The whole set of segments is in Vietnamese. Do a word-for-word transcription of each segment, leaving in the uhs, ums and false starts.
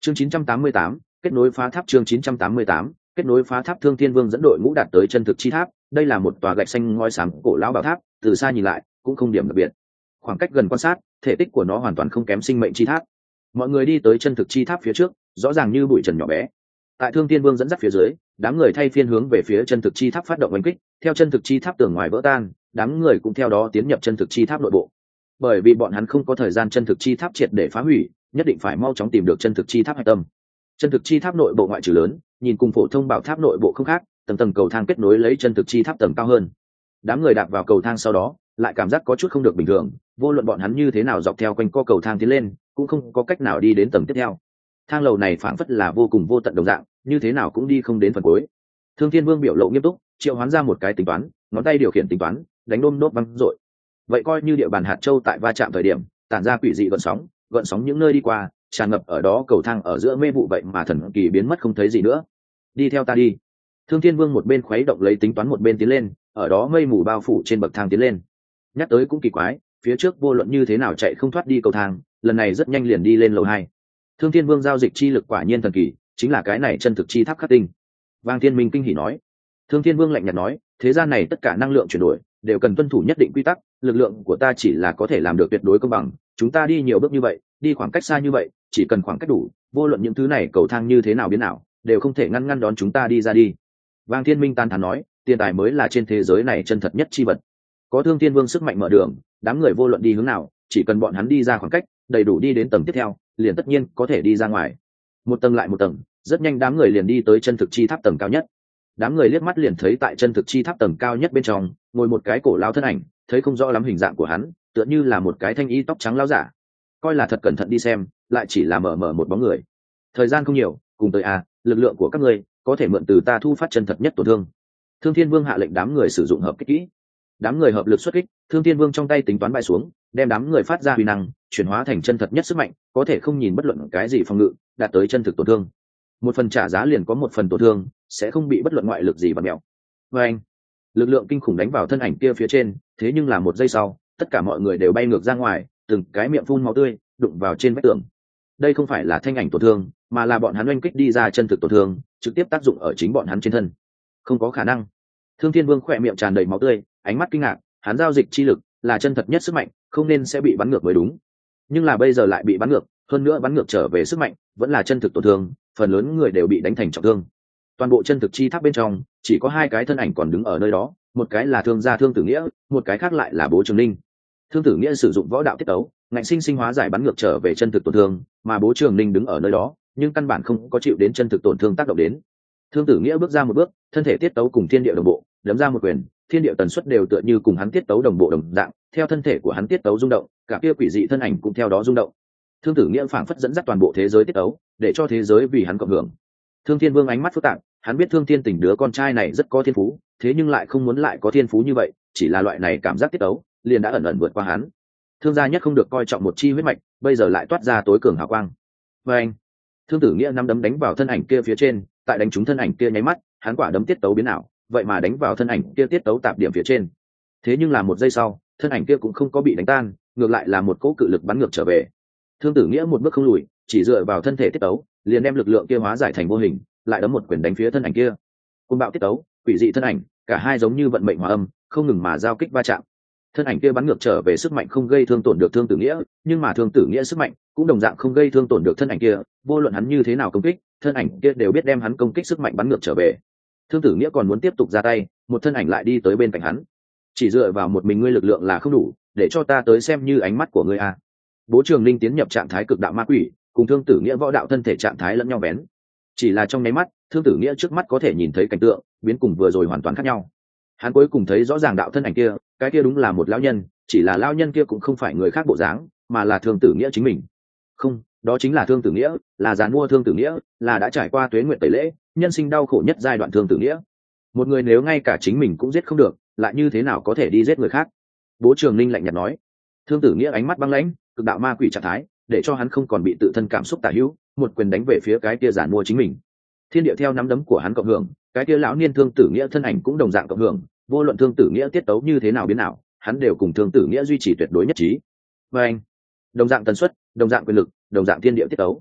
chương chín trăm tám mươi tám, kết nối phá tháp. Chương chín trăm tám mươi tám, kết nối phá tháp. Thương Thiên Vương dẫn đội ngũ đạt tới chân thực chi tháp. Đây là một tòa gạch xanh ngói sáng cổ lão bảo tháp, từ xa nhìn lại cũng không điểm đặc biệt. Khoảng cách gần quan sát, thể tích của nó hoàn toàn không kém sinh mệnh chi tháp. Mọi người đi tới chân thực chi tháp phía trước, rõ ràng như bụi trần nhỏ bé. Tại Thương Thiên Vương dẫn dắt phía dưới, đám người thay phiên hướng về phía chân thực chi tháp phát động đánh kích. Theo chân thực chi tháp tường ngoài vỡ tan, đám người cũng theo đó tiến nhập chân thực chi tháp nội bộ. Bởi vì bọn hắn không có thời gian chân thực chi tháp triệt để phá hủy, nhất định phải mau chóng tìm được chân thực chi tháp hạch tâm. Chân thực chi tháp nội bộ ngoại trừ lớn, nhìn cùng phổ thông bảo tháp nội bộ không khác, tầng tầng cầu thang kết nối lấy chân thực chi tháp tầng cao hơn. Đám người đạp vào cầu thang sau đó, lại cảm giác có chút không được bình thường, vô luận bọn hắn như thế nào dọc theo quanh co cầu thang tiến lên, cũng không có cách nào đi đến tầng tiếp theo. Thang lầu này phảng phất là vô cùng vô tận đồng dạng, như thế nào cũng đi không đến phần cuối. Thương Thiên Vương biểu lộ nghiêm túc, triệu hoán ra một cái tính toán, ngón tay điều khiển tính toán, đánh đôm đốt văng rội. Vậy coi như địa bàn hạt châu tại va chạm thời điểm, tản ra quỷ dị gợn sóng, gợn sóng những nơi đi qua, tràn ngập ở đó cầu thang ở giữa mê vụ vậy mà thần kỳ biến mất không thấy gì nữa. Đi theo ta đi. Thương Thiên Vương một bên khuấy động lấy tính toán một bên tiến lên, ở đó mây mù bao phủ trên bậc thang tiến lên. Nhắc tới cũng kỳ quái, phía trước vô luận như thế nào chạy không thoát đi cầu thang, lần này rất nhanh liền đi lên lầu hai. Thương Thiên Vương giao dịch chi lực quả nhiên thần kỳ, chính là cái này chân thực chi tháp khắc tinh. Vang Thiên Minh kinh hỉ nói. Thương Thiên Vương lạnh nhạt nói, thế gian này tất cả năng lượng chuyển đổi đều cần tuân thủ nhất định quy tắc, lực lượng của ta chỉ là có thể làm được tuyệt đối công bằng, chúng ta đi nhiều bước như vậy, đi khoảng cách xa như vậy, chỉ cần khoảng cách đủ, vô luận những thứ này cầu thang như thế nào biến nào, đều không thể ngăn ngăn đón chúng ta đi ra đi. Vang Thiên Minh tán thán nói, tiền tài mới là trên thế giới này chân thật nhất chi vật. Có Thương Thiên Vương sức mạnh mở đường, đám người vô luận đi hướng nào, chỉ cần bọn hắn đi ra khoảng cách, đầy đủ đi đến tầng tiếp theo, liền tất nhiên có thể đi ra ngoài. Một tầng lại một tầng, rất nhanh đám người liền đi tới chân thực chi tháp tầng cao nhất. Đám người liếc mắt liền thấy tại chân thực chi tháp tầng cao nhất bên trong, ngồi một cái cổ lão thân ảnh, thấy không rõ lắm hình dạng của hắn, tựa như là một cái thanh y tóc trắng lão giả. Coi là thật cẩn thận đi xem, lại chỉ là mờ mờ một bóng người. Thời gian không nhiều, cùng tới à, lực lượng của các ngươi có thể mượn từ ta thu phát chân thật nhất tổn thương. Thương Thiên Vương hạ lệnh đám người sử dụng hợp kích kỹ. Đám người hợp lực xuất kích, Thương Thiên Vương trong tay tính toán bại xuống, đem đám người phát ra huy năng chuyển hóa thành chân thật nhất sức mạnh, có thể không nhìn bất luận cái gì phòng ngự, đạt tới chân thực tổn thương. Một phần trả giá liền có một phần tổn thương, sẽ không bị bất luận ngoại lực gì vặn mèo. Và anh, lực lượng kinh khủng đánh vào thân ảnh kia phía trên, thế nhưng là một giây sau, tất cả mọi người đều bay ngược ra ngoài, từng cái miệng phun máu tươi, đụng vào trên vách tường. Đây không phải là thanh ảnh tổn thương, mà là bọn hắn oanh kích đi ra chân thực tổn thương, trực tiếp tác dụng ở chính bọn hắn trên thân. Không có khả năng. Thương Thiên Vương khỏe miệng tràn đầy máu tươi, ánh mắt kinh ngạc, hắn giao dịch chi lực là chân thật nhất sức mạnh, không nên sẽ bị bắn ngược mới đúng. Nhưng là bây giờ lại bị bắn ngược, hơn nữa bắn ngược trở về sức mạnh, vẫn là chân thực tổn thương, phần lớn người đều bị đánh thành trọng thương. Toàn bộ chân thực chi tháp bên trong, chỉ có hai cái thân ảnh còn đứng ở nơi đó, một cái là Thương gia Thương Tử Nghĩa, một cái khác lại là Bố Trường Ninh. Thương Tử Nghĩa sử dụng võ đạo tiết tấu, ngạnh sinh sinh hóa giải bắn ngược trở về chân thực tổn thương, mà Bố Trường Ninh đứng ở nơi đó, nhưng căn bản không có chịu đến chân thực tổn thương tác động đến. Thương Tử Nghĩa bước ra một bước, thân thể tiết tấu cùng thiên địa đồng bộ, đấm ra một quyền, thiên địa tần suất đều tựa như cùng hắn tiết tấu đồng bộ đồng dạng, theo thân thể của hắn tiết tấu rung động, cả kia quỷ dị thân ảnh cũng theo đó rung động. Thương Tử Nghĩa phảng phất dẫn dắt toàn bộ thế giới tiết tấu, để cho thế giới vì hắn cộng hưởng. Thương Thiên Vương ánh mắt phức tạp, hắn biết Thương Thiên Tình đứa con trai này rất có thiên phú, thế nhưng lại không muốn lại có thiên phú như vậy, chỉ là loại này cảm giác tiết tấu, liền đã ẩn ẩn vượt qua hắn. Thương gia nhất không được coi trọng một chi huyết mạch, bây giờ lại toát ra tối cường hào quang. Và anh, Thương Tử Nghĩa năm đấm đánh vào thân ảnh kia phía trên, tại đánh trúng thân ảnh kia nháy mắt, hắn quả đấm tiết tấu biến ảo, vậy mà đánh vào thân ảnh kia tiết tấu tạp điểm phía trên. Thế nhưng là một giây sau, thân ảnh kia cũng không có bị đánh tan, ngược lại là một cỗ cự lực bắn ngược trở về. Thương Tử Nghĩa một bước không lùi, chỉ dựa vào thân thể tiết tấu, liền đem lực lượng kia hóa giải thành vô hình, lại đấm một quyền đánh phía thân ảnh kia. Côn bạo tiết tấu, quỷ dị thân ảnh, cả hai giống như vận mệnh hòa âm, không ngừng mà giao kích va chạm. Thân ảnh kia bắn ngược trở về sức mạnh không gây thương tổn được Thương Tử Nghĩa, nhưng mà Thương Tử Nghĩa sức mạnh cũng đồng dạng không gây thương tổn được thân ảnh kia, vô luận hắn như thế nào công kích, thân ảnh kia đều biết đem hắn công kích sức mạnh bắn ngược trở về. Thương Tử Nghĩa còn muốn tiếp tục ra tay, một thân ảnh lại đi tới bên cạnh hắn. Chỉ dựa vào một mình ngươi lực lượng là không đủ, để cho ta tới xem như ánh mắt của ngươi à. Bố Trường Linh tiến nhập trạng thái cực đạo ma quỷ, cùng Thương Tử Nghĩa võ đạo thân thể trạng thái lẫn nhau bén. Chỉ là trong nháy mắt, Thương Tử Nghĩa trước mắt có thể nhìn thấy cảnh tượng biến cùng vừa rồi hoàn toàn khác nhau. Hắn cuối cùng thấy rõ ràng đạo thân ảnh kia, cái kia đúng là một lão nhân, chỉ là lão nhân kia cũng không phải người khác bộ dáng, mà là Thương Tử Nghĩa chính mình. Không, đó chính là Thương Tử Nghĩa, là giàn mua Thương Tử Nghĩa, là đã trải qua tuế nguyện tẩy lễ, nhân sinh đau khổ nhất giai đoạn Thương Tử Nghĩa. Một người nếu ngay cả chính mình cũng giết không được, lại như thế nào có thể đi giết người khác? Bố Trường Linh lạnh nhạt nói. Thương Tử Nghĩa ánh mắt băng lãnh, cực đạo ma quỷ trạng thái, để cho hắn không còn bị tự thân cảm xúc tả hữu, một quyền đánh về phía cái kia giàn mua chính mình. Thiên địa theo nắm đấm của hắn cộng hưởng, cái kia lão niên Thương Tử Nghĩa thân ảnh cũng đồng dạng cộng hưởng, vô luận Thương Tử Nghĩa tiết tấu như thế nào biến nào, hắn đều cùng Thương Tử Nghĩa duy trì tuyệt đối nhất trí. Và anh, đồng dạng tần suất, đồng dạng quyền lực, đồng dạng thiên địa tiết tấu.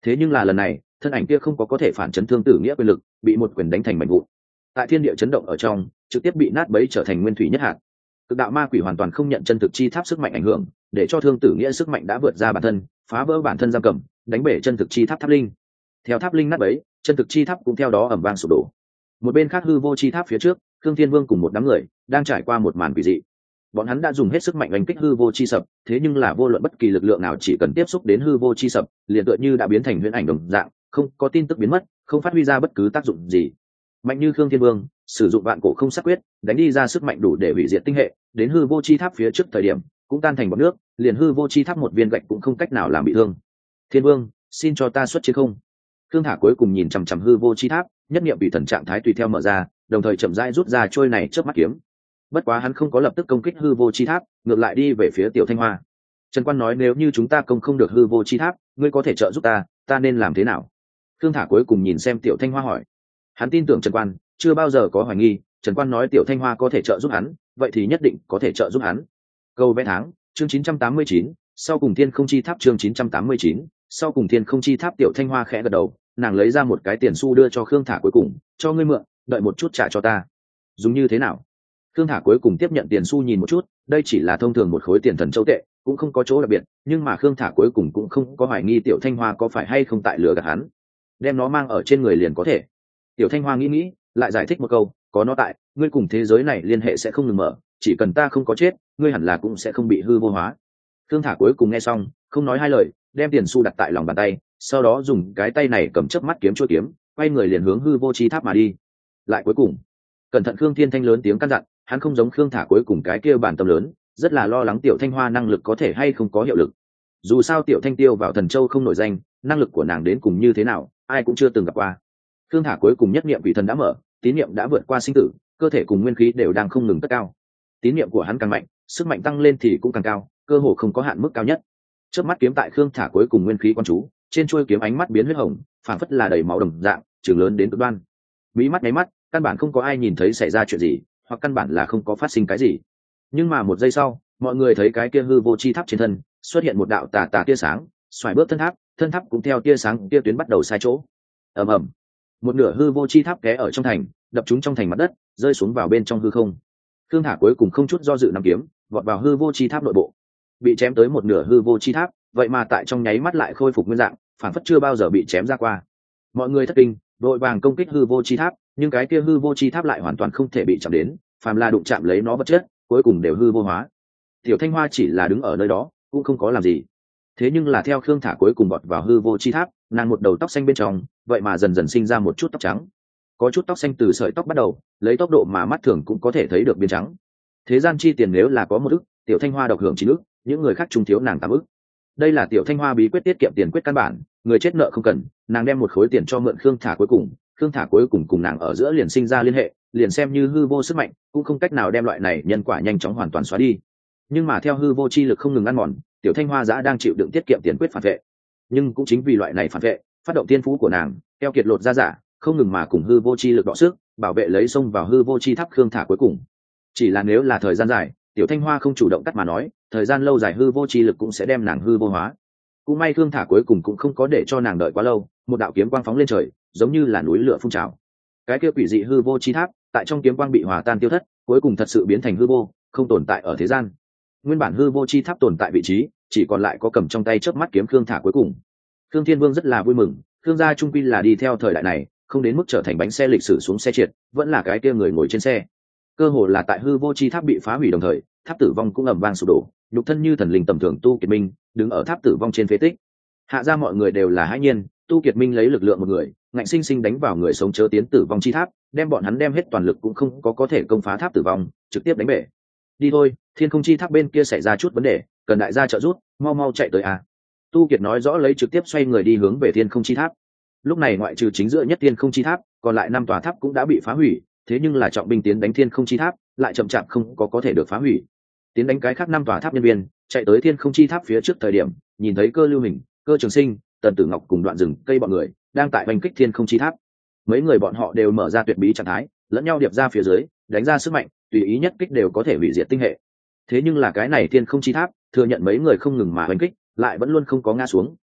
Thế nhưng là lần này thân ảnh kia không có có thể phản chấn thương tử nghĩa quyền lực, bị một quyền đánh thành mảnh vụn. Tại thiên địa chấn động ở trong, trực tiếp bị nát bấy trở thành nguyên thủy nhất hạt. Cực đạo ma quỷ hoàn toàn không nhận chân thực chi tháp sức mạnh ảnh hưởng, để cho thương tử nghĩa sức mạnh đã vượt ra bản thân, phá vỡ bản thân giam cầm, đánh bể chân thực chi tháp tháp linh. Theo tháp linh nát bấy, chân thực chi tháp cũng theo đó ầm vang sụp đổ. Một bên khác hư vô chi tháp phía trước, Khương Thiên Vương cùng một đám người đang trải qua một màn quỷ dị. Bọn hắn đã dùng hết sức mạnh đánh kích hư vô chi sập, thế nhưng là vô luận bất kỳ lực lượng nào chỉ cần tiếp xúc đến hư vô chi sập, liền tựa như đã biến thành huyễn ảnh đồng dạng, không có tin tức biến mất, không phát huy ra bất cứ tác dụng gì. Mạnh như Khương Thiên Vương sử dụng vạn cổ không sát quyết, đánh đi ra sức mạnh đủ để hủy diệt tinh hệ, đến hư vô chi tháp phía trước thời điểm cũng tan thành bọt nước, liền hư vô chi tháp một viên gạch cũng không cách nào làm bị thương. Thiên Vương, xin cho ta xuất chiến không? Khương Thả cuối cùng nhìn chằm chằm hư vô chi tháp, nhất niệm bị thần trạng thái tùy theo mở ra, đồng thời chậm rãi rút ra trôi này trước mắt kiếm. Bất quá hắn không có lập tức công kích hư vô chi tháp, ngược lại đi về phía Tiểu Thanh Hoa. Trần Quan nói nếu như chúng ta công không được hư vô chi tháp, ngươi có thể trợ giúp ta, ta nên làm thế nào? Khương Thả cuối cùng nhìn xem Tiểu Thanh Hoa hỏi. Hắn tin tưởng Trần Quan, chưa bao giờ có hoài nghi. Trần Quan nói Tiểu Thanh Hoa có thể trợ giúp hắn, vậy thì nhất định có thể trợ giúp hắn. Câu vẽ tháng, chương chín trăm tám mươi chín, sau cùng thiên không chi tháp chương chín trăm tám mươi chín, sau cùng thiên không chi tháp. Tiểu Thanh Hoa khẽ gật đầu, nàng lấy ra một cái tiền xu đưa cho Khương Thả cuối cùng, cho ngươi mượn, đợi một chút trả cho ta. Dùng như thế nào? Khương Thả cuối cùng tiếp nhận tiền xu nhìn một chút, đây chỉ là thông thường một khối tiền thần châu tệ, cũng không có chỗ đặc biệt, nhưng mà Khương Thả cuối cùng cũng không có hoài nghi Tiểu Thanh Hoa có phải hay không tại lừa gạt hắn. Đem nó mang ở trên người liền có thể. Tiểu Thanh Hoa nghĩ nghĩ, lại giải thích một câu, có nó tại, ngươi cùng thế giới này liên hệ sẽ không ngừng mở, chỉ cần ta không có chết, ngươi hẳn là cũng sẽ không bị hư vô hóa. Khương Thả cuối cùng nghe xong, không nói hai lời, đem tiền xu đặt tại lòng bàn tay, sau đó dùng cái tay này cầm chớp mắt kiếm chuôi kiếm, quay người liền hướng hư vô chi tháp mà đi. Lại cuối cùng, cẩn thận. Khương Thiên Thanh lớn tiếng căn dặn, hắn không giống Khương Thả cuối cùng cái kia bản tâm lớn, rất là lo lắng Tiểu Thanh Hoa năng lực có thể hay không có hiệu lực. Dù sao Tiểu Thanh Tiêu vào Thần Châu không nổi danh, năng lực của nàng đến cùng như thế nào, ai cũng chưa từng gặp qua. Khương Thả cuối cùng nhất niệm vị thần đã mở, tín niệm đã vượt qua sinh tử, cơ thể cùng nguyên khí đều đang không ngừng tất cao. Tín niệm của hắn càng mạnh, sức mạnh tăng lên thì cũng càng cao, cơ hồ không có hạn mức cao nhất. Chớp mắt kiếm tại Khương Thả cuối cùng nguyên khí quan chú, trên chuôi kiếm ánh mắt biến huyết hồng, phảng phất là đầy máu đồng dạng, trường lớn đến cực đoan. Mí mắt nháy mắt, căn bản không có ai nhìn thấy xảy ra chuyện gì, hoặc căn bản là không có phát sinh cái gì. Nhưng mà một giây sau, mọi người thấy cái kia hư vô chi tháp trên thân xuất hiện một đạo tà tà tia sáng, xoài bước thân tháp, thân tháp cũng theo tia sáng tia tuyến bắt đầu sai chỗ. Ầm ầm, một nửa hư vô chi tháp té ở trong thành, đập trúng trong thành mặt đất, rơi xuống vào bên trong hư không. Khương Thả cuối cùng không chút do dự nắm kiếm, vọt vào hư vô chi tháp nội bộ. Bị chém tới một nửa hư vô chi tháp, vậy mà tại trong nháy mắt lại khôi phục nguyên dạng, phản phất chưa bao giờ bị chém ra qua. Mọi người thất kinh, đội vàng công kích hư vô chi tháp, nhưng cái kia hư vô chi tháp lại hoàn toàn không thể bị chạm đến, phàm là đụng chạm lấy nó vật chất, cuối cùng đều hư vô hóa. Tiểu Thanh Hoa chỉ là đứng ở nơi đó, cũng không có làm gì. Thế nhưng là theo Khương Thả cuối cùng bọt vào hư vô chi tháp, nàng một đầu tóc xanh bên trong, vậy mà dần dần sinh ra một chút tóc trắng. Có chút tóc xanh từ sợi tóc bắt đầu, lấy tốc độ mà mắt thường cũng có thể thấy được biến trắng. Thế gian chi tiền nếu là có một ức, Tiểu Thanh Hoa độc hưởng chín ức, những người khác trung thiếu nàng tám ức. Đây là Tiểu Thanh Hoa bí quyết tiết kiệm tiền quyết căn bản, người chết nợ không cần, nàng đem một khối tiền cho mượn Khương Thả cuối cùng, Khương Thả cuối cùng cùng nàng ở giữa liền sinh ra liên hệ, liền xem như hư vô sức mạnh, cũng không cách nào đem loại này nhân quả nhanh chóng hoàn toàn xóa đi. Nhưng mà theo hư vô chi lực không ngừng ăn mòn, Tiểu Thanh Hoa dã đang chịu đựng tiết kiệm tiền quyết phản vệ. Nhưng cũng chính vì loại này phản vệ, phát động tiên phú của nàng, keo kiệt lột ra giả, không ngừng mà cùng hư vô chi lực đọ sức, bảo vệ lấy sông vào hư vô chi tháp Khương Thả cuối cùng. Chỉ là nếu là thời gian dài, Tiểu Thanh Hoa không chủ động cắt mà nói, thời gian lâu dài hư vô chi lực cũng sẽ đem nàng hư vô hóa. Cũng may Khương Thả cuối cùng cũng không có để cho nàng đợi quá lâu, một đạo kiếm quang phóng lên trời, giống như là núi lửa phun trào. Cái kia quỷ dị hư vô chi tháp, tại trong kiếm quang bị hòa tan tiêu thất, cuối cùng thật sự biến thành hư vô, không tồn tại ở thế gian. Nguyên bản hư vô chi tháp tồn tại vị trí, chỉ còn lại có cầm trong tay chớp mắt kiếm Khương Thả cuối cùng. Khương Thiên Vương rất là vui mừng, Khương gia trung quy là đi theo thời đại này, không đến mức trở thành bánh xe lịch sử xuống xe triệt, vẫn là cái kia người ngồi trên xe. Cơ hồ là tại hư vô chi tháp bị phá hủy đồng thời, tháp tử vong cũng ầm vang sụp đổ, nhục thân như thần linh tầm thường Tu Kiệt Minh đứng ở tháp tử vong trên phế tích. Hạ ra mọi người đều là hãi nhiên, Tu Kiệt Minh lấy lực lượng một người, ngạnh sinh sinh đánh vào người sống chớ tiến tử vong chi tháp, đem bọn hắn đem hết toàn lực cũng không có có thể công phá tháp tử vong, trực tiếp đánh bể. Đi thôi, thiên không chi tháp bên kia xảy ra chút vấn đề, cần đại gia trợ giúp, mau mau chạy tới à. Tu Kiệt nói rõ lấy trực tiếp xoay người đi hướng về thiên không chi tháp. Lúc này ngoại trừ chính giữa nhất thiên không chi tháp, còn lại năm tòa tháp cũng đã bị phá hủy, thế nhưng là trọng binh tiến đánh thiên không chi tháp, lại chậm chạp không có có thể được phá hủy. Tiến đánh cái khác năm tòa tháp nhân viên, chạy tới thiên không chi tháp phía trước thời điểm, nhìn thấy Cơ Lưu Hình, Cơ Trường Sinh, Tần Tử Ngọc cùng Đoạn Rừng cây bọn người đang tại đánh kích thiên không chi tháp. Mấy người bọn họ đều mở ra tuyệt bí trạng thái, lẫn nhau điệp ra phía dưới, đánh ra sức mạnh, tùy ý nhất kích đều có thể hủy diệt tinh hệ. Thế nhưng là cái này thiên không chi tháp, thừa nhận mấy người không ngừng mà đánh kích, lại vẫn luôn không có ngã xuống,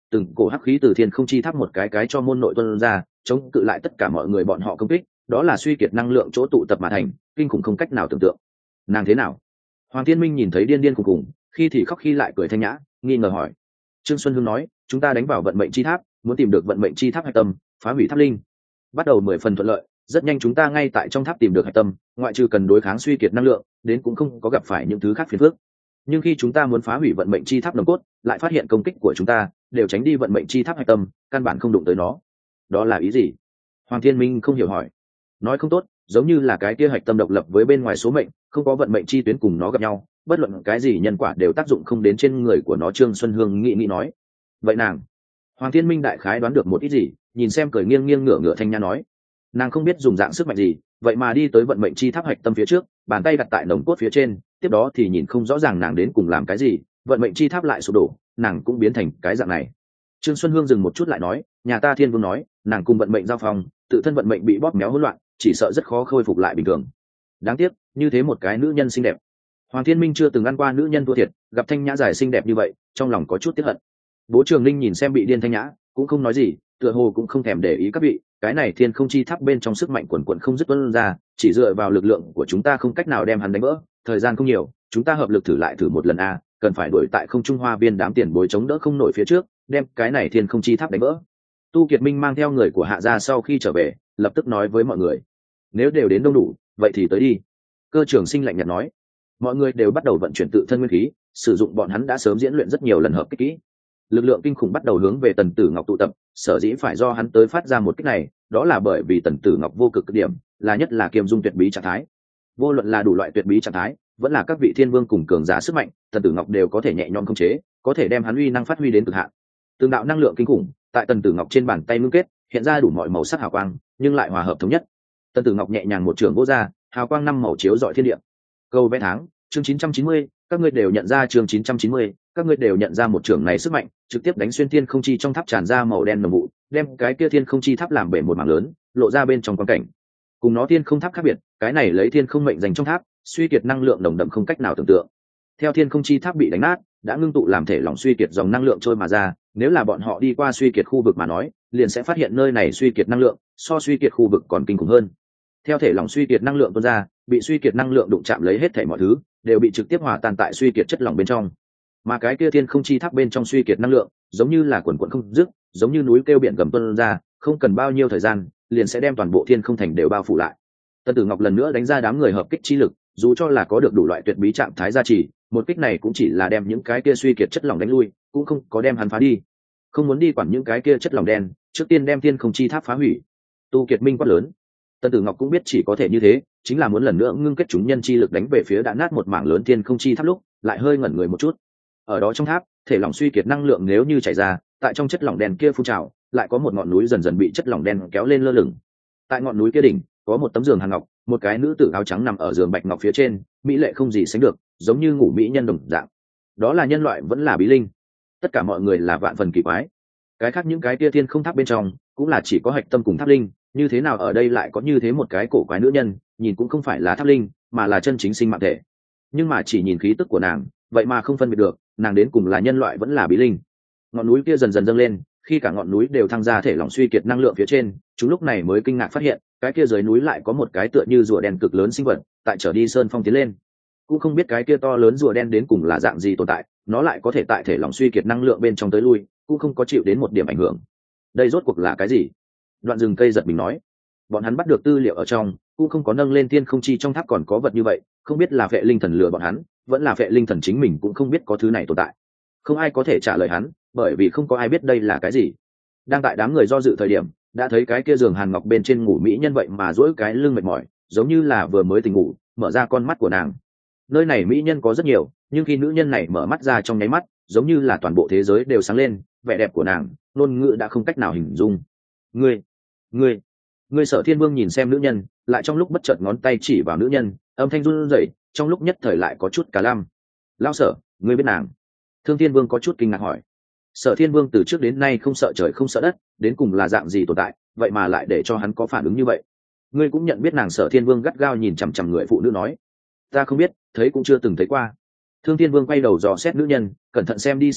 từng cổ hắc khí từ thiên không chi tháp một cái cái cho môn nội tuân ra, chống cự lại tất cả mọi người bọn họ công kích. Đó là suy kiệt năng lượng chỗ tụ tập mà thành, kinh khủng không cách nào tưởng tượng. Nàng thế nào? Hoàng Thiên Minh nhìn thấy điên điên cùng cùng, khi thì khóc khi lại cười thanh nhã, nghi ngờ hỏi. Trương Xuân Hương nói, chúng ta đánh vào vận mệnh chi tháp, muốn tìm được vận mệnh chi tháp hạch tâm, phá hủy tháp linh. Bắt đầu mười phần thuận lợi, rất nhanh chúng ta ngay tại trong tháp tìm được hạch tâm, ngoại trừ cần đối kháng suy kiệt năng lượng, đến cũng không có gặp phải những thứ khác phiền phức. Nhưng khi chúng ta muốn phá hủy vận mệnh chi tháp nồng cốt, lại phát hiện công kích của chúng ta đều tránh đi vận mệnh chi tháp hạch tâm, căn bản không đụng tới nó. Đó là ý gì? Hoàng Thiên Minh không hiểu hỏi. Nói không tốt, giống như là cái kia hạch tâm độc lập với bên ngoài số mệnh, không có vận mệnh chi tuyến cùng nó gặp nhau, bất luận cái gì nhân quả đều tác dụng không đến trên người của nó. Trương Xuân Hương nghĩ nghĩ nói. Vậy nàng? Hoàng Thiên Minh đại khái đoán được một ít gì, nhìn xem cười nghiêng nghiêng ngửa ngửa thanh nha nói. Nàng không biết dùng dạng sức mạnh gì, vậy mà đi tới vận mệnh chi tháp hạch tâm phía trước, bàn tay đặt tại nồng cốt phía trên, tiếp đó thì nhìn không rõ ràng nàng đến cùng làm cái gì, vận mệnh chi tháp lại sụp đổ, nàng cũng biến thành cái dạng này. Trương Xuân Hương dừng một chút lại nói, nhà ta Thiên Vương nói, nàng cùng vận mệnh giao phong, tự thân vận mệnh bị bóp méo hỗn loạn, chỉ sợ rất khó khôi phục lại bình thường. Đáng tiếc, như thế một cái nữ nhân xinh đẹp. Hoàng Thiên Minh chưa từng ăn qua nữ nhân thua thiệt, gặp Thanh Nhã dài xinh đẹp như vậy, trong lòng có chút tiếc hận. Bố Trường Linh nhìn xem bị điên Thanh Nhã, cũng không nói gì, tựa hồ cũng không thèm để ý các vị, cái này thiên không chi tháp bên trong sức mạnh quần quần không dứt tuôn ra, chỉ dựa vào lực lượng của chúng ta không cách nào đem hắn đánh vỡ, thời gian không nhiều, chúng ta hợp lực thử lại thử một lần a, cần phải đuổi tại không trung hoa viên đám tiền bối chống đỡ không nổi phía trước, đem cái này thiên không chi tháp đánh vỡ. Tu Kiệt Minh mang theo người của Hạ gia sau khi trở về, lập tức nói với mọi người, nếu đều đến đông đủ, vậy thì tới đi. Cơ trưởng Sinh lạnh nhạt nói. Mọi người đều bắt đầu vận chuyển tự thân nguyên khí, sử dụng bọn hắn đã sớm diễn luyện rất nhiều lần hợp kích kỹ. Lực lượng kinh khủng bắt đầu hướng về Tần Tử Ngọc tụ tập, sở dĩ phải do hắn tới phát ra một kích này, đó là bởi vì Tần Tử Ngọc vô cực cực điểm, là nhất là kiêm dung tuyệt bí trạng thái. Vô luận là đủ loại tuyệt bí trạng thái, vẫn là các vị thiên vương cùng cường giả sức mạnh, Tần Tử Ngọc đều có thể nhẹ nhõm khống chế, có thể đem hắn uy năng phát huy đến cực hạn. Từng đạo năng lượng kinh khủng tại Tần Tử Ngọc trên bàn tay ngưng kết, hiện ra đủ mọi màu sắc hào quang, nhưng lại hòa hợp thống nhất. Tần Tử Ngọc nhẹ nhàng một trường vỗ ra, hào quang năm màu chiếu rọi thiên địa. Câu vẽ tháng, chương chín trăm chín mươi, các ngươi đều nhận ra chương chín trăm chín mươi, các ngươi đều nhận ra một trường này sức mạnh, trực tiếp đánh xuyên thiên không chi trong tháp tràn ra màu đen nồng vụ, đem cái kia thiên không chi tháp làm bể một mảng lớn, lộ ra bên trong quan cảnh. Cùng nó thiên không tháp khác biệt, cái này lấy thiên không mệnh dành trong tháp, suy kiệt năng lượng nồng đậm không cách nào tưởng tượng. Theo thiên không chi tháp bị đánh nát, đã ngưng tụ làm thể lỏng suy kiệt dòng năng lượng trôi mà ra, nếu là bọn họ đi qua suy kiệt khu vực mà nói, liền sẽ phát hiện nơi này suy kiệt năng lượng so suy kiệt khu vực còn kinh khủng hơn. Theo thể lỏng suy kiệt năng lượng tuôn ra, bị suy kiệt năng lượng đụng chạm lấy hết thảy mọi thứ, đều bị trực tiếp hòa tan tại suy kiệt chất lỏng bên trong. Mà cái kia thiên không chi tháp bên trong suy kiệt năng lượng, giống như là quần quần không dứt, giống như núi kêu biển gầm tuôn ra, không cần bao nhiêu thời gian, liền sẽ đem toàn bộ thiên không thành đều bao phủ lại. Tần Tử Ngọc lần nữa đánh ra đám người hợp kích chi lực, dù cho là có được đủ loại tuyệt bí trạng thái gia trì, một kích này cũng chỉ là đem những cái kia suy kiệt chất lỏng đánh lui, cũng không có đem hắn phá đi. Không muốn đi quản những cái kia chất lỏng đen, trước tiên đem thiên không chi tháp phá hủy. Tu Kiệt Minh quát lớn. Tần Tử Ngọc cũng biết chỉ có thể như thế, chính là muốn lần nữa ngưng kết chúng nhân chi lực đánh về phía đã nát một mảng lớn thiên không chi tháp lúc, lại hơi ngẩn người một chút. Ở đó trong tháp, thể lỏng suy kiệt năng lượng nếu như chảy ra, tại trong chất lỏng đen kia phun trào, lại có một ngọn núi dần dần bị chất lỏng đen kéo lên lơ lửng. Tại ngọn núi kia đỉnh, có một tấm giường hàng ngọc, một cái nữ tử áo trắng nằm ở giường bạch ngọc phía trên, mỹ lệ không gì sánh được, giống như ngủ mỹ nhân đồng dạng. Đó là nhân loại vẫn là bí linh? Tất cả mọi người là vạn phần kỳ quái. Cái khác những cái tia thiên không tháp bên trong, cũng là chỉ có hạch tâm cùng tháp linh, như thế nào ở đây lại có như thế một cái cổ quái nữ nhân, nhìn cũng không phải là tháp linh, mà là chân chính sinh mạng thể. Nhưng mà chỉ nhìn khí tức của nàng, vậy mà không phân biệt được, nàng đến cùng là nhân loại vẫn là bí linh. Ngọn núi kia dần dần dâng lên, khi cả ngọn núi đều thăng ra thể lỏng suy kiệt năng lượng phía trên, chúng lúc này mới kinh ngạc phát hiện, cái kia dưới núi lại có một cái tựa như rùa đen cực lớn sinh vật, tại trở đi sơn phong tiến lên. Cũng không biết cái kia to lớn rùa đen đến cùng là dạng gì tồn tại, nó lại có thể tại thể lỏng suy kiệt năng lượng bên trong tới lui, cũng không có chịu đến một điểm ảnh hưởng. Đây rốt cuộc là cái gì? Đoạn rừng cây giật mình nói. Bọn hắn bắt được tư liệu ở trong, cũng không có nâng lên thiên không chi trong tháp còn có vật như vậy, không biết là vệ linh thần lừa bọn hắn, vẫn là vệ linh thần chính mình cũng không biết có thứ này tồn tại. Không ai có thể trả lời hắn, bởi vì không có ai biết đây là cái gì. Đang tại đám người do dự thời điểm, đã thấy cái kia giường hàn ngọc bên trên ngủ mỹ nhân vậy mà duỗi cái lưng mệt mỏi, giống như là vừa mới tỉnh ngủ, mở ra con mắt của nàng. Nơi này mỹ nhân có rất nhiều, nhưng khi nữ nhân này mở mắt ra trong nháy mắt, giống như là toàn bộ thế giới đều sáng lên, vẻ đẹp của nàng, ngôn ngữ đã không cách nào hình dung. Ngươi, ngươi, ngươi Sở Thiên Vương nhìn xem nữ nhân, lại trong lúc bất chợt ngón tay chỉ vào nữ nhân, âm thanh run rẩy, trong lúc nhất thời lại có chút cả lăm. Lão Sở, ngươi biết nàng? Thương Thiên Vương có chút kinh ngạc hỏi. Sở Thiên Vương từ trước đến nay không sợ trời không sợ đất, đến cùng là dạng gì tồn tại, vậy mà lại để cho hắn có phản ứng như vậy. Ngươi cũng nhận biết nàng? Sở Thiên Vương gắt gao nhìn chằm chằm người phụ nữ nói. Ta không biết, thấy cũng chưa từng thấy qua. Thương Thiên Vương quay đầu dò xét nữ nhân, cẩn thận xem đi xem lại,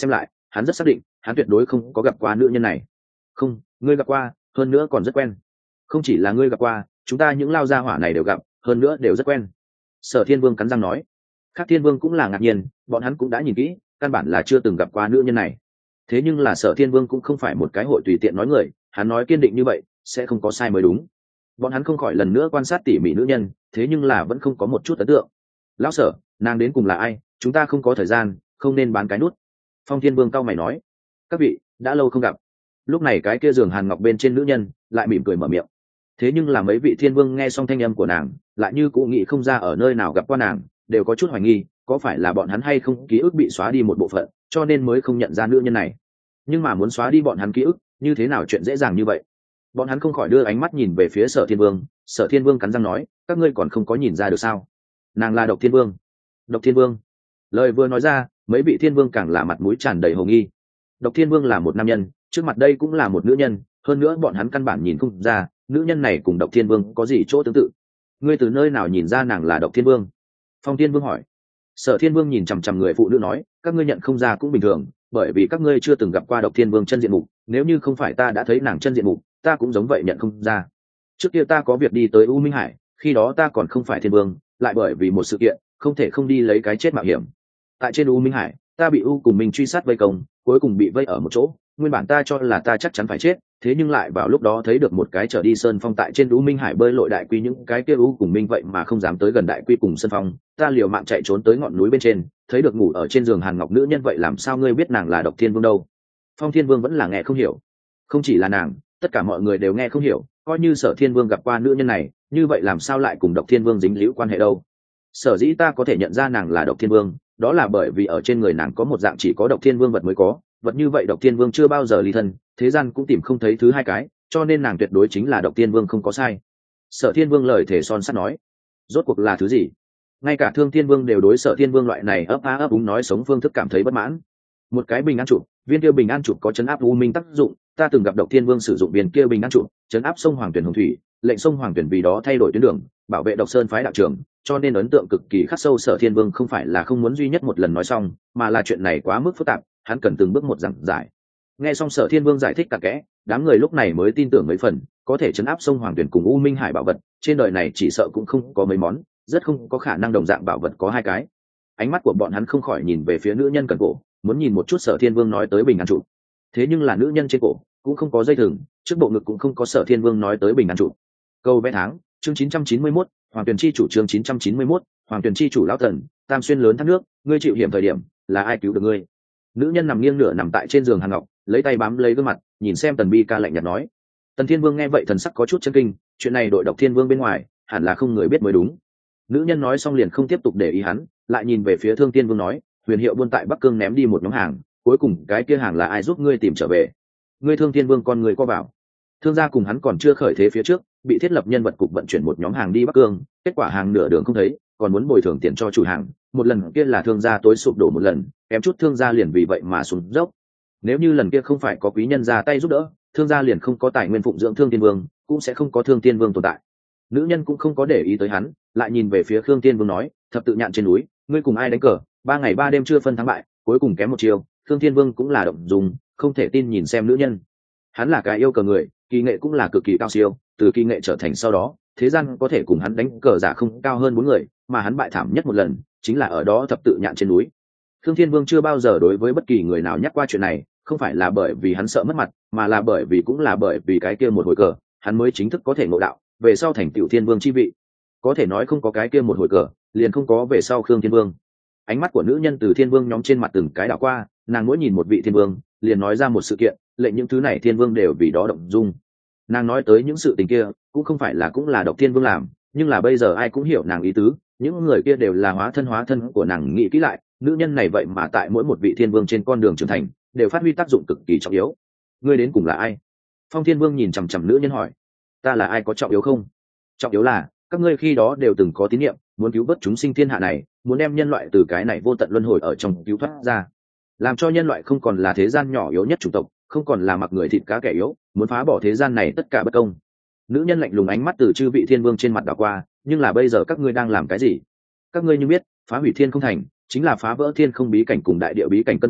hắn rất xác định hắn tuyệt đối không có gặp qua nữ nhân này. Không, ngươi gặp qua, hơn nữa còn rất quen. Không chỉ là ngươi gặp qua, chúng ta những lao gia hỏa này đều gặp, hơn nữa đều rất quen. Sở Thiên Vương cắn răng nói. Khác Thiên Vương cũng là ngạc nhiên, bọn hắn cũng đã nhìn kỹ, căn bản là chưa từng gặp qua nữ nhân này. Thế nhưng là Sở Thiên Vương cũng không phải một cái hội tùy tiện nói người, hắn nói kiên định như vậy sẽ không có sai mới đúng. Bọn hắn không khỏi lần nữa quan sát tỉ mỉ nữ nhân, thế nhưng là vẫn không có một chút ấn tượng. Lão Sở, nàng đến cùng là ai? Chúng ta không có thời gian, không nên bán cái nút. Phong Thiên Vương cau mày nói. Các vị, đã lâu không gặp. Lúc này cái kia giường hàn ngọc bên trên nữ nhân lại mỉm cười mở miệng. Thế nhưng là mấy vị thiên vương nghe xong thanh âm của nàng, lại như cũng nghĩ không ra ở nơi nào gặp qua nàng, đều có chút hoài nghi, có phải là bọn hắn hay không ký ức bị xóa đi một bộ phận, cho nên mới không nhận ra nữ nhân này. Nhưng mà muốn xóa đi bọn hắn ký ức, như thế nào chuyện dễ dàng như vậy? Bọn hắn không khỏi đưa ánh mắt nhìn về phía Sở Thiên Vương. Sở Thiên Vương cắn răng nói, các ngươi còn không có nhìn ra được sao? Nàng là Độc Thiên Vương. Độc Thiên Vương. Lời vừa nói ra, mấy vị thiên vương càng là mặt mũi tràn đầy hồ nghi. Độc Thiên Vương là một nam nhân, trước mặt đây cũng là một nữ nhân, hơn nữa bọn hắn căn bản nhìn không ra nữ nhân này cùng Độc Thiên Vương có gì chỗ tương tự. Ngươi từ nơi nào nhìn ra nàng là Độc Thiên Vương? Phong Thiên Vương hỏi. Sở Thiên Vương nhìn chằm chằm người phụ nữ nói, các ngươi nhận không ra cũng bình thường, bởi vì các ngươi chưa từng gặp qua Độc Thiên Vương chân diện mục, nếu như không phải ta đã thấy nàng chân diện mục, ta cũng giống vậy nhận không ra. Trước kia ta có việc đi tới U Minh Hải, khi đó ta còn không phải thiên vương, lại bởi vì một sự kiện không thể không đi lấy cái chết mạo hiểm. Tại trên U Minh Hải, ta bị U cùng Minh truy sát vây công, cuối cùng bị vây ở một chỗ, nguyên bản ta cho là ta chắc chắn phải chết, thế nhưng lại vào lúc đó thấy được một cái trở đi sơn phong tại trên U Minh Hải bơi lội đại quy, những cái kia U cùng Minh vậy mà không dám tới gần đại quy cùng sơn phong, ta liều mạng chạy trốn tới ngọn núi bên trên, thấy được ngủ ở trên giường Hàn Ngọc nữ nhân, vậy làm sao ngươi biết nàng là Độc Thiên Vương đâu? Phong Thiên Vương vẫn là nghe không hiểu. Không chỉ là nàng, tất cả mọi người đều nghe không hiểu, coi như Sở Thiên Vương gặp qua nữ nhân này, như vậy làm sao lại cùng Độc Thiên Vương dính líu quan hệ đâu? Sở dĩ ta có thể nhận ra nàng là Độc Thiên Vương, đó là bởi vì ở trên người nàng có một dạng chỉ có Độc Thiên Vương vật mới có, vật như vậy Độc Thiên Vương chưa bao giờ ly thân, thế gian cũng tìm không thấy thứ hai cái, cho nên nàng tuyệt đối chính là Độc Thiên Vương không có sai. Sở Thiên Vương lời thể son sắt nói. Rốt cuộc là thứ gì? Ngay cả Thương Thiên Vương đều đối Sở Thiên Vương loại này ấp á ấp úng nói sống phương thức cảm thấy bất mãn. Một cái bình an trụ, viên kia bình an trụ có chấn áp u minh tác dụng, ta từng gặp Độc Thiên Vương sử dụng viên kia bình an trụ chấn áp sông Hoàng Tuyển Hồng Thủy, lệnh sông Hoàng Tuyển vì đó thay đổi tuyến đường, bảo vệ Độc Sơn phái đạo trưởng, cho nên ấn tượng cực kỳ khắc sâu. Sở Thiên Vương không phải là không muốn duy nhất một lần nói xong, mà là chuyện này quá mức phức tạp, hắn cần từng bước một giảng giải. Nghe xong Sở Thiên Vương giải thích cặn kẽ, đám người lúc này mới tin tưởng mấy phần, có thể chấn áp sông Hoàng Tuyển cùng U Minh Hải bảo vật, trên đời này chỉ sợ cũng không có mấy món, rất không có khả năng đồng dạng bảo vật có hai cái. Ánh mắt của bọn hắn không khỏi nhìn về phía nữ nhân cần cổ, muốn nhìn một chút Sở Thiên Vương nói tới bình an trụ. Thế nhưng là nữ nhân trên cổ cũng không có dây thừng, trước bộ ngực cũng không có Sở Thiên Vương nói tới bình an trụ. Câu vẽ tháng, chương chín trăm chín mươi mốt, Hoàng Tuyển chi chủ, chương chín trăm chín mươi mốt, Hoàng Tuyển chi chủ lão thần, Tam xuyên lớn thác nước, ngươi chịu hiểm thời điểm, là ai cứu được ngươi? Nữ nhân nằm nghiêng nửa nằm tại trên giường Hàn Ngọc, lấy tay bám lấy gương mặt, nhìn xem Tần Bi Ca lạnh nhạt nói. Tần Thiên Vương nghe vậy thần sắc có chút chấn kinh, chuyện này đội Độc Thiên Vương bên ngoài hẳn là không người biết mới đúng. Nữ nhân nói xong liền không tiếp tục để ý hắn, lại nhìn về phía Thương Thiên Vương nói, Huyền Hiệu buôn tại Bắc Cương ném đi một nhóm hàng, cuối cùng cái kia hàng là ai giúp ngươi tìm trở về? Ngươi Thương Thiên Vương con người co bảo. Thương gia cùng hắn còn chưa khởi thế phía trước, bị thiết lập nhân vật cục vận chuyển một nhóm hàng đi Bắc Cương, kết quả hàng nửa đường không thấy, còn muốn bồi thường tiền cho chủ hàng, một lần kia là Thương gia tối sụp đổ một lần, kém chút Thương gia liền vì vậy mà xuống dốc. Nếu như lần kia không phải có quý nhân ra tay giúp đỡ, Thương gia liền không có tài nguyên phụng dưỡng Thương Thiên Vương, cũng sẽ không có Thương Thiên Vương tồn tại. Nữ nhân cũng không có để ý tới hắn, lại nhìn về phía Khương Thiên Vương nói, thập tự nhạn trên núi, ngươi cùng ai đánh cờ, ba ngày ba đêm chưa phân thắng bại, cuối cùng kém một chiều, Khương Thiên Vương cũng là động dùng, không thể tin nhìn xem nữ nhân. Hắn là cái yêu cờ người, kỳ nghệ cũng là cực kỳ cao siêu, từ kỳ nghệ trở thành sau đó, thế gian có thể cùng hắn đánh cờ giả không cao hơn bốn người, mà hắn bại thảm nhất một lần, chính là ở đó thập tự nhạn trên núi. Khương Thiên Vương chưa bao giờ đối với bất kỳ người nào nhắc qua chuyện này, không phải là bởi vì hắn sợ mất mặt, mà là bởi vì cũng là bởi vì cái kia một hồi cờ, hắn mới chính thức có thể ngộ đạo, về sau thành tựu Thiên Vương chi vị. Có thể nói không có cái kia một hồi cờ, liền không có về sau Khương Thiên Vương. Ánh mắt của nữ nhân từ Thiên Vương nhóm trên mặt từng cái đảo qua, nàng mỗi nhìn một vị Thiên Vương, liền nói ra một sự kiện, lệnh những thứ này Thiên Vương đều vì đó động dung. Nàng nói tới những sự tình kia, cũng không phải là cũng là Độc Thiên Vương làm, nhưng là bây giờ ai cũng hiểu nàng ý tứ, những người kia đều là hóa thân hóa thân của nàng. Nghĩ kỹ lại, nữ nhân này vậy mà tại mỗi một vị Thiên Vương trên con đường trưởng thành, đều phát huy tác dụng cực kỳ trọng yếu. Ngươi đến cùng là ai? Phong Thiên Vương nhìn chằm chằm nữ nhân hỏi. Ta là ai có trọng yếu không? Trọng yếu là các ngươi khi đó đều từng có tín niệm, muốn cứu vớt chúng sinh thiên hạ này, muốn đem nhân loại từ cái này vô tận luân hồi ở trong cứu thoát ra, làm cho nhân loại không còn là thế gian nhỏ yếu nhất chủng tộc, không còn là mặc người thịt cá kẻ yếu, muốn phá bỏ thế gian này tất cả bất công. Nữ nhân lạnh lùng ánh mắt từ chư vị Thiên Vương trên mặt đảo qua, nhưng là bây giờ các ngươi đang làm cái gì? Các ngươi như biết, phá hủy thiên không thành, chính là phá vỡ thiên không bí cảnh cùng đại địa bí cảnh cân bằng,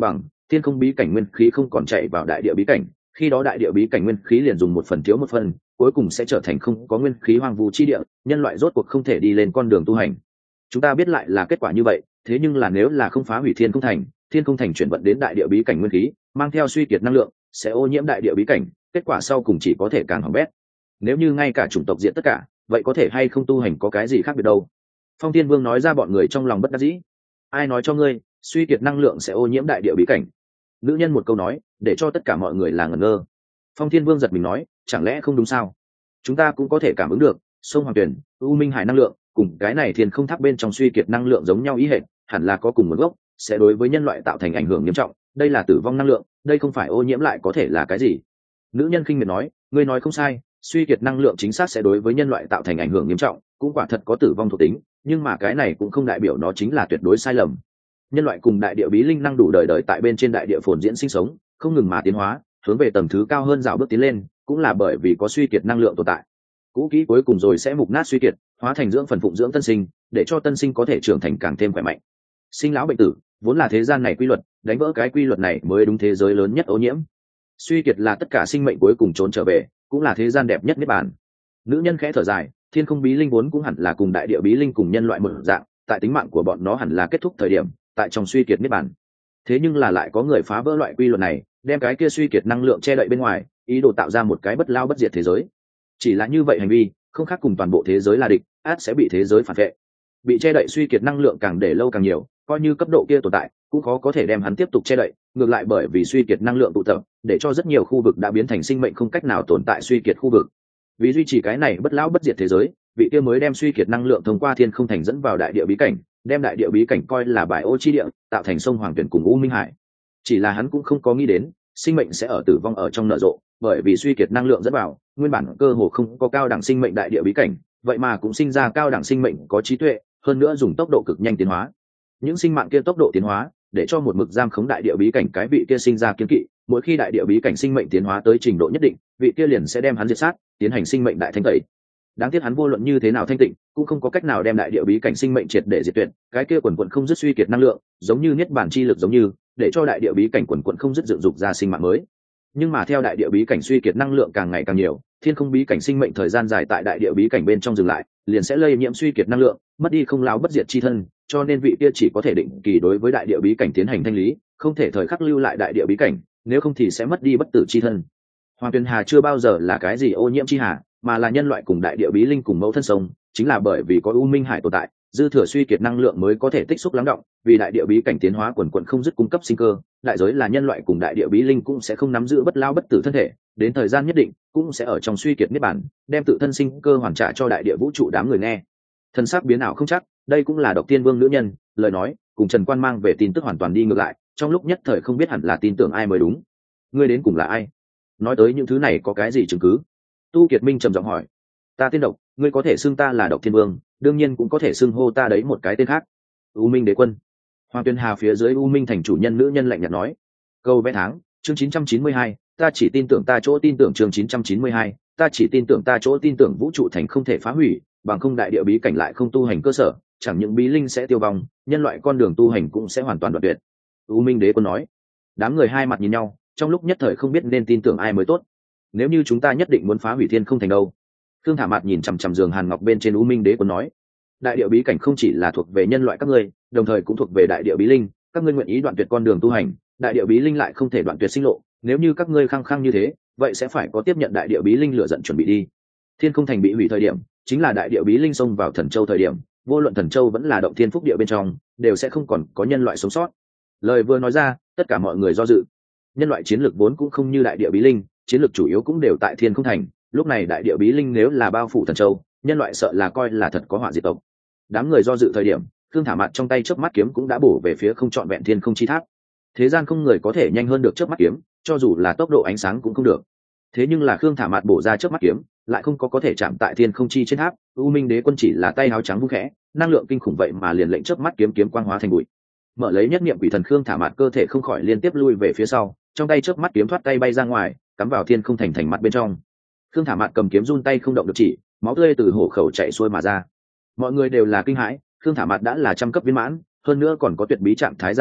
thiên không bí cảnh nguyên khí không còn chạy vào đại địa bí cảnh, khi đó đại địa bí cảnh nguyên khí liền dùng một phần thiếu một phần, cuối cùng sẽ trở thành không có nguyên khí hoang vu chi địa, nhân loại rốt cuộc không thể đi lên con đường tu hành. Chúng ta biết lại là kết quả như vậy, thế nhưng là nếu là không phá hủy thiên không thành, thiên không thành chuyển vận đến đại địa bí cảnh nguyên khí mang theo suy kiệt năng lượng, sẽ ô nhiễm đại địa bí cảnh, kết quả sau cùng chỉ có thể càng hỏng bét. Nếu như ngay cả chủng tộc diện tất cả, vậy có thể hay không tu hành có cái gì khác biệt đâu. Phong Thiên Vương nói ra, bọn người trong lòng bất đắc dĩ. Ai nói cho ngươi suy kiệt năng lượng sẽ ô nhiễm đại địa bí cảnh? Nữ nhân một câu nói để cho tất cả mọi người là ngẩn ngơ. Phong Thiên Vương giật mình nói, chẳng lẽ không đúng sao? Chúng ta cũng có thể cảm ứng được sông Hoàng Tuyển, u minh hải năng lượng cùng cái này thiên không tháp bên trong suy kiệt năng lượng giống nhau ý hệt, hẳn là có cùng nguồn gốc, sẽ đối với nhân loại tạo thành ảnh hưởng nghiêm trọng. Đây là tử vong năng lượng, đây không phải ô nhiễm lại có thể là cái gì? Nữ nhân khinh miệt nói, ngươi nói không sai, suy kiệt năng lượng chính xác sẽ đối với nhân loại tạo thành ảnh hưởng nghiêm trọng, cũng quả thật có tử vong thuộc tính, nhưng mà cái này cũng không đại biểu nó chính là tuyệt đối sai lầm. Nhân loại cùng đại địa bí linh năng đủ đời đời tại bên trên đại địa phồn diễn sinh sống, không ngừng mà tiến hóa, hướng về tầng thứ cao hơn dạo bước tiến lên, cũng là bởi vì có suy kiệt năng lượng tồn tại. Cũ kỹ cuối cùng rồi sẽ mục nát suy kiệt, hóa thành dưỡng phần phụng dưỡng tân sinh, để cho tân sinh có thể trưởng thành càng thêm khỏe mạnh. Sinh lão bệnh tử vốn là thế gian này quy luật, đánh vỡ cái quy luật này mới đúng thế giới lớn nhất ô nhiễm. Suy kiệt là tất cả sinh mệnh cuối cùng trốn trở về, cũng là thế gian đẹp nhất niết bàn. Nữ nhân khẽ thở dài, thiên không bí linh vốn cũng hẳn là cùng đại địa bí linh cùng nhân loại một dạng, tại tính mạng của bọn nó hẳn là kết thúc thời điểm, tại trong suy kiệt niết bàn. Thế nhưng là lại có người phá vỡ loại quy luật này, đem cái kia suy kiệt năng lượng che đậy bên ngoài, ý đồ tạo ra một cái bất lao bất diệt thế giới. Chỉ là như vậy hành vi không khác cùng toàn bộ thế giới là địch, át sẽ bị thế giới phản vệ. Bị che đậy suy kiệt năng lượng càng để lâu càng nhiều, coi như cấp độ kia tồn tại cũng khó có thể đem hắn tiếp tục che đậy, ngược lại bởi vì suy kiệt năng lượng tụ tập, để cho rất nhiều khu vực đã biến thành sinh mệnh không cách nào tồn tại suy kiệt khu vực. Vì duy trì cái này bất lão bất diệt thế giới, vị kia mới đem suy kiệt năng lượng thông qua thiên không thành dẫn vào đại địa bí cảnh, đem đại địa bí cảnh coi là bãi ô chi địa, tạo thành sông Hoàng Tuyển cùng u minh hải. Chỉ là hắn cũng không có nghĩ đến sinh mệnh sẽ ở tử vong ở trong nở rộ, bởi vì suy kiệt năng lượng dẫn vào, nguyên bản cơ hồ không có cao đẳng sinh mệnh đại địa bí cảnh, vậy mà cũng sinh ra cao đẳng sinh mệnh có trí tuệ, hơn nữa dùng tốc độ cực nhanh tiến hóa. Những sinh mạng kia tốc độ tiến hóa, để cho một mực giam khống đại địa bí cảnh cái vị kia sinh ra kiên kỵ, mỗi khi đại địa bí cảnh sinh mệnh tiến hóa tới trình độ nhất định, vị kia liền sẽ đem hắn diệt sát, tiến hành sinh mệnh đại thanh tẩy. Đáng tiếc hắn vô luận như thế nào thanh tịnh, cũng không có cách nào đem đại địa bí cảnh sinh mệnh triệt để diệt tuyệt, cái kia quần quần không dứt suy kiệt năng lượng, giống như niết bàn chi lực giống như, để cho đại địa bí cảnh quần quần không dứt dựng dục ra sinh mạng mới. Nhưng mà theo đại địa bí cảnh suy kiệt năng lượng càng ngày càng nhiều, thiên không bí cảnh sinh mệnh thời gian dài tại đại địa bí cảnh bên trong dừng lại, liền sẽ lây nhiễm suy kiệt năng lượng, mất đi không lão bất diệt chi thân, cho nên vị kia chỉ có thể định kỳ đối với đại địa bí cảnh tiến hành thanh lý, không thể thời khắc lưu lại đại địa bí cảnh, nếu không thì sẽ mất đi bất tử chi thân. Hoàng Tuyền Hà chưa bao giờ là cái gì ô nhiễm chi hà, mà là nhân loại cùng đại địa bí linh cùng mẫu thân sông, chính là bởi vì có u minh hải tồn tại, dư thừa suy kiệt năng lượng mới có thể tích xúc lắng động, vì đại địa bí cảnh tiến hóa quần quần không dứt cung cấp sinh cơ, đại giới là nhân loại cùng đại địa bí linh cũng sẽ không nắm giữ bất lao bất tử thân thể, đến thời gian nhất định cũng sẽ ở trong suy kiệt niết bản, đem tự thân sinh cơ hoàn trả cho đại địa vũ trụ đám người nghe. Thân xác biến ảo không chắc, đây cũng là Độc Tiên Vương nữ nhân, lời nói cùng Trần Quan mang về tin tức hoàn toàn đi ngược lại, trong lúc nhất thời không biết hẳn là tin tưởng ai mới đúng. Ngươi đến cùng là ai? Nói tới những thứ này có cái gì chứng cứ? Tu Kiệt Minh trầm giọng hỏi. Ta tên Độc, ngươi có thể xưng ta là Độc Thiên Vương, đương nhiên cũng có thể xưng hô ta đấy một cái tên khác. U Minh Đế Quân. Hoàng Tuyên Hà phía dưới U Minh thành chủ nhân nữ nhân lạnh nhạt nói. Câu vẽ tháng, chương chín trăm chín mươi hai, ta chỉ tin tưởng ta chỗ tin tưởng chương chín trăm chín mươi hai, ta chỉ tin tưởng ta chỗ tin tưởng vũ trụ thành không thể phá hủy, bằng không đại địa bí cảnh lại không tu hành cơ sở, chẳng những bí linh sẽ tiêu vong, nhân loại con đường tu hành cũng sẽ hoàn toàn đoạn tuyệt. U Minh Đế Quân nói. Đám người hai mặt nhìn nhau, trong lúc nhất thời không biết nên tin tưởng ai mới tốt. Nếu như chúng ta nhất định muốn phá hủy thiên không thành đâu? Thương Thả Mạt nhìn chằm chằm giường Hàn Ngọc bên trên U Minh Đế Quân nói. Đại địa bí cảnh không chỉ là thuộc về nhân loại các ngươi, đồng thời cũng thuộc về đại địa bí linh, các ngươi nguyện ý đoạn tuyệt con đường tu hành, đại địa bí linh lại không thể đoạn tuyệt sinh lộ, nếu như các ngươi khăng khăng như thế, vậy sẽ phải có tiếp nhận đại địa bí linh lựa giận chuẩn bị đi. Thiên không thành bị hủy thời điểm, chính là đại địa bí linh xông vào Thần Châu thời điểm, vô luận Thần Châu vẫn là động thiên phúc địa bên trong, đều sẽ không còn có nhân loại sống sót. Lời vừa nói ra, tất cả mọi người do dự. Nhân loại chiến lược vốn cũng không như đại địa bí linh, chiến lược chủ yếu cũng đều tại thiên không thành, lúc này đại địa bí linh nếu là bao phủ Thần Châu, nhân loại sợ là coi là thật có họa diệt tộc. Đám người do dự thời điểm, Thương Thả Mạt trong tay chớp mắt kiếm cũng đã bổ về phía không trọn vẹn thiên không chi tháp. Thế gian không người có thể nhanh hơn được chớp mắt kiếm, cho dù là tốc độ ánh sáng cũng không được. Thế nhưng là Khương Thả Mạt bổ ra chớp mắt kiếm, lại không có có thể chạm tại thiên không chi trên tháp. U Minh Đế Quân chỉ là tay áo trắng vung khẽ, năng lượng kinh khủng vậy mà liền lệnh chớp mắt kiếm kiếm quang hóa thành bụi. Mở lấy nhất niệm quỷ thần Khương Thả Mạt cơ thể không khỏi liên tiếp lui về phía sau, trong tay chớp mắt kiếm thoát tay bay ra ngoài, cắm vào thiên không thành thành mặt bên trong. Khương Thả Mạt cầm kiếm run tay không động được chỉ, máu tươi từ hổ khẩu chảy xuôi mà ra. Mọi người đều là kinh hãi, Khương Thả Mạt đã là trăm cấp viên mãn, hơn nữa còn có tuyệt bí trạng thái gia trì,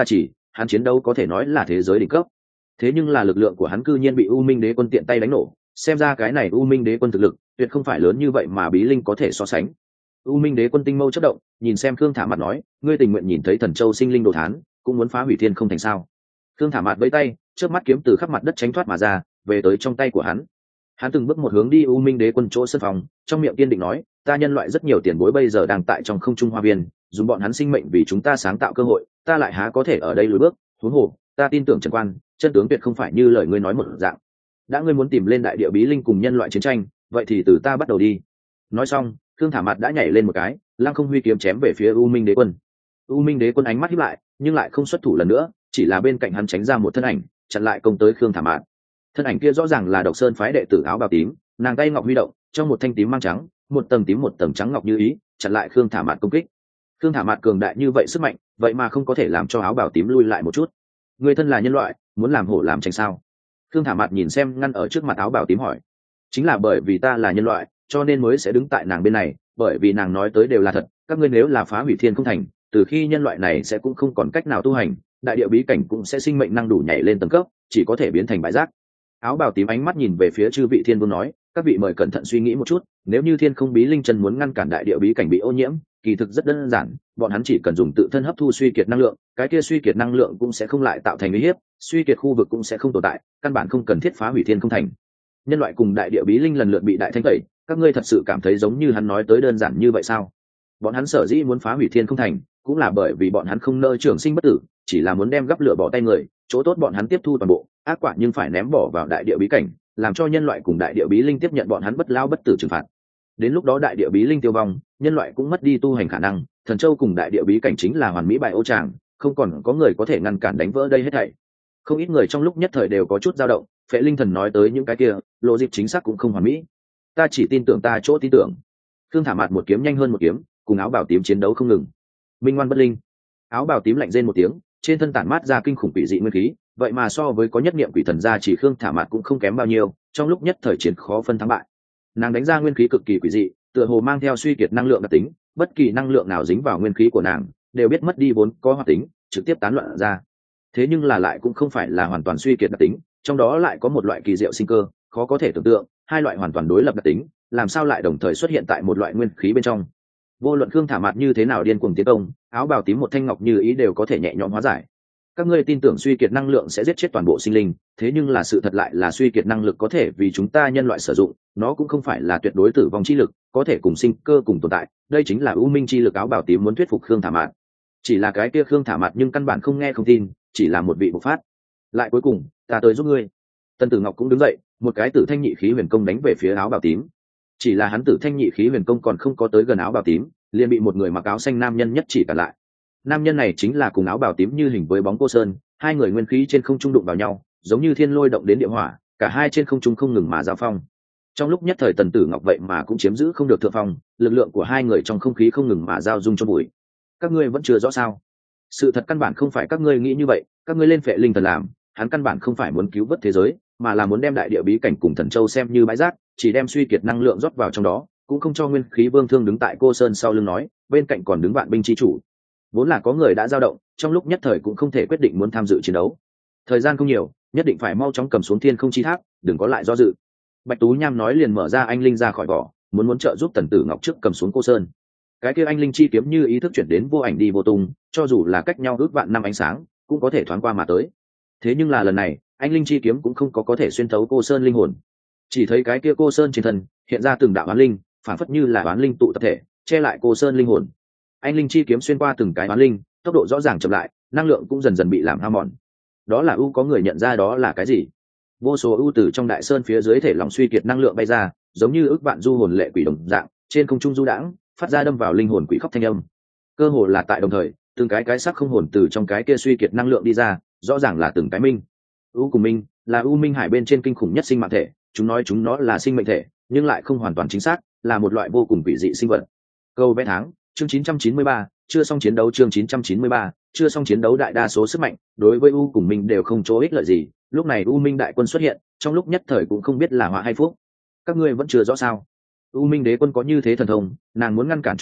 hắn chiến đấu có thể nói là thế giới đỉnh cấp. Thế nhưng là lực lượng của hắn cư nhiên bị U Minh Đế quân tiện tay đánh nổ, xem ra cái này U Minh Đế quân thực lực tuyệt không phải lớn như vậy mà Bí Linh có thể so sánh. U Minh Đế quân tinh mâu chớp động, nhìn xem Khương Thả Mạt nói, ngươi tình nguyện nhìn thấy Thần Châu sinh linh đồ thán, cũng muốn phá hủy thiên không thành sao? Khương Thả Mạt vẫy tay, chớp mắt kiếm từ khắp mặt đất tránh thoát mà ra, về tới trong tay của hắn. Hắn từng bước một hướng đi U Minh Đế quân chỗ sân phòng, trong miệng kiên định nói, ta nhân loại rất nhiều tiền bối bây giờ đang tại trong không trung hoa viên, dùng bọn hắn sinh mệnh vì chúng ta sáng tạo cơ hội, ta lại há có thể ở đây lùi bước? Huống hồ, ta tin tưởng Trần Quan, chân tướng tuyệt không phải như lời ngươi nói một dạng. Đã ngươi muốn tìm lên đại địa bí linh cùng nhân loại chiến tranh, vậy thì từ ta bắt đầu đi. Nói xong, Khương Thả Mạt đã nhảy lên một cái, lăng không huy kiếm chém về phía U Minh Đế quân. U Minh Đế quân ánh mắt híp lại, nhưng lại không xuất thủ lần nữa, chỉ là bên cạnh hắn tránh ra một thân ảnh, chặn lại công tới Khương Thả Mạt. Thân ảnh kia rõ ràng là Độc Sơn phái đệ tử áo bào tím, nàng tay ngọc huy động, trong một thanh tím mang trắng, một tầng tím một tầng trắng ngọc như ý, chặn lại Khương Thả Mạt công kích. Khương Thả Mạt cường đại như vậy sức mạnh, vậy mà không có thể làm cho áo bào tím lui lại một chút. Người thân là nhân loại, muốn làm hổ làm tranh sao? Khương Thả Mạt nhìn xem ngăn ở trước mặt áo bào tím hỏi. Chính là bởi vì ta là nhân loại, cho nên mới sẽ đứng tại nàng bên này, bởi vì nàng nói tới đều là thật, các ngươi nếu là phá hủy thiên không thành, từ khi nhân loại này sẽ cũng không còn cách nào tu hành, đại địa bí cảnh cũng sẽ sinh mệnh năng đủ nhảy lên tầng cấp, chỉ có thể biến thành bãi rác. Áo bào tím ánh mắt nhìn về phía chư vị thiên vương nói, các vị mời cẩn thận suy nghĩ một chút, nếu như thiên không bí linh chân muốn ngăn cản đại địa bí cảnh bị ô nhiễm, kỳ thực rất đơn giản, bọn hắn chỉ cần dùng tự thân hấp thu suy kiệt năng lượng, cái kia suy kiệt năng lượng cũng sẽ không lại tạo thành uy hiếp, suy kiệt khu vực cũng sẽ không tồn tại, căn bản không cần thiết phá hủy thiên không thành. Nhân loại cùng đại địa bí linh lần lượt bị đại thanh tẩy, các ngươi thật sự cảm thấy giống như hắn nói tới đơn giản như vậy sao? Bọn hắn sở dĩ muốn phá hủy thiên không thành, cũng là bởi vì bọn hắn không nơi trường sinh bất tử, chỉ là muốn đem gắp lửa bỏ tay người, chỗ tốt bọn hắn tiếp thu toàn bộ, ác quả nhưng phải ném bỏ vào đại địa bí cảnh, làm cho nhân loại cùng đại địa bí linh tiếp nhận bọn hắn bất lao bất tử trừng phạt. Đến lúc đó đại địa bí linh tiêu vong, nhân loại cũng mất đi tu hành khả năng, Thần Châu cùng đại địa bí cảnh chính là hoàn mỹ bại ô tràng, không còn có người có thể ngăn cản đánh vỡ đây hết thảy. Không ít người trong lúc nhất thời đều có chút dao động, Phệ Linh Thần nói tới những cái kia, lộ dịp chính xác cũng không hoàn mỹ. Ta chỉ tin tưởng ta chỗ tin tưởng. Khương Thả Mạt một kiếm nhanh hơn một kiếm, cùng áo bào tím chiến đấu không ngừng. Minh ngoan bất linh. Áo bào tím lạnh rên một tiếng, trên thân tản mát ra kinh khủng quỷ dị nguyên khí, vậy mà so với có nhất niệm quỷ thần gia chỉ Khương Thả Mạt cũng không kém bao nhiêu, trong lúc nhất thời chiến khó phân thắng bại. Nàng đánh ra nguyên khí cực kỳ quỷ dị, tựa hồ mang theo suy kiệt năng lượng đặc tính, bất kỳ năng lượng nào dính vào nguyên khí của nàng đều biết mất đi vốn có hoạt tính, trực tiếp tán loạn ra. Thế nhưng là lại cũng không phải là hoàn toàn suy kiệt đặc tính, trong đó lại có một loại kỳ diệu sinh cơ, khó có thể tưởng tượng, hai loại hoàn toàn đối lập đặc tính, làm sao lại đồng thời xuất hiện tại một loại nguyên khí bên trong. Vô luận Khương Thả Mạt như thế nào điên cuồng tiến công, áo bào tím một thanh ngọc như ý đều có thể nhẹ nhõm hóa giải. Các ngươi tin tưởng suy kiệt năng lượng sẽ giết chết toàn bộ sinh linh, thế nhưng là sự thật lại là suy kiệt năng lực có thể vì chúng ta nhân loại sử dụng, nó cũng không phải là tuyệt đối tử vong chi lực, có thể cùng sinh cơ cùng tồn tại, đây chính là u minh chi lực áo bào tím muốn thuyết phục Khương Thả Mạt. Chỉ là cái kia Khương Thả Mạt nhưng căn bản không nghe không tin, chỉ là một vị bộc phát. Lại cuối cùng, ta tới giúp ngươi. Tân Tử Ngọc cũng đứng dậy, một cái tử thanh nhị khí huyền công đánh về phía áo bào tím. Chỉ là hắn tử thanh nhị khí huyền công còn không có tới gần áo bào tím, liền bị một người mặc áo xanh nam nhân nhất chỉ cản lại. Nam nhân này chính là cùng áo bào tím như hình với bóng cô sơn, hai người nguyên khí trên không trung đụng vào nhau, giống như thiên lôi động đến địa hỏa, cả hai trên không trung không ngừng mà giao phong. Trong lúc nhất thời Tần Tử Ngọc vậy mà cũng chiếm giữ không được thượng phong, lực lượng của hai người trong không khí không ngừng mà giao dung cho bụi. Các ngươi vẫn chưa rõ sao? Sự thật căn bản không phải các ngươi nghĩ như vậy, các ngươi lên Phệ Linh Thần làm, hắn căn bản không phải muốn cứu vớt thế giới, mà là muốn đem đại địa bí cảnh cùng Thần Châu xem như bãi rác, chỉ đem suy kiệt năng lượng rót vào trong đó, cũng không cho Nguyên Khí Vương Thương đứng tại cô sơn sau lưng nói, bên cạnh còn đứng Vạn binh chi chủ. Vốn là có người đã dao động, trong lúc nhất thời cũng không thể quyết định muốn tham dự chiến đấu. Thời gian không nhiều, nhất định phải mau chóng cầm xuống Thiên Không Chi Tháp, đừng có lại do dự. Bạch Tú Nham nói liền mở ra anh linh ra khỏi vỏ, muốn muốn trợ giúp Tần Tử Ngọc trước cầm xuống cô sơn. Cái kia anh linh chi kiếm như ý thức chuyển đến vô ảnh đi vô tung, cho dù là cách nhau ước vạn năm ánh sáng, cũng có thể thoáng qua mà tới. Thế nhưng là lần này, anh linh chi kiếm cũng không có có thể xuyên thấu cô sơn linh hồn. Chỉ thấy cái kia cô sơn trên thân hiện ra từng đạo oán linh, phản phất như là oán linh tụ tập thể, che lại cô sơn linh hồn. Anh linh chi kiếm xuyên qua từng cái oán linh, tốc độ rõ ràng chậm lại, năng lượng cũng dần dần bị làm hao mòn. Đó là u có người nhận ra đó là cái gì? Vô số u từ trong đại sơn phía dưới thể lòng suy kiệt năng lượng bay ra, giống như ước vạn du hồn lệ quỷ đồng dạng, trên không trung du đãng, phát ra đâm vào linh hồn quỷ khóc thanh âm. Cơ hồ là tại đồng thời, từng cái cái sắc không hồn từ trong cái kia suy kiệt năng lượng đi ra, rõ ràng là từng cái minh. U cùng minh là u minh hải bên trên kinh khủng nhất sinh mạng thể, chúng nói chúng nó là sinh mệnh thể, nhưng lại không hoàn toàn chính xác, là một loại vô cùng quỷ dị sinh vật. Câu vẽ tháng, chương chín trăm chín mươi ba, chưa xong chiến đấu chương chín trăm chín mươi ba, chưa xong chiến đấu đại đa số sức mạnh, đối với u cùng minh đều không chỗ ích lợi gì, lúc này u minh đại quân xuất hiện, trong lúc nhất thời cũng không biết là họa hay phúc. Các ngươi vẫn chưa rõ sao? U minh đế quân có như thế thần thông, nàng muốn ngăn cản chúng ta,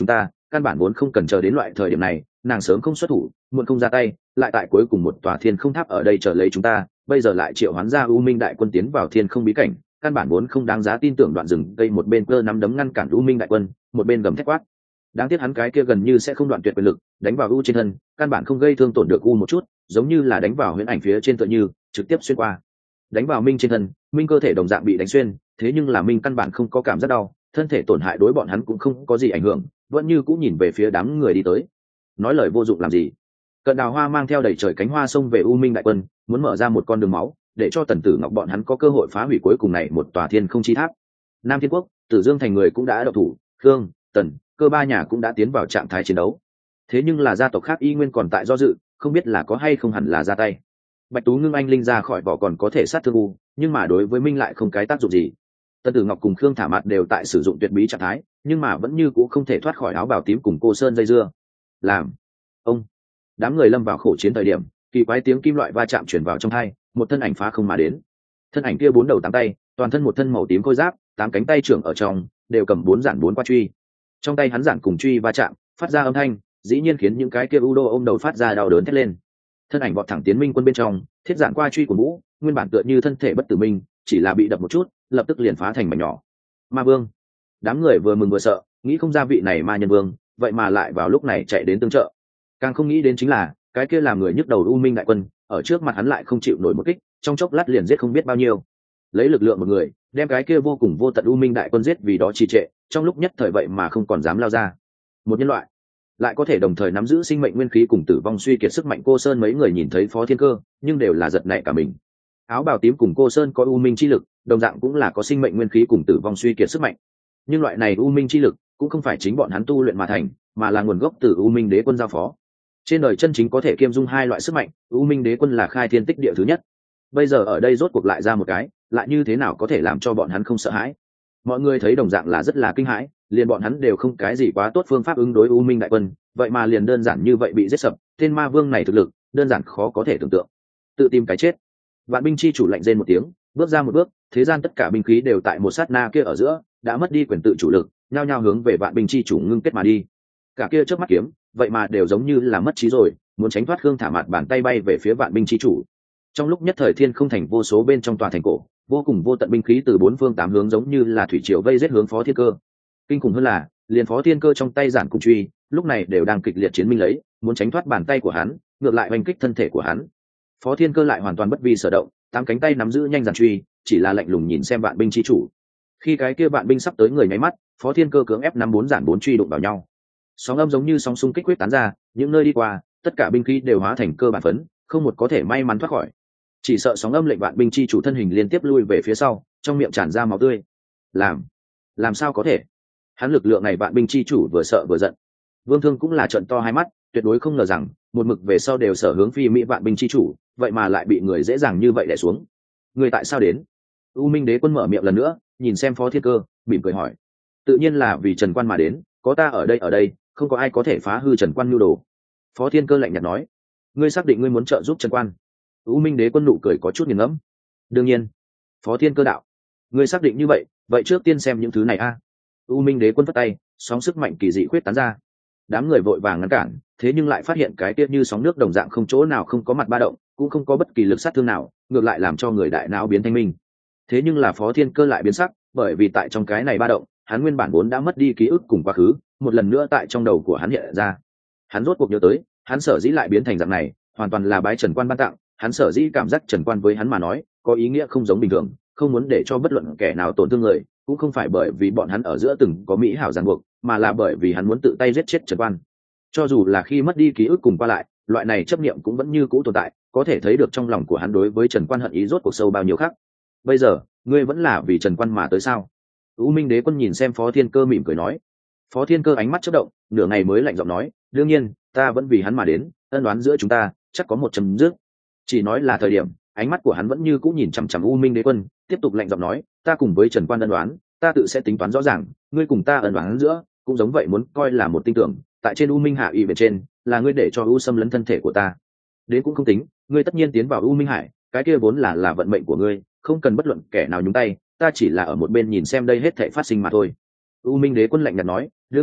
căn bản vốn không cần chờ đến loại thời điểm này, nàng sớm không xuất thủ, muộn không ra tay, lại tại cuối cùng một tòa thiên không tháp ở đây chờ lấy chúng ta, bây giờ lại triệu hoán ra u minh đại quân tiến vào thiên không bí cảnh, căn bản vốn không đáng giá tin tưởng. Đoạn rừng cây một bên cơ nắm đấm ngăn cản u minh đại quân, một bên gầm thét quát. Đáng tiếc hắn cái kia gần như sẽ không đoạn tuyệt quyền lực, đánh vào u trên thân, căn bản không gây thương tổn được u một chút, giống như là đánh vào huyễn ảnh phía trên tựa như trực tiếp xuyên qua. Đánh vào minh trên thân, minh cơ thể đồng dạng bị đánh xuyên, thế nhưng là minh căn bản không có cảm giác đau, thân thể tổn hại đối bọn hắn cũng không có gì ảnh hưởng, vẫn như cũng nhìn về phía đám người đi tới. Nói lời vô dụng làm gì? Cận Đào Hoa mang theo đầy trời cánh hoa xông về u minh đại quân, muốn mở ra một con đường máu để cho Tần Tử Ngọc bọn hắn có cơ hội phá hủy cuối cùng này một tòa thiên không chi tháp. Nam Thiên Quốc, Tử Dương thành người cũng đã động thủ, Khương, Tần, Cơ ba nhà cũng đã tiến vào trạng thái chiến đấu. Thế nhưng là gia tộc khác y nguyên còn tại do dự, không biết là có hay không hẳn là ra tay. Bạch Tú Ngưng anh linh ra khỏi vỏ còn có thể sát thương u, nhưng mà đối với minh lại không cái tác dụng gì. Tần Tử Ngọc cùng Khương Thả Mặt đều tại sử dụng tuyệt bí trạng thái, nhưng mà vẫn như cũ không thể thoát khỏi áo bào tím cùng cô sơn dây dưa. Làm ông đám người lâm vào khổ chiến thời điểm, kỳ quái tiếng kim loại va chạm chuyển vào trong hai, một thân ảnh phá không mà đến. Thân ảnh kia bốn đầu tám tay, toàn thân một thân màu tím khôi giáp, tám cánh tay trưởng ở trong đều cầm bốn giản bốn qua truy. Trong tay hắn giản cùng truy va chạm, phát ra âm thanh, dĩ nhiên khiến những cái kia u đô ôm đầu phát ra đau đớn thét lên. Thân ảnh vọt thẳng tiến minh quân bên trong, thiết giản qua truy của vũ, nguyên bản tựa như thân thể bất tử minh, chỉ là bị đập một chút, lập tức liền phá thành mảnh nhỏ. Ma vương, đám người vừa mừng vừa sợ, nghĩ không ra vị này ma nhân vương, vậy mà lại vào lúc này chạy đến tương trợ. Càng không nghĩ đến chính là cái kia làm người nhức đầu u minh đại quân, ở trước mặt hắn lại không chịu nổi một kích, trong chốc lát liền giết không biết bao nhiêu. Lấy lực lượng một người đem cái kia vô cùng vô tận u minh đại quân giết vì đó trì trệ, trong lúc nhất thời vậy mà không còn dám lao ra. Một nhân loại lại có thể đồng thời nắm giữ sinh mệnh nguyên khí cùng tử vong suy kiệt sức mạnh. Cô Sơn mấy người nhìn thấy Phó Thiên Cơ, nhưng đều là giật nảy cả mình. Áo bào tím cùng Cô Sơn có u minh chi lực, đồng dạng cũng là có sinh mệnh nguyên khí cùng tử vong suy kiệt sức mạnh. Nhưng loại này u minh chi lực cũng không phải chính bọn hắn tu luyện mà thành, mà là nguồn gốc từ u minh đế quân giao phó. Trên đời chân chính có thể kiêm dung hai loại sức mạnh, u minh đế quân là khai thiên tích địa thứ nhất. Bây giờ ở đây rốt cuộc lại ra một cái, lại như thế nào có thể làm cho bọn hắn không sợ hãi? Mọi người thấy đồng dạng là rất là kinh hãi, liền bọn hắn đều không cái gì quá tốt phương pháp ứng đối u minh đại quân, vậy mà liền đơn giản như vậy bị giết sập. Tên ma vương này thực lực đơn giản khó có thể tưởng tượng, tự tìm cái chết. Vạn binh chi chủ lạnh rên một tiếng, bước ra một bước, thế gian tất cả binh khí đều tại một sát na kia ở giữa đã mất đi quyền tự chủ lực, nhao nhao hướng về vạn binh chi chủ ngưng kết mà đi. Cả kia trước mắt kiếm vậy mà đều giống như là mất trí rồi, muốn tránh thoát. Khương Thả Mặt bàn tay bay về phía vạn binh chi chủ. Trong lúc nhất thời thiên không thành vô số bên trong tòa thành cổ, vô cùng vô tận binh khí từ bốn phương tám hướng giống như là thủy triều vây giết hướng Phó Thiên Cơ. Kinh khủng hơn là liền Phó Thiên Cơ trong tay giản cùng truy lúc này đều đang kịch liệt chiến minh lấy, muốn tránh thoát bàn tay của hắn, ngược lại oanh kích thân thể của hắn. Phó Thiên Cơ lại hoàn toàn bất vi sở động, tám cánh tay nắm giữ nhanh giản truy, chỉ là lạnh lùng nhìn xem vạn binh chi chủ. Khi cái kia vạn binh sắp tới người nháy mắt, Phó Thiên Cơ cưỡng ép nắm bốn giản bốn truy đụng vào nhau. Sóng âm giống như sóng xung kích quyết tán ra, những nơi đi qua tất cả binh khí đều hóa thành cơ bản phấn, không một có thể may mắn thoát khỏi. Chỉ sợ sóng âm lệnh vạn binh chi chủ thân hình liên tiếp lui về phía sau, trong miệng tràn ra máu tươi. làm làm sao có thể? Hắn lực lượng này vạn binh chi chủ vừa sợ vừa giận. Vương Thương cũng là trợn to hai mắt, tuyệt đối không ngờ rằng một mực về sau đều sở hướng phi mỹ vạn binh chi chủ, vậy mà lại bị người dễ dàng như vậy đè xuống. Người tại sao đến? U Minh Đế quân mở miệng lần nữa, nhìn xem Phó Thiên Cơ, mỉm cười hỏi. Tự nhiên là vì Trần Quan mà đến, có ta ở đây ở đây, không có ai có thể phá hư Trần Quan nhu đồ. Phó Thiên Cơ lạnh nhạt nói. Ngươi xác định ngươi muốn trợ giúp Trần Quan? U Minh Đế quân nụ cười có chút nghiền ngẫm. Đương nhiên. Phó Thiên Cơ đạo. Ngươi xác định như vậy, vậy trước tiên xem những thứ này a. À. U Minh Đế quân vất tay, sóng sức mạnh kỳ dị khuyết tán ra. Đám người vội vàng ngăn cản, thế nhưng lại phát hiện cái tiết như sóng nước đồng dạng không chỗ nào không có mặt ba động, cũng không có bất kỳ lực sát thương nào, ngược lại làm cho người đại não biến thanh minh. Thế nhưng là Phó Thiên Cơ lại biến sắc, bởi vì tại trong cái này ba động, hắn nguyên bản vốn đã mất đi ký ức cùng quá khứ, một lần nữa tại trong đầu của hắn hiện ra. Hắn rốt cuộc nhớ tới, hắn sở dĩ lại biến thành dạng này, hoàn toàn là bái Trần Quan ban tặng. Hắn sở dĩ cảm giác Trần Quan với hắn mà nói có ý nghĩa không giống bình thường, không muốn để cho bất luận kẻ nào tổn thương người, cũng không phải bởi vì bọn hắn ở giữa từng có mỹ hảo ràng buộc, mà là bởi vì hắn muốn tự tay giết chết Trần Quan. Cho dù là khi mất đi ký ức cùng qua lại, loại này chấp niệm cũng vẫn như cũ tồn tại, có thể thấy được trong lòng của hắn đối với Trần Quan hận ý rốt cuộc sâu bao nhiêu khác. Bây giờ ngươi vẫn là vì Trần Quan mà tới sao? U Minh Đế quân nhìn xem Phó Thiên Cơ mỉm cười nói. Phó Thiên Cơ ánh mắt chớp động, nửa ngày mới lạnh giọng nói, đương nhiên ta vẫn vì hắn mà đến, ân oán giữa chúng ta chắc có một chấm dứt. Chỉ nói là thời điểm, ánh mắt của hắn vẫn như cũ nhìn chằm chằm U Minh Đế quân, tiếp tục lạnh giọng nói, ta cùng với Trần Quan ân oán, ta tự sẽ tính toán rõ ràng, ngươi cùng ta ân oán giữa cũng giống vậy, muốn coi là một tinh tưởng, tại trên U Minh Hạ ủy bên trên, là ngươi để cho U xâm lấn thân thể của ta, đến cũng không tính, ngươi tất nhiên tiến vào U Minh Hải, cái kia vốn là là vận mệnh của ngươi, không cần bất luận kẻ nào nhúng tay, ta chỉ là ở một bên nhìn xem đây hết thảy phát sinh mà thôi. U Minh Đế quân lạnh nhạt nói, đương nhiên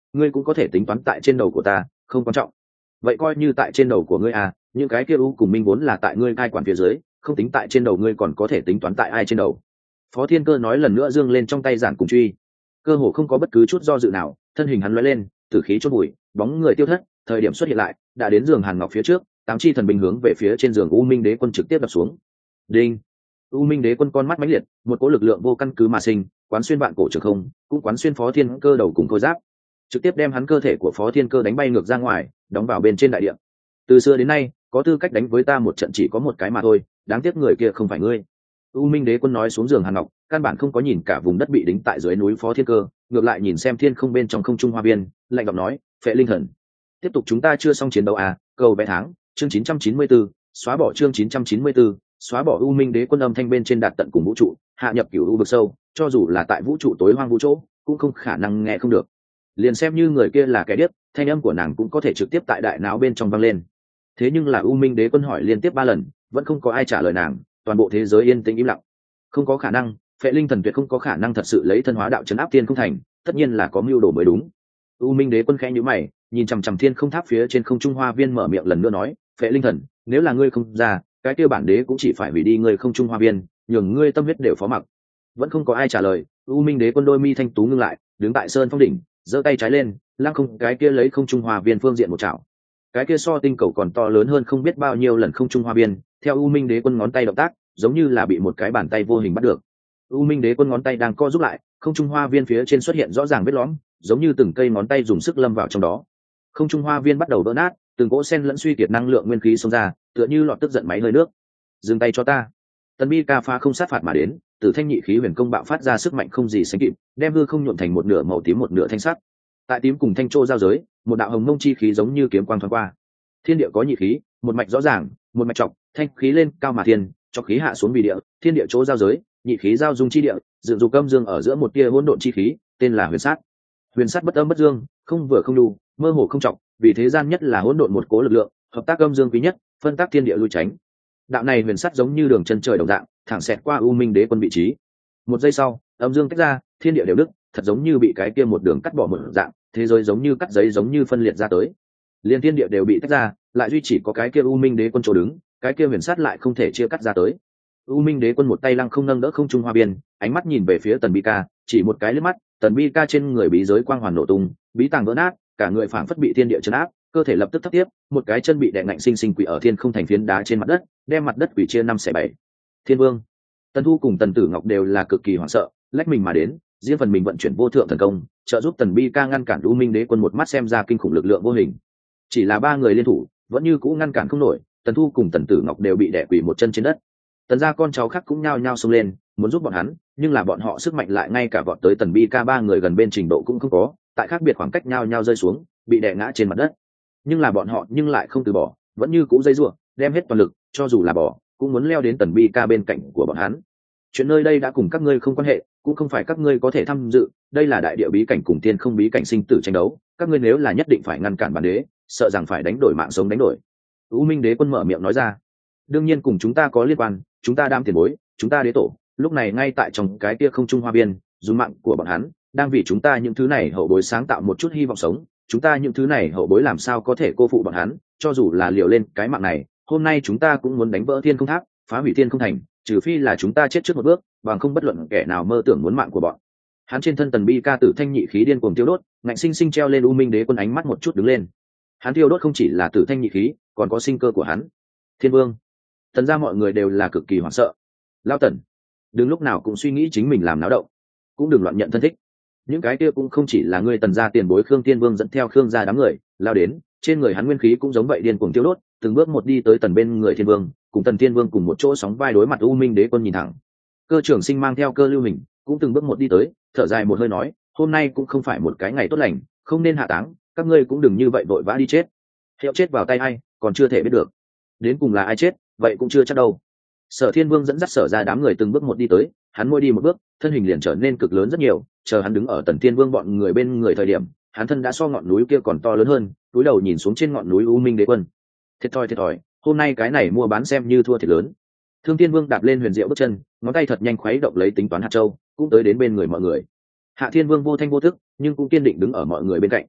ngươi cũng có thể tính toán tại trên đầu của ta, không quan trọng. Vậy coi như tại trên đầu của ngươi à, những cái kia u cùng minh vốn là tại ngươi cai quản phía dưới, không tính tại trên đầu ngươi còn có thể tính toán tại ai trên đầu. Phó Thiên Cơ nói lần nữa dương lên trong tay giản cùng truy, cơ hồ không có bất cứ chút do dự nào, thân hình hắn lóe lên, tử khí chốt bụi, bóng người tiêu thất, thời điểm xuất hiện lại, đã đến giường Hàn Ngọc phía trước, tám chi thần binh hướng về phía trên giường U Minh Đế Quân trực tiếp đập xuống. Đinh! U Minh Đế Quân con mắt mãnh liệt, một cỗ lực lượng vô căn cứ mà sinh, quán xuyên vạn cổ trường không, cũng quán xuyên Phó Thiên Cơ đầu cùng khôi giáp, trực tiếp đem hắn cơ thể của Phó Thiên Cơ đánh bay ngược ra ngoài, đóng vào bên trên đại địa. Từ xưa đến nay, có tư cách đánh với ta một trận chỉ có một cái mà thôi, đáng tiếc người kia không phải ngươi. U Minh Đế Quân nói xuống giường Hàn Ngọc, căn bản không có nhìn cả vùng đất bị đính tại dưới núi Phó Thiên Cơ, ngược lại nhìn xem thiên không bên trong không trung hoa viên, lạnh giọng nói, Phệ Linh Thần, tiếp tục chúng ta chưa xong chiến đấu à, cầu vẽ tháng, chương chín trăm chín mươi tư, xóa bỏ chương chín trăm chín mươi tư, xóa bỏ. U Minh Đế Quân âm thanh bên trên đạt tận cùng vũ trụ, hạ nhập cửu u vực sâu, cho dù là tại vũ trụ tối hoang vũ chỗ, cũng không khả năng nghe không được. Liền xem như người kia là kẻ điếc, thanh âm của nàng cũng có thể trực tiếp tại đại não bên trong vang lên. Thế nhưng là U Minh Đế Quân hỏi liên tiếp ba lần, vẫn không có ai trả lời nàng, toàn bộ thế giới yên tĩnh im lặng. Không có khả năng, Phệ Linh Thần tuyệt không có khả năng thật sự lấy thân hóa đạo trấn áp thiên không thành, tất nhiên là có mưu đồ mới đúng. U Minh Đế Quân khẽ nhíu mày, nhìn chằm chằm thiên không tháp phía trên không trung hoa viên, mở miệng lần nữa nói, Phệ Linh Thần, nếu là ngươi không ra, cái kia bản đế cũng chỉ phải hủy đi ngươi không trung hoa viên, nhường ngươi tâm huyết đều phó mặc. Vẫn không có ai trả lời. U Minh Đế Quân đôi mi thanh tú ngưng lại, đứng tại sơn phong đỉnh, giơ tay trái lên, lăng không cái kia lấy không trung hoa viên phương diện một chảo. Cái kia so tinh cầu còn to lớn hơn không biết bao nhiêu lần không trung hoa viên, theo U Minh Đế Quân ngón tay động tác, giống như là bị một cái bàn tay vô hình bắt được. U Minh Đế Quân ngón tay đang co rút lại, không trung hoa viên phía trên xuất hiện rõ ràng vết lõm, giống như từng cây ngón tay dùng sức lâm vào trong đó. Không trung hoa viên bắt đầu vỡ nát, từng cỗ sen lẫn suy kiệt năng lượng nguyên khí xông ra, tựa như lọt tức giận máy hơi nước. Dừng tay cho ta! Tần Bi Ca phá không sát phạt mà đến, Tử Thanh Nhị Khí Huyền Công bạo phát ra sức mạnh không gì sánh kịp, đem hư không nhuộm thành một nửa màu tím một nửa thanh sắc. Tại tím cùng thanh trô giao giới, một đạo hồng mông chi khí giống như kiếm quang thoáng qua. Thiên địa có nhị khí, một mạch rõ ràng, một mạch trọng, thanh khí lên cao mà thiên, cho khí hạ xuống vì địa, thiên địa chỗ giao giới, nhị khí giao dung chi địa, dựng dục âm dương ở giữa một tia hỗn độn chi khí, tên là huyền sát. Huyền sát bất âm bất dương, không vừa không đu, mơ hồ không trọng, vì thế gian nhất là hỗn độn một cố lực lượng, hợp tác âm dương quý nhất, phân tác thiên địa lui tránh. Đạo này huyền sát giống như đường chân trời đồng dạng, thẳng xẹt qua U Minh Đế Quân vị trí. Một giây sau, âm dương tách ra, thiên địa đều đứt, thật giống như bị cái kia một đường cắt bỏ một dạng, thế giới giống như cắt giấy giống như phân liệt ra tới. Liên thiên địa đều bị tách ra, lại duy chỉ có cái kia U Minh Đế Quân chỗ đứng, cái kia huyền sát lại không thể chia cắt ra tới. U Minh Đế Quân một tay lăng không nâng đỡ không trung hoa biên, ánh mắt nhìn về phía Tần Bi Ca, chỉ một cái liếc mắt, Tần Bi Ca trên người bí giới quang hoàn nổ tung, bí tàng vỡ nát, cả người phảng phất bị thiên địa chấn áp, cơ thể lập tức thấp tiếp, một cái chân bị đè ngạnh sinh sinh quỳ ở thiên không thành phiến đá trên mặt đất, đem mặt đất quỳ chia năm xẻ bảy. Thiên Vương, Tần Thu cùng Tần Tử Ngọc đều là cực kỳ hoảng sợ, lách mình mà đến, riêng phần mình vận chuyển vô thượng thần công, trợ giúp Tần Bi Ca ngăn cản U Minh Đế Quân một mắt xem ra kinh khủng lực lượng vô hình. Chỉ là ba người liên thủ, vẫn như cũ ngăn cản không nổi, Tần Thu cùng Tần Tử Ngọc đều bị đè quỳ một chân trên đất. Tần gia con cháu khác cũng nhao nhao xông lên, muốn giúp bọn hắn, nhưng là bọn họ sức mạnh lại ngay cả vọt tới Tần Bi Ca ba người gần bên trình độ cũng không có, tại khác biệt khoảng cách nhao nhao rơi xuống, bị đè ngã trên mặt đất. Nhưng là bọn họ nhưng lại không từ bỏ, vẫn như cũ dây rủa, đem hết toàn lực, cho dù là bỏ, cũng muốn leo đến Tần Bi Ca bên cạnh của bọn hắn. Chuyện nơi đây đã cùng các ngươi không quan hệ, cũng không phải các ngươi có thể tham dự, đây là đại địa bí cảnh cùng tiên không bí cảnh sinh tử tranh đấu, các ngươi nếu là nhất định phải ngăn cản bản đế, sợ rằng phải đánh đổi mạng sống đánh đổi. U Minh Đế Quân mở miệng nói ra, đương nhiên cùng chúng ta có liên quan, chúng ta đam tiền bối, chúng ta đế tổ, lúc này ngay tại trong cái kia không trung hoa biên, dùng mạng của bọn hắn, đang vì chúng ta những thứ này hậu bối sáng tạo một chút hy vọng sống, chúng ta những thứ này hậu bối làm sao có thể cô phụ bọn hắn, cho dù là liều lên cái mạng này, hôm nay chúng ta cũng muốn đánh vỡ thiên không tháp, phá hủy thiên không thành, trừ phi là chúng ta chết trước một bước, bằng không bất luận kẻ nào mơ tưởng muốn mạng của bọn hắn. Trên thân Tần Bi Ca Tử Thanh Nhị Khí điên cuồng tiêu đốt, ngạnh sinh sinh treo lên U Minh Đế Quân ánh mắt một chút đứng lên. Hắn tiêu đốt không chỉ là Tử Thanh Nhị Khí, còn có sinh cơ của hắn. Thiên Vương, Tần gia mọi người đều là cực kỳ hoảng sợ. Lao Tần, đừng lúc nào cũng suy nghĩ chính mình làm náo động, cũng đừng loạn nhận thân thích. Những cái kia cũng không chỉ là ngươi Tần gia tiền bối Khương Tiên Vương dẫn theo Khương gia đám người lao đến, trên người hắn nguyên khí cũng giống vậy điên cuồng tiêu đốt, từng bước một đi tới Tần bên người Thiên Vương, cùng Tần Thiên Vương cùng một chỗ sóng vai đối mặt. U Minh Đế Quân nhìn thẳng. Cơ trưởng Sinh mang theo Cơ Lưu Hình cũng từng bước một đi tới, thở dài một hơi nói, hôm nay cũng không phải một cái ngày tốt lành, không nên hạ táng, các ngươi cũng đừng như vậy vội vã đi chết. Hiệu chết vào tay ai, còn chưa thể biết được. Đến cùng là ai chết, vậy cũng chưa chắc đâu. Sở Thiên Vương dẫn dắt Sở ra đám người từng bước một đi tới, hắn mỗi đi một bước, thân hình liền trở nên cực lớn rất nhiều, chờ hắn đứng ở Tần Thiên Vương bọn người bên người thời điểm, hắn thân đã so ngọn núi kia còn to lớn hơn, cúi đầu nhìn xuống trên ngọn núi U Minh Đế Quân. Thiệt thòi thiệt thòi, hôm nay cái này mua bán xem như thua thiệt lớn. Thương Thiên Vương đạp lên huyền diệu bước chân, ngón tay thật nhanh khuấy động lấy tính toán hạt châu, cũng tới đến bên người mọi người. Hạ Thiên Vương vô thanh vô thức, nhưng cũng kiên định đứng ở mọi người bên cạnh,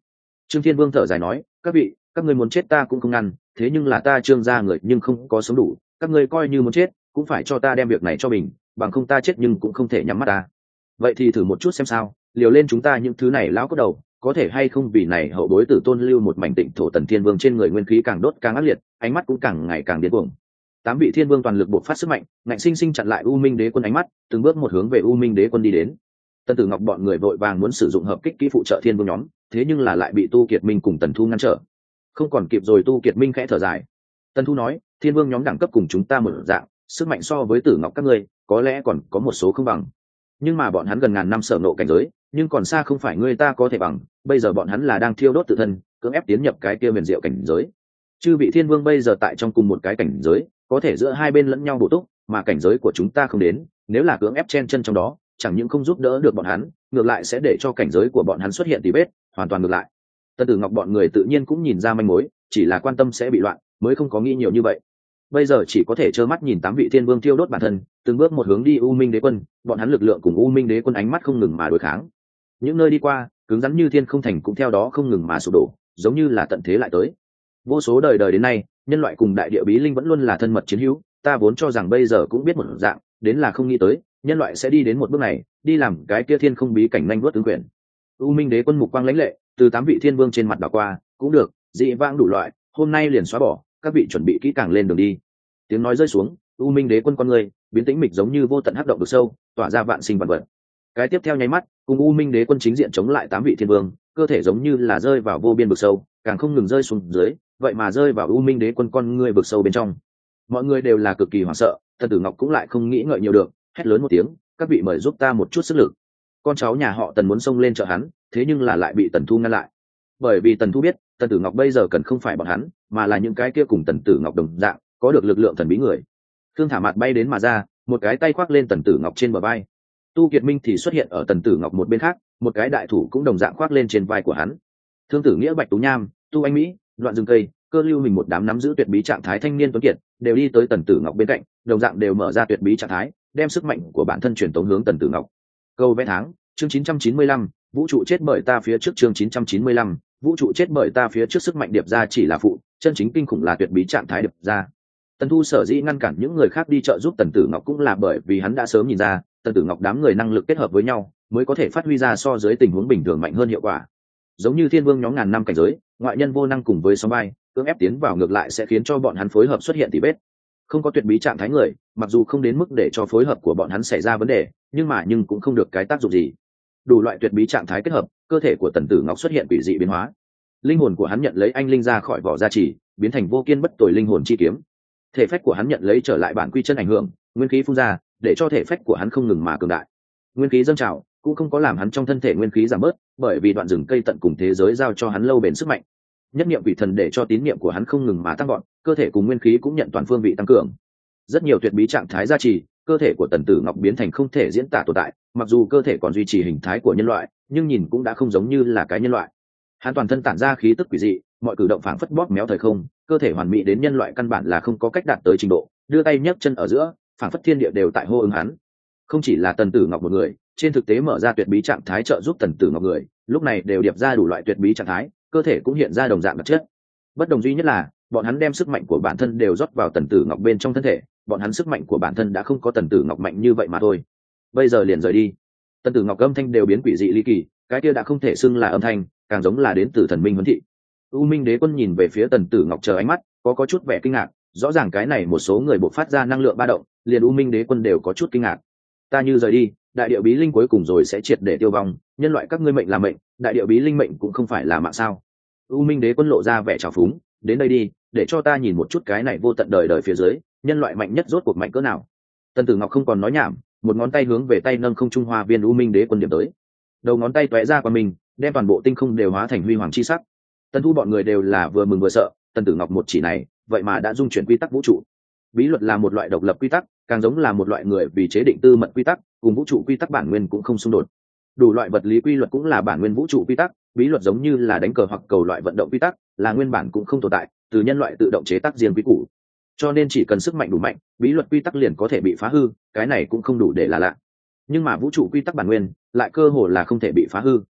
Trương Thiên Vương thở dài nói, các vị, các ngươi muốn chết ta cũng không ngăn, thế nhưng là ta Trương gia người nhưng không có sống đủ, các ngươi coi như muốn chết cũng phải cho ta đem việc này cho mình, bằng không ta chết nhưng cũng không thể nhắm mắt ta. Vậy thì thử một chút xem sao, liều lên chúng ta những thứ này lão có đầu, có thể hay không vì này hậu bối tử tôn lưu một mảnh tịnh thổ. Tần Thiên Vương trên người nguyên khí càng đốt càng ác liệt, ánh mắt cũng càng ngày càng điên cuồng. Tám vị thiên vương toàn lực bộc phát sức mạnh, ngạnh sinh sinh chặn lại U Minh Đế quân ánh mắt, từng bước một hướng về U Minh Đế quân đi đến. Tần Tử Ngọc bọn người vội vàng muốn sử dụng hợp kích kỹ phụ trợ thiên vương nhóm, thế nhưng là lại bị Tu Kiệt Minh cùng Tần Thu ngăn trở. Không còn kịp rồi. Tu Kiệt Minh khẽ thở dài. Tần Thu nói, thiên vương nhóm đẳng cấp cùng chúng ta một dạng, sức mạnh so với Tử Ngọc các ngươi có lẽ còn có một số không bằng, nhưng mà bọn hắn gần ngàn năm sở nộ cảnh giới, nhưng còn xa không phải ngươi ta có thể bằng. Bây giờ bọn hắn là đang thiêu đốt tự thân, cưỡng ép tiến nhập cái kia huyền diệu cảnh giới. Chư vị thiên vương bây giờ tại trong cùng một cái cảnh giới, có thể giữa hai bên lẫn nhau bổ túc, mà cảnh giới của chúng ta không đến, nếu là cưỡng ép chen chân trong đó, chẳng những không giúp đỡ được bọn hắn, ngược lại sẽ để cho cảnh giới của bọn hắn xuất hiện tì vết, hoàn toàn ngược lại. Tần Tử Ngọc bọn người tự nhiên cũng nhìn ra manh mối, chỉ là quan tâm sẽ bị loạn, mới không có nghĩ nhiều như vậy. Bây giờ chỉ có thể trơ mắt nhìn tám vị thiên vương thiêu đốt bản thân, từng bước một hướng đi U Minh Đế quân, bọn hắn lực lượng cùng U Minh Đế quân ánh mắt không ngừng mà đối kháng. Những nơi đi qua, cứng rắn như thiên không thành cũng theo đó không ngừng mà sụp đổ, giống như là tận thế lại tới. Vô số đời đời đến nay, nhân loại cùng đại địa bí linh vẫn luôn là thân mật chiến hữu, ta vốn cho rằng bây giờ cũng biết một dạng, đến là không nghĩ tới, nhân loại sẽ đi đến một bước này, đi làm cái kia thiên không bí cảnh nhanh vuốt ứng quyền. U Minh Đế quân mục quang lãnh lệ, từ tám vị thiên vương trên mặt đảo qua, cũng được, dị vãng đủ loại, hôm nay liền xóa bỏ, các vị chuẩn bị kỹ càng lên đường đi. Tiếng nói rơi xuống, U Minh Đế quân con người biến tĩnh mịch giống như vô tận hắc động vực sâu, tỏa ra vạn sinh vạn vật. Cái tiếp theo nháy mắt, cùng U Minh Đế quân chính diện chống lại tám vị thiên vương, cơ thể giống như là rơi vào vô biên vực sâu, càng không ngừng rơi xuống dưới, vậy mà rơi vào U Minh Đế quân con người vực sâu bên trong. Mọi người đều là cực kỳ hoảng sợ, Tần Tử Ngọc cũng lại không nghĩ ngợi nhiều được, hét lớn một tiếng, các vị mời giúp ta một chút sức lực. Con cháu nhà họ Tần muốn xông lên trợ hắn, thế nhưng là lại bị Tần Thu ngăn lại. Bởi vì Tần Thu biết, Tần Tử Ngọc bây giờ cần không phải bọn hắn, mà là những cái kia cùng Tần Tử Ngọc đồng dạng, có được lực lượng thần bí người. Thương Thả Mạt bay đến mà ra, một cái tay khoác lên Tần Tử Ngọc trên bờ vai. Tu Kiệt Minh thì xuất hiện ở Tần Tử Ngọc một bên khác, một cái đại thủ cũng đồng dạng khoác lên trên vai của hắn. Thương Tử Nghĩa, Bạch Tú Nham, Tu Anh Mỹ, Đoạn rừng cây, Cơ Lưu mình một đám nắm giữ tuyệt bí trạng thái thanh niên tuấn kiệt, đều đi tới Tần Tử Ngọc bên cạnh, đồng dạng đều mở ra tuyệt bí trạng thái, đem sức mạnh của bản thân truyền tống hướng Tần Tử Ngọc. Câu vẽ tháng, chương chín trăm chín mươi lăm, vũ trụ chết bởi ta phía trước. Chương chín trăm chín mươi lăm, vũ trụ chết bởi ta phía trước. Sức mạnh điệp ra chỉ là phụ, chân chính kinh khủng là tuyệt bí trạng thái điệp ra. Tần Thu sở dĩ ngăn cản những người khác đi trợ giúp Tần Tử Ngọc cũng là bởi vì hắn đã sớm nhìn ra, Tần Tử Ngọc đám người năng lực kết hợp với nhau, mới có thể phát huy ra so dưới tình huống bình thường mạnh hơn hiệu quả. Giống như thiên vương nhóm ngàn năm cảnh giới, ngoại nhân vô năng cùng với sóng bay, cưỡng ép tiến vào ngược lại sẽ khiến cho bọn hắn phối hợp xuất hiện tỉ vết. Không có tuyệt bí trạng thái người, mặc dù không đến mức để cho phối hợp của bọn hắn xảy ra vấn đề, nhưng mà nhưng cũng không được cái tác dụng gì. Đủ loại tuyệt bí trạng thái kết hợp, cơ thể của Tần Tử Ngọc xuất hiện quỷ dị biến hóa. Linh hồn của hắn nhận lấy anh linh ra khỏi vỏ gia trì, biến thành vô kiên bất tồi linh hồn chi kiếm. Thể phách của hắn nhận lấy trở lại bản quy chân ảnh hưởng, nguyên khí phun ra, để cho thể phách của hắn không ngừng mà cường đại. Nguyên khí dâng trào, cũng không có làm hắn trong thân thể nguyên khí giảm bớt, bởi vì đoạn rừng cây tận cùng thế giới giao cho hắn lâu bền sức mạnh. Nhất niệm vị thần để cho tín niệm của hắn không ngừng mà tăng gọn, cơ thể cùng nguyên khí cũng nhận toàn phương vị tăng cường. Rất nhiều tuyệt bí trạng thái gia trì, cơ thể của Tần Tử Ngọc biến thành không thể diễn tả tồn tại, mặc dù cơ thể còn duy trì hình thái của nhân loại, nhưng nhìn cũng đã không giống như là cái nhân loại. Hắn toàn thân tản ra khí tức quỷ dị, mọi cử động phảng phất bóp méo thời không, cơ thể hoàn mỹ đến nhân loại căn bản là không có cách đạt tới trình độ, đưa tay nhấc chân ở giữa, phảng phất thiên địa đều tại hô ứng hắn. Không chỉ là Tần Tử Ngọc một người, trên thực tế mở ra tuyệt bí trạng thái trợ giúp Tần Tử Ngọc người, lúc này đều điệp ra đủ loại tuyệt bí trạng thái, cơ thể cũng hiện ra đồng dạng đặc chất. Bất đồng duy nhất là, bọn hắn đem sức mạnh của bản thân đều rót vào Tần Tử Ngọc bên trong thân thể, bọn hắn sức mạnh của bản thân đã không có Tần Tử Ngọc mạnh như vậy mà thôi. Bây giờ liền rời đi. Tần Tử Ngọc âm thanh đều biến quỷ dị ly kỳ, cái kia đã không thể xưng là âm thanh, càng giống là đến từ thần minh huấn thị. U Minh Đế quân nhìn về phía Tần Tử Ngọc chờ ánh mắt, có có chút vẻ kinh ngạc, rõ ràng cái này một số người bộc phát ra năng lượng ba động, liền U Minh Đế quân đều có chút kinh ngạc. Ta như rời đi, đại địa bí linh cuối cùng rồi sẽ triệt để tiêu vong, nhân loại các ngươi mệnh là mệnh, đại địa bí linh mệnh cũng không phải là mạng sao? U Minh Đế quân lộ ra vẻ trào phúng, đến đây đi, để cho ta nhìn một chút cái này vô tận đời đời phía dưới, nhân loại mạnh nhất rốt cuộc mạnh cỡ nào. Tần Tử Ngọc không còn nói nhảm, một ngón tay hướng về tay nâng không trung hoa viên U Minh Đế quân điểm tới. Đầu ngón tay tóe ra qua mình, đem toàn bộ tinh không đều hóa thành huy hoàng chi sắc. Tần Thu bọn người đều là vừa mừng vừa sợ, Tần Tử Ngọc một chỉ này, vậy mà đã dung chuyển quy tắc vũ trụ. Bí luật là một loại độc lập quy tắc, càng giống là một loại người vì chế định tư mật quy tắc, cùng vũ trụ quy tắc bản nguyên cũng không xung đột. Đủ loại vật lý quy luật cũng là bản nguyên vũ trụ quy tắc, bí luật giống như là đánh cờ hoặc cầu loại vận động quy tắc, là nguyên bản cũng không tồn tại, từ nhân loại tự động chế tác riêng quy củ. Cho nên chỉ cần sức mạnh đủ mạnh, bí luật quy tắc liền có thể bị phá hư, cái này cũng không đủ để là lạ. Nhưng mà vũ trụ quy tắc bản nguyên lại cơ hồ là không thể bị phá hư.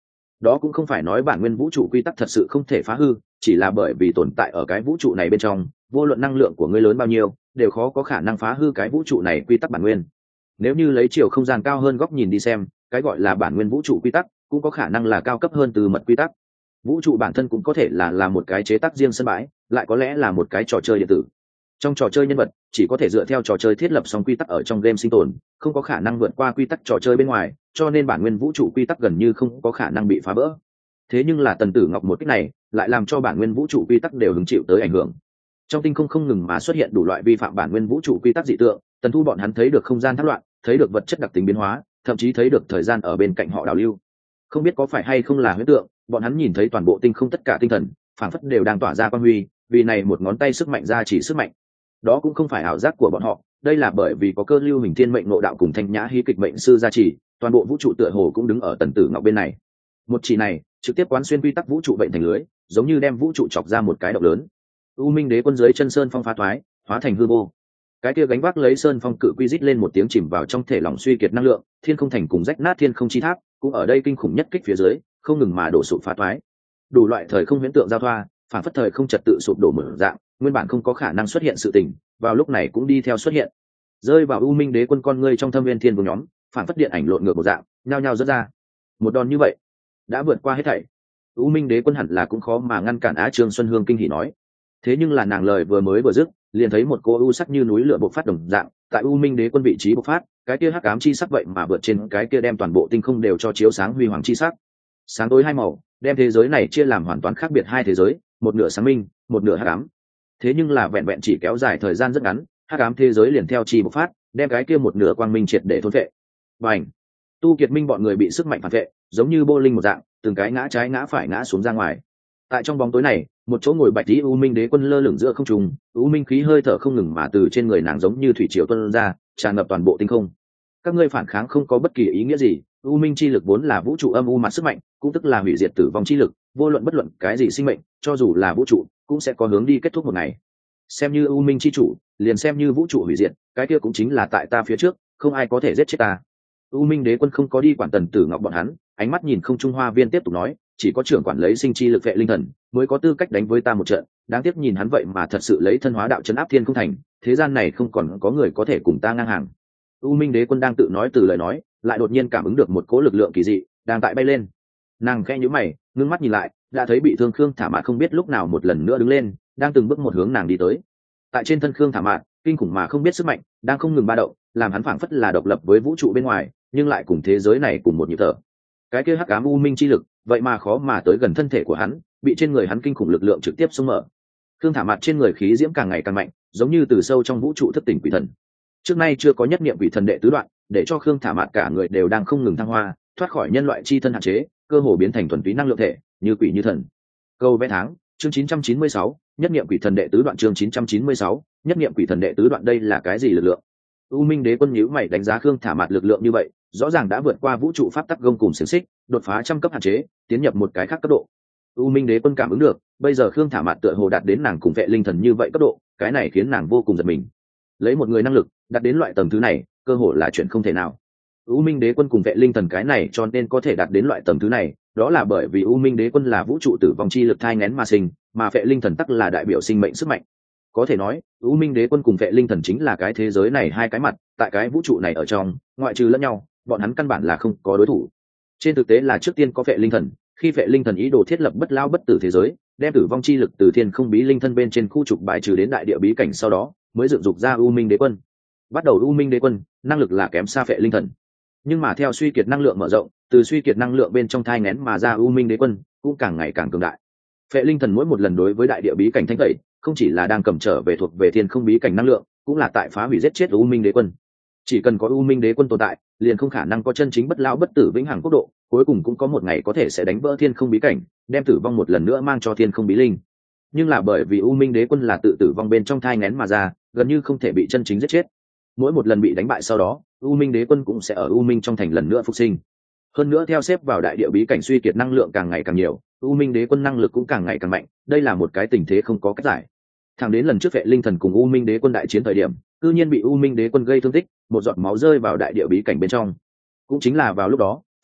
đó cũng không phải nói bản nguyên vũ trụ quy tắc thật sự không thể phá hư, chỉ là bởi vì tồn tại ở cái vũ trụ này bên trong, vô luận năng lượng của ngươi lớn bao nhiêu đều khó có khả năng phá hư cái vũ trụ này quy tắc bản nguyên. Nếu như lấy chiều không gian cao hơn góc nhìn đi xem, cái gọi là bản nguyên vũ trụ quy tắc cũng có khả năng là cao cấp hơn từ mật quy tắc. Vũ trụ bản thân cũng có thể là là một cái chế tác riêng sân bãi, lại có lẽ là một cái trò chơi điện tử. Trong trò chơi nhân vật chỉ có thể dựa theo trò chơi thiết lập xong quy tắc ở trong game sinh tồn, không có khả năng vượt qua quy tắc trò chơi bên ngoài, cho nên bản nguyên vũ trụ quy tắc gần như không có khả năng bị phá vỡ. Thế nhưng là Tần Tử Ngọc một cách này lại làm cho bản nguyên vũ trụ quy tắc đều hứng chịu tới ảnh hưởng. Trong tinh không không ngừng mà xuất hiện đủ loại vi phạm bản nguyên vũ trụ quy tắc dị tượng, Tần Thu bọn hắn thấy được không gian thác loạn, thấy được vật chất đặc tính biến hóa, thậm chí thấy được thời gian ở bên cạnh họ đảo lưu. Không biết có phải hay không là huyễn tượng, bọn hắn nhìn thấy toàn bộ tinh không tất cả tinh thần phảng phất đều đang tỏa ra quang huy, vì này một ngón tay sức mạnh ra chỉ sức mạnh. Đó cũng không phải ảo giác của bọn họ, đây là bởi vì có cơ lưu hình thiên mệnh ngộ đạo cùng thanh nhã hí kịch mệnh sư gia trì, toàn bộ vũ trụ tựa hồ cũng đứng ở Tần Tử Ngọc bên này. Một chỉ này trực tiếp quán xuyên quy tắc vũ trụ bệnh thành lưới, giống như đem vũ trụ chọc ra một cái động lớn. U Minh Đế quân dưới chân sơn phong phá thoái, hóa thành hư vô. Cái kia gánh vác lấy sơn phong cự quy rít lên một tiếng chìm vào trong thể lỏng suy kiệt năng lượng, thiên không thành cùng rách nát thiên không chi tháp, cũng ở đây kinh khủng nhất kích phía dưới, không ngừng mà đổ sụp phá thoái. Đủ loại thời không huyễn tượng giao thoa, phản phất thời không trật tự sụp đổ mở dạng, nguyên bản không có khả năng xuất hiện sự tình, vào lúc này cũng đi theo xuất hiện. Rơi vào U Minh Đế quân con ngươi trong thâm viên thiên vương nhóm, phản phất điện ảnh lộn ngược một dạng, nhao nhao rớt ra. Một đòn như vậy, đã vượt qua hết thảy. U Minh Đế quân hẳn là cũng khó mà ngăn cản Á Trương Xuân Hương kinh hỉ nói. Thế nhưng là nàng lời vừa mới vừa dứt, liền thấy một cô u sắc như núi lửa bộc phát đồng dạng, tại U Minh Đế quân vị trí bộc phát, cái kia hắc ám chi sắc vậy mà vượt trên cái kia đem toàn bộ tinh không đều cho chiếu sáng huy hoàng chi sắc. Sáng tối hai màu, đem thế giới này chia làm hoàn toàn khác biệt hai thế giới, một nửa sáng minh, một nửa hắc ám. Thế nhưng là vẹn vẹn chỉ kéo dài thời gian rất ngắn, hắc ám thế giới liền theo chi bộc phát, đem cái kia một nửa quang minh triệt để thôn phệ. Bành! Tu Kiệt Minh bọn người bị sức mạnh phản vệ, giống như bô linh một dạng, từng cái ngã trái ngã phải ngã xuống ra ngoài. Tại trong bóng tối này, một chỗ ngồi bạch tí U Minh Đế quân lơ lửng giữa không trung, U Minh khí hơi thở không ngừng mà từ trên người nàng giống như thủy triều tuôn ra, tràn ngập toàn bộ tinh không. Các ngươi phản kháng không có bất kỳ ý nghĩa gì, U Minh chi lực vốn là vũ trụ âm u mặt sức mạnh, cũng tức là hủy diệt tử vong chi lực, vô luận bất luận cái gì sinh mệnh, cho dù là vũ trụ, cũng sẽ có hướng đi kết thúc một ngày. Xem như U Minh chi chủ, liền xem như vũ trụ hủy diệt, cái kia cũng chính là tại ta phía trước, không ai có thể giết chết ta. U Minh Đế quân không có đi quản Tần Tử Ngọc bọn hắn, ánh mắt nhìn không trung hoa viên tiếp tục nói, chỉ có trưởng quản lấy sinh chi lực vệ linh thần mới có tư cách đánh với ta một trận, đáng tiếc nhìn hắn vậy mà thật sự lấy thân hóa đạo chấn áp thiên không thành, thế gian này không còn có người có thể cùng ta ngang hàng. U Minh Đế quân đang tự nói từ lời nói, lại đột nhiên cảm ứng được một cỗ lực lượng kỳ dị đang tại bay lên. Nàng khẽ nhíu mày, ngưng mắt nhìn lại, đã thấy bị thương Khương Thả Mạn không biết lúc nào một lần nữa đứng lên, đang từng bước một hướng nàng đi tới. Tại trên thân Khương Thả Mạn, kinh khủng mà không biết sức mạnh đang không ngừng ba động, làm hắn phảng phất là độc lập với vũ trụ bên ngoài, nhưng lại cùng thế giới này cùng một nhịp thở. Cái kia hắc ám u minh chi lực, vậy mà khó mà tới gần thân thể của hắn, bị trên người hắn kinh khủng lực lượng trực tiếp xông mở. Khương Thả Mạn trên người khí diễm càng ngày càng mạnh, giống như từ sâu trong vũ trụ thức tỉnh quỷ thần. Trước nay chưa có nhất niệm quỷ thần đệ tứ đoạn, để cho Khương Thả Mạn cả người đều đang không ngừng thăng hoa, thoát khỏi nhân loại chi thân hạn chế, cơ hồ biến thành thuần túy năng lượng thể, như quỷ như thần. Câu vẽ tháng, chương chín trăm chín mươi sáu, nhất niệm quỷ thần đệ tứ đoạn chương chín trăm chín mươi sáu, nhất niệm quỷ thần đệ tứ đoạn đây là cái gì lực lượng? U Minh Đế quân nhíu mày đánh giá Khương Thả Mạn lực lượng như vậy, rõ ràng đã vượt qua vũ trụ pháp tắc gông cùng xiềng xích, đột phá trăm cấp hạn chế, tiến nhập một cái khác cấp độ. U Minh Đế quân cảm ứng được, bây giờ Khương Thả Mạn tựa hồ đạt đến nàng cùng vệ linh thần như vậy cấp độ, cái này khiến nàng vô cùng giật mình. Lấy một người năng lực đạt đến loại tầng thứ này, cơ hồ là chuyện không thể nào. U Minh Đế quân cùng vệ linh thần cái này cho nên có thể đạt đến loại tầng thứ này, đó là bởi vì U Minh Đế quân là vũ trụ tử vong chi lực thai nghén mà sinh, mà vệ linh thần tắc là đại biểu sinh mệnh sức mạnh. Có thể nói, U Minh Đế quân cùng vệ linh thần chính là cái thế giới này hai cái mặt, tại cái vũ trụ này ở trong, ngoại trừ lẫn nhau, bọn hắn căn bản là không có đối thủ. Trên thực tế là trước tiên có vệ linh thần, khi vệ linh thần ý đồ thiết lập bất lao bất tử thế giới, đem tử vong chi lực từ thiên không bí linh thân bên trên khu trục bài trừ đến đại địa bí cảnh sau đó, mới dựng dục ra U Minh Đế quân. Bắt đầu U Minh Đế quân, năng lực là kém xa vệ linh thần. Nhưng mà theo suy kiệt năng lượng mở rộng, từ suy kiệt năng lượng bên trong thai nghén mà ra U Minh Đế quân, cũng càng ngày càng cường đại. Vệ linh thần mỗi một lần đối với đại địa bí cảnh thanh tẩy, không chỉ là đang cầm trở về thuộc về thiên không bí cảnh năng lượng, cũng là tại phá hủy giết chết U Minh Đế quân. Chỉ cần có U Minh Đế quân tồn tại, liền không khả năng có chân chính bất lão bất tử vĩnh hằng quốc độ, cuối cùng cũng có một ngày có thể sẽ đánh vỡ thiên không bí cảnh, đem tử vong một lần nữa mang cho thiên không bí linh. Nhưng là bởi vì U Minh Đế quân là tự tử vong bên trong thai nghén mà ra, gần như không thể bị chân chính giết chết. Mỗi một lần bị đánh bại sau đó, U Minh Đế quân cũng sẽ ở U Minh trong thành lần nữa phục sinh. Hơn nữa theo xếp vào đại địa bí cảnh suy kiệt năng lượng càng ngày càng nhiều, U Minh Đế quân năng lực cũng càng ngày càng mạnh, đây là một cái tình thế không có cách giải. Thẳng đến lần trước vệ linh thần cùng U Minh Đế quân đại chiến thời điểm, cư nhiên bị U Minh Đế quân gây thương tích, một giọt máu rơi vào đại địa bí cảnh bên trong. Cũng chính là vào lúc đó,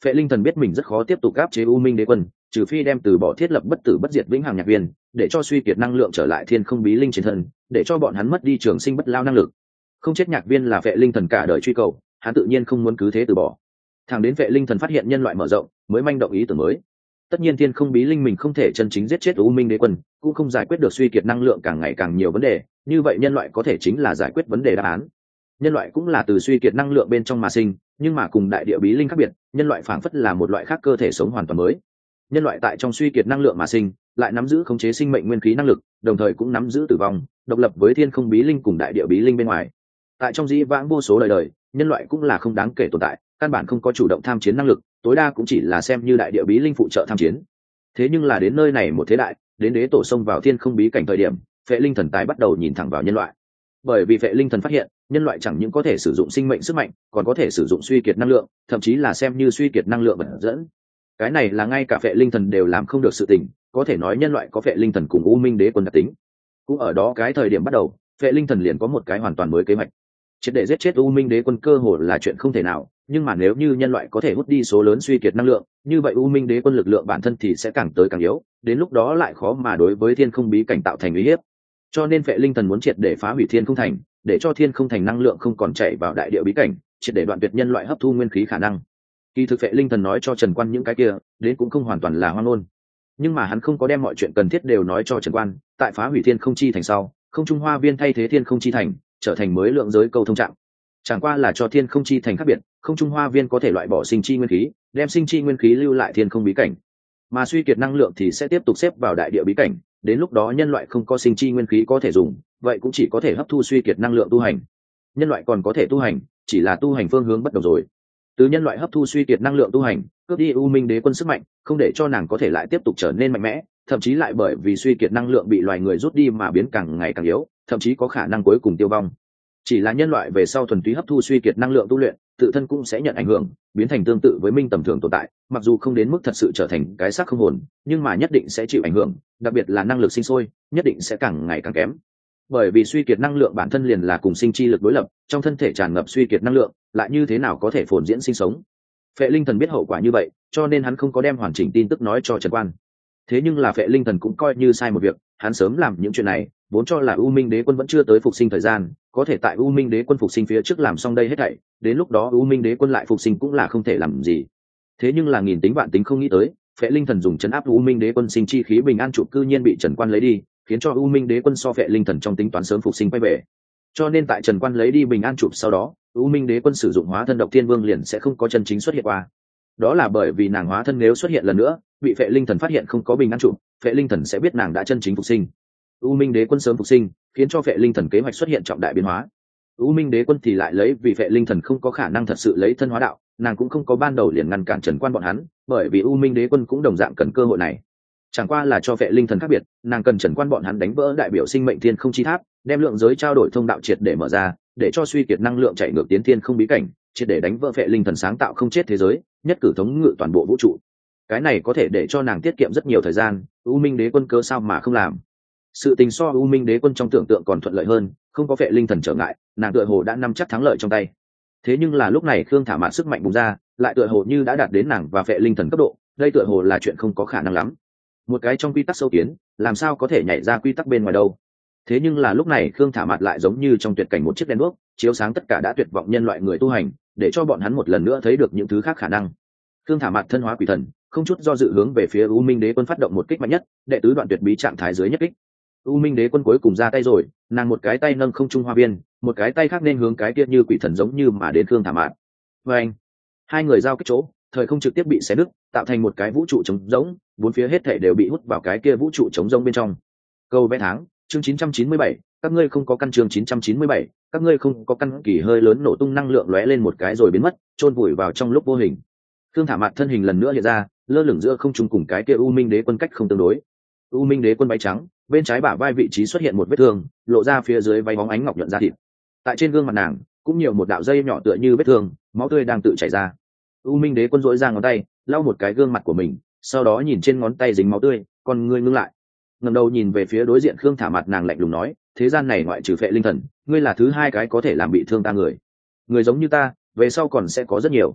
Phệ Linh Thần biết mình rất khó tiếp tục áp chế U Minh Đế Quân, trừ phi đem từ bỏ thiết lập bất tử bất diệt vĩnh hằng nhạc viên, để cho suy kiệt năng lượng trở lại thiên không bí linh trên thân, để cho bọn hắn mất đi trường sinh bất lao năng lực. Không chết nhạc viên là Phệ Linh Thần cả đời truy cầu, hắn tự nhiên không muốn cứ thế từ bỏ. Thẳng đến Phệ Linh Thần phát hiện nhân loại mở rộng, mới manh động ý tưởng mới. Tất nhiên thiên không bí linh mình không thể chân chính giết chết U Minh Đế Quân, cũng không giải quyết được suy kiệt năng lượng càng ngày càng nhiều vấn đề, như vậy nhân loại có thể chính là giải quyết vấn đề đáp án. Nhân loại cũng là từ suy kiệt năng lượng bên trong mà sinh, nhưng mà cùng đại địa bí linh khác biệt, nhân loại phảng phất là một loại khác cơ thể sống hoàn toàn mới. Nhân loại tại trong suy kiệt năng lượng mà sinh, lại nắm giữ khống chế sinh mệnh nguyên khí năng lực, đồng thời cũng nắm giữ tử vong, độc lập với thiên không bí linh cùng đại địa bí linh bên ngoài. Tại trong dĩ vãng vô số đời đời, nhân loại cũng là không đáng kể tồn tại, căn bản không có chủ động tham chiến năng lực, tối đa cũng chỉ là xem như đại địa bí linh phụ trợ tham chiến. Thế nhưng là đến nơi này một thế đại, đến đế tổ xông vào thiên không bí cảnh thời điểm, Phệ Linh Thần tài bắt đầu nhìn thẳng vào nhân loại. Bởi vì Phệ Linh Thần phát hiện, nhân loại chẳng những có thể sử dụng sinh mệnh sức mạnh, còn có thể sử dụng suy kiệt năng lượng, thậm chí là xem như suy kiệt năng lượng vật dẫn. Cái này là ngay cả Phệ Linh Thần đều làm không được sự tình, có thể nói nhân loại có Phệ Linh Thần cùng U Minh Đế Quân đặc tính. Cũng ở đó cái thời điểm bắt đầu, Phệ Linh Thần liền có một cái hoàn toàn mới kế hoạch. Triệt để giết chết U Minh Đế Quân cơ hội là chuyện không thể nào, nhưng mà nếu như nhân loại có thể hút đi số lớn suy kiệt năng lượng, như vậy U Minh Đế Quân lực lượng bản thân thì sẽ càng tới càng yếu, đến lúc đó lại khó mà đối với thiên không bí cảnh tạo thành uy hiếp. Cho nên Phệ Linh Thần muốn triệt để phá hủy thiên không thành, để cho thiên không thành năng lượng không còn chảy vào đại địa bí cảnh, triệt để đoạn tuyệt nhân loại hấp thu nguyên khí khả năng. Kỳ thực Phệ Linh Thần nói cho Trần Quan những cái kia, đến cũng không hoàn toàn là hoang ngôn. Nhưng mà hắn không có đem mọi chuyện cần thiết đều nói cho Trần Quan, tại phá hủy thiên không chi thành sau, không trung hoa viên thay thế thiên không chi thành, trở thành mới lượng giới câu thông trạng. Chẳng qua là cho thiên không chi thành khác biệt, không trung hoa viên có thể loại bỏ sinh chi nguyên khí, đem sinh chi nguyên khí lưu lại thiên không bí cảnh, mà suy kiệt năng lượng thì sẽ tiếp tục xếp vào đại địa bí cảnh. Đến lúc đó nhân loại không có sinh chi nguyên khí có thể dùng, vậy cũng chỉ có thể hấp thu suy kiệt năng lượng tu hành. Nhân loại còn có thể tu hành, chỉ là tu hành phương hướng bất đồng rồi. Từ nhân loại hấp thu suy kiệt năng lượng tu hành, cướp đi U Minh Đế Quân sức mạnh, không để cho nàng có thể lại tiếp tục trở nên mạnh mẽ, thậm chí lại bởi vì suy kiệt năng lượng bị loài người rút đi mà biến càng ngày càng yếu, thậm chí có khả năng cuối cùng tiêu vong. Chỉ là nhân loại về sau thuần túy hấp thu suy kiệt năng lượng tu luyện, tự thân cũng sẽ nhận ảnh hưởng, biến thành tương tự với minh tầm thường tồn tại, mặc dù không đến mức thật sự trở thành cái xác không hồn, nhưng mà nhất định sẽ chịu ảnh hưởng, đặc biệt là năng lực sinh sôi, nhất định sẽ càng ngày càng kém. Bởi vì suy kiệt năng lượng bản thân liền là cùng sinh chi lực đối lập, trong thân thể tràn ngập suy kiệt năng lượng, lại như thế nào có thể phồn diễn sinh sống. Phệ Linh Thần biết hậu quả như vậy, cho nên hắn không có đem hoàn chỉnh tin tức nói cho Trần Quan. Thế nhưng là Phệ Linh Thần cũng coi như sai một việc, hắn sớm làm những chuyện này, vốn cho là U Minh Đế Quân vẫn chưa tới phục sinh thời gian, có thể tại U Minh Đế Quân phục sinh phía trước làm xong đây hết thảy, đến lúc đó U Minh Đế Quân lại phục sinh cũng là không thể làm gì. Thế nhưng là nghìn tính vạn tính không nghĩ tới, Phệ Linh Thần dùng chấn áp U Minh Đế Quân sinh chi khí bình an trụ cư nhiên bị Trần Quan lấy đi, khiến cho U Minh Đế Quân so Phệ Linh Thần trong tính toán sớm phục sinh quay về. Cho nên tại Trần Quan lấy đi bình an trụ sau đó, U Minh Đế Quân sử dụng hóa thân Độc Thiên Vương liền sẽ không có chân chính xuất hiện qua. Đó là bởi vì nàng hóa thân nếu xuất hiện lần nữa, bị Phệ Linh Thần phát hiện không có bình an trụ, Phệ Linh Thần sẽ biết nàng đã chân chính phục sinh. U Minh Đế Quân sớm phục sinh, khiến cho Phệ Linh Thần kế hoạch xuất hiện trọng đại biến hóa. U Minh Đế Quân thì lại lấy vì Phệ Linh Thần không có khả năng thật sự lấy thân hóa đạo, nàng cũng không có ban đầu liền ngăn cản Trần Quan bọn hắn, bởi vì U Minh Đế Quân cũng đồng dạng cần cơ hội này. Chẳng qua là cho Phệ Linh Thần khác biệt, nàng cần Trần Quan bọn hắn đánh vỡ đại biểu sinh mệnh thiên không chi tháp, đem lượng giới trao đổi thông đạo triệt để mở ra, để cho suy kiệt năng lượng chạy ngược tiến thiên không bí cảnh, triệt để đánh vỡ Phệ Linh Thần sáng tạo không chết thế giới, nhất cử thống ngự toàn bộ vũ trụ. Cái này có thể để cho nàng tiết kiệm rất nhiều thời gian, U Minh Đế Quân cớ sao mà không làm. Sự tình so U Minh Đế Quân trong tưởng tượng còn thuận lợi hơn, không có Phệ Linh Thần trở ngại, nàng tựa hồ đã nắm chắc thắng lợi trong tay. Thế nhưng là lúc này Khương Thả Mạn sức mạnh bùng ra, lại tựa hồ như đã đạt đến nàng và Phệ Linh Thần cấp độ, đây tựa hồ là chuyện không có khả năng lắm. Một cái trong quy tắc sâu kiến, làm sao có thể nhảy ra quy tắc bên ngoài đâu. Thế nhưng là lúc này Khương Thả Mạn lại giống như trong tuyệt cảnh một chiếc đèn đuốc, chiếu sáng tất cả đã tuyệt vọng nhân loại người tu hành, để cho bọn hắn một lần nữa thấy được những thứ khác khả năng. Khương Thả Mạn thân hóa quỷ thần, không chút do dự hướng về phía U Minh Đế Quân phát động một kích mạnh nhất, đệ tứ đoạn tuyệt bí trạng thái dưới nhất kích. U Minh Đế Quân cuối cùng ra tay rồi, nàng một cái tay nâng không trung hoa viên, một cái tay khác nên hướng cái kia như quỷ thần giống như mà đến Khương Thả Mạn. Và anh, hai người giao kích chỗ, thời không trực tiếp bị xé nứt, tạo thành một cái vũ trụ trống rỗng, bốn phía hết thảy đều bị hút vào cái kia vũ trụ trống rỗng bên trong. Câu vẽ tháng, chương chín trăm chín mươi bảy, các ngươi không có căn chương chín trăm chín mươi bảy, các ngươi không có căn kỳ hơi lớn nổ tung năng lượng lóe lên một cái rồi biến mất, chôn vùi vào trong lúc vô hình. Khương Thả Mạn thân hình lần nữa hiện ra, lơ lửng giữa không trung cùng cái kia U Minh Đế Quân cách không tương đối. U Minh Đế Quân váy trắng, bên trái bả vai vị trí xuất hiện một vết thương, lộ ra phía dưới váy bóng ánh ngọc nhuận da thịt. Tại trên gương mặt nàng, cũng nhiều một đạo dây nhỏ tựa như vết thương, máu tươi đang tự chảy ra. U Minh Đế Quân duỗi ra ngón tay, lau một cái gương mặt của mình, sau đó nhìn trên ngón tay dính máu tươi, con ngươi ngưng lại. Ngẩng đầu nhìn về phía đối diện Khương Thả Mạn, nàng lạnh lùng nói, thế gian này ngoại trừ Phệ Linh Thần, ngươi là thứ hai cái có thể làm bị thương ta người. Người giống như ta, về sau còn sẽ có rất nhiều.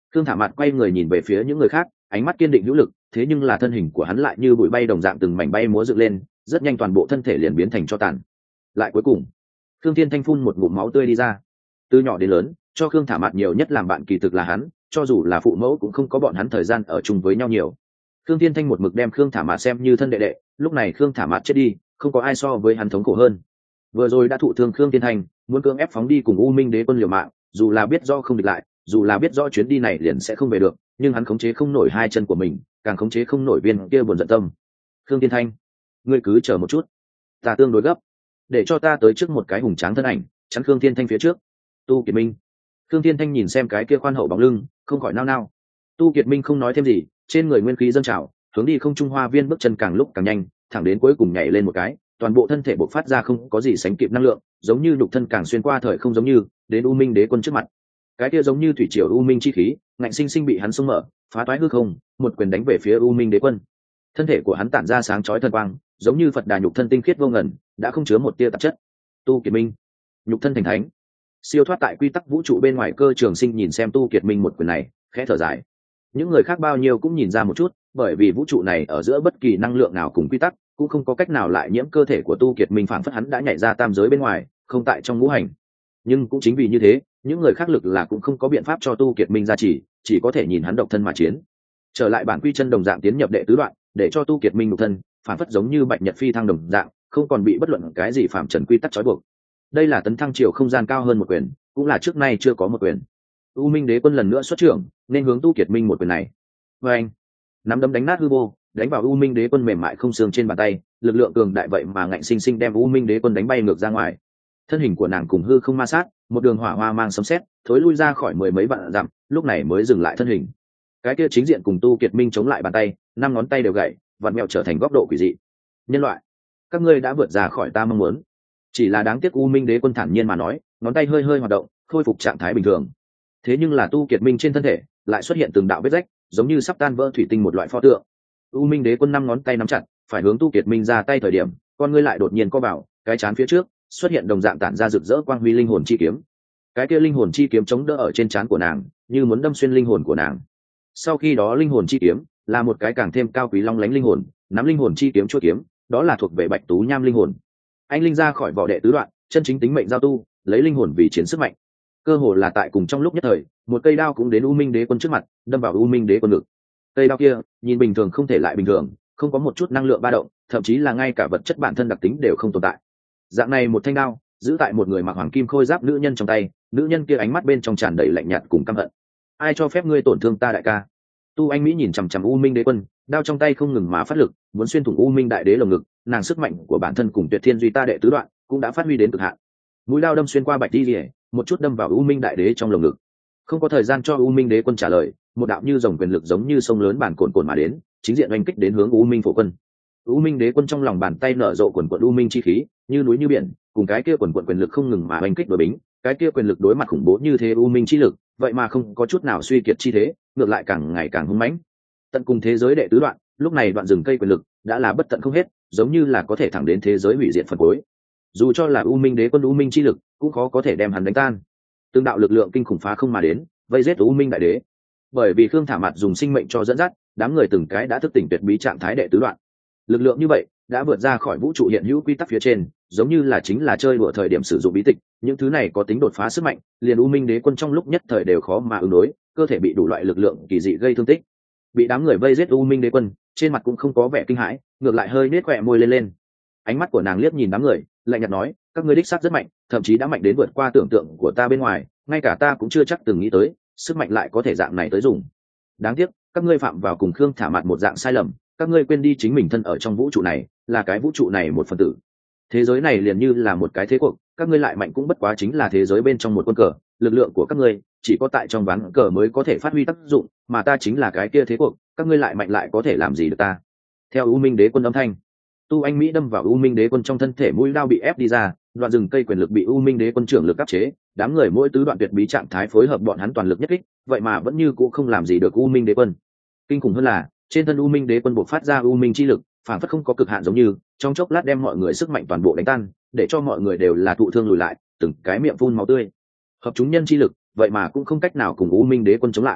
Khương Thả Mạt quay người nhìn về phía những người khác, ánh mắt kiên định hữu lực, thế nhưng là thân hình của hắn lại như bụi bay đồng dạng từng mảnh bay múa dựng lên, rất nhanh toàn bộ thân thể liền biến thành tro tàn. Lại cuối cùng, Khương Thiên Thanh phun một ngụm máu tươi đi ra. Từ nhỏ đến lớn, cho Khương Thả Mạt nhiều nhất làm bạn kỳ thực là hắn, cho dù là phụ mẫu cũng không có bọn hắn thời gian ở chung với nhau nhiều. Khương Thiên Thanh một mực đem Khương Thả Mạt xem như thân đệ đệ, lúc này Khương Thả Mạt chết đi, không có ai so với hắn thống khổ hơn. Vừa rồi đã thụ thương Khương Thiên Thanh, muốn cưỡng ép phóng đi cùng U Minh Đế quân liều mạng, dù là biết rõ không địch lại, dù là biết rõ chuyến đi này liền sẽ không về được, nhưng hắn khống chế không nổi hai chân của mình, càng khống chế không nổi viên kia buồn giận tâm. Khương Thiên Thanh, ngươi cứ chờ một chút, ta tương đối gấp, để cho ta tới trước một cái hùng tráng thân ảnh, chắn Khương Thiên Thanh phía trước. Tu Kiệt Minh. Khương Thiên Thanh nhìn xem cái kia khoan hậu bóng lưng, không khỏi nao nao. Tu Kiệt Minh không nói thêm gì, trên người nguyên khí dâng trào, hướng đi không trung hoa viên bước chân càng lúc càng nhanh, thẳng đến cuối cùng nhảy lên một cái, toàn bộ thân thể bộc phát ra không có gì sánh kịp năng lượng, giống như nhục thân càng xuyên qua thời không giống như đến U Minh Đế quân trước mặt. Cái kia giống như thủy triều U Minh chi khí, ngạnh sinh sinh bị hắn xông mở, phá toái hư không, một quyền đánh về phía U Minh Đế quân. Thân thể của hắn tản ra sáng chói thần quang, giống như Phật đà nhục thân tinh khiết vô ngần, đã không chứa một tia tạp chất. Tu Kiệt Minh, nhục thân thành thánh, siêu thoát tại quy tắc vũ trụ bên ngoài cơ trường sinh nhìn xem Tu Kiệt Minh một quyền này, khẽ thở dài. Những người khác bao nhiêu cũng nhìn ra một chút, bởi vì vũ trụ này ở giữa bất kỳ năng lượng nào cùng quy tắc cũng không có cách nào lại nhiễm cơ thể của Tu Kiệt Minh, phảng phất hắn đã nhảy ra tam giới bên ngoài, không tại trong ngũ hành. Nhưng cũng chính vì như thế, những người khác lực là cũng không có biện pháp cho Tu Kiệt Minh gia trì, chỉ có thể nhìn hắn độc thân mà chiến. Trở lại bản quy chân đồng dạng tiến nhập đệ tứ đoạn, để cho Tu Kiệt Minh độc thân, phảng phất giống như bạch nhật phi thăng đồng dạng, không còn bị bất luận cái gì phạm trần quy tắc trói buộc. Đây là tấn thăng chiều không gian cao hơn một quyền, cũng là trước nay chưa có một quyền. U Minh Đế quân lần nữa xuất trưởng, nên hướng Tu Kiệt Minh một quyền này. Và anh, nắm đấm đánh nát hư vô, đánh vào U Minh Đế quân mềm mại không xương trên bàn tay, lực lượng cường đại vậy mà ngạnh sinh sinh đem U Minh Đế quân đánh bay ngược ra ngoài. Thân hình của nàng cùng hư không ma sát, một đường hỏa hoa mang sấm sét, thối lui ra khỏi mười mấy vạn dặm, lúc này mới dừng lại thân hình. Cái kia chính diện cùng Tu Kiệt Minh chống lại bàn tay, năm ngón tay đều gãy, vặn mèo trở thành góc độ quỷ dị. Nhân loại, các ngươi đã vượt ra khỏi ta mong muốn. Chỉ là đáng tiếc, U Minh Đế quân thản nhiên mà nói, ngón tay hơi hơi hoạt động, khôi phục trạng thái bình thường. Thế nhưng là Tu Kiệt Minh trên thân thể lại xuất hiện từng đạo vết rách, giống như sắp tan vỡ thủy tinh một loại pho tượng. U Minh Đế quân năm ngón tay nắm chặt, phải hướng Tu Kiệt Minh ra tay thời điểm, con ngươi lại đột nhiên co vào, cái chán phía trước xuất hiện đồng dạng tản ra rực rỡ quang huy linh hồn chi kiếm. Cái kia linh hồn chi kiếm chống đỡ ở trên trán của nàng, như muốn đâm xuyên linh hồn của nàng. Sau khi đó linh hồn chi kiếm là một cái càng thêm cao quý long lánh linh hồn, nắm linh hồn chi kiếm chuôi kiếm, đó là thuộc về Bạch Tú Nham linh hồn. Anh linh ra khỏi vỏ đệ tứ đoạn, chân chính tính mệnh giao tu, lấy linh hồn vì chiến sức mạnh. Cơ hồ là tại cùng trong lúc nhất thời, một cây đao cũng đến U Minh Đế quân trước mặt, đâm vào U Minh Đế quân ngực. Cây đao kia nhìn bình thường không thể lại bình thường, không có một chút năng lượng ba động, thậm chí là ngay cả vật chất bản thân đặc tính đều không tồn tại. Dạng này một thanh đao giữ tại một người mặc hoàng kim khôi giáp nữ nhân trong tay, nữ nhân kia ánh mắt bên trong tràn đầy lạnh nhạt cùng căm hận. Ai cho phép ngươi tổn thương ta đại ca? Tu Anh Mỹ nhìn chằm chằm U Minh Đế quân, đao trong tay không ngừng mà phát lực, muốn xuyên thủng U Minh đại đế lồng ngực. Nàng sức mạnh của bản thân cùng Tuyệt Thiên Duy ta đệ tứ đoạn cũng đã phát huy đến cực hạn. Mũi đao đâm xuyên qua bạch đi rỉa, một chút đâm vào U Minh đại đế trong lồng ngực. Không có thời gian cho U Minh Đế quân trả lời, một đạo như dòng quyền lực giống như sông lớn bản cồn cồn mà đến, chính diện oanh kích đến hướng U Minh phổ quân. U Minh Đế quân trong lòng bàn tay nở rộ quần quần U Minh chi khí, như núi như biển, cùng cái kia quần quần quyền lực không ngừng mà oanh kích đối bính. Cái kia quyền lực đối mặt khủng bố như thế U Minh chi lực, vậy mà không có chút nào suy kiệt chi thế, ngược lại càng ngày càng hung mãnh. Tận cùng thế giới đệ tứ đoạn, lúc này đoạn rừng cây quyền lực đã là bất tận không hết, giống như là có thể thẳng đến thế giới hủy diệt phần cuối. Dù cho là U Minh Đế quân U Minh chi lực, cũng khó có thể đem hắn đánh tan. Tương đạo lực lượng kinh khủng phá không mà đến, vây giết U Minh đại đế. Bởi vì Khương Thả Mạt dùng sinh mệnh cho dẫn dắt, đám người từng cái đã thức tỉnh tuyệt bí trạng thái đệ tứ đoạn. Lực lượng như vậy đã vượt ra khỏi vũ trụ hiện hữu quy tắc phía trên, giống như là chính là chơi đùa thời điểm sử dụng bí tịch, những thứ này có tính đột phá sức mạnh, liền U Minh Đế quân trong lúc nhất thời đều khó mà ứng đối, cơ thể bị đủ loại lực lượng kỳ dị gây thương tích. Bị đám người vây giết U Minh Đế quân, trên mặt cũng không có vẻ kinh hãi, ngược lại hơi nết khóe môi lên lên. Ánh mắt của nàng liếc nhìn đám người, lạnh nhạt nói, các ngươi đích xác rất mạnh, thậm chí đã mạnh đến vượt qua tưởng tượng của ta bên ngoài, ngay cả ta cũng chưa chắc từng nghĩ tới, sức mạnh lại có thể dạng này tới dùng. Đáng tiếc, các ngươi phạm vào cùng Khương Thả Mạt một dạng sai lầm, các ngươi quên đi chính mình thân ở trong vũ trụ này, là cái vũ trụ này một phần tử. Thế giới này liền như là một cái thế cuộc, các ngươi lại mạnh cũng bất quá chính là thế giới bên trong một quân cờ, lực lượng của các ngươi chỉ có tại trong ván cờ mới có thể phát huy tác dụng, mà ta chính là cái kia thế cuộc, các ngươi lại mạnh lại có thể làm gì được ta? Theo U Minh Đế quân âm thanh, Tu Anh Mỹ đâm vào U Minh Đế quân trong thân thể, mũi đao bị ép đi ra, đoạn rừng cây quyền lực bị U Minh Đế quân trưởng lực áp chế, đám người mỗi tứ đoạn tuyệt bí trạng thái phối hợp bọn hắn toàn lực nhất kích, vậy mà vẫn như cũ không làm gì được U Minh Đế quân. Kinh khủng hơn là, trên thân U Minh Đế quân bộc phát ra U Minh chi lực, phản phất không có cực hạn giống như, trong chốc lát đem mọi người sức mạnh toàn bộ đánh tan, để cho mọi người đều là thụ thương lùi lại, từng cái miệng phun máu tươi. Hợp chúng nhân chi lực, vậy mà cũng không cách nào cùng U Minh Đế quân chống lại.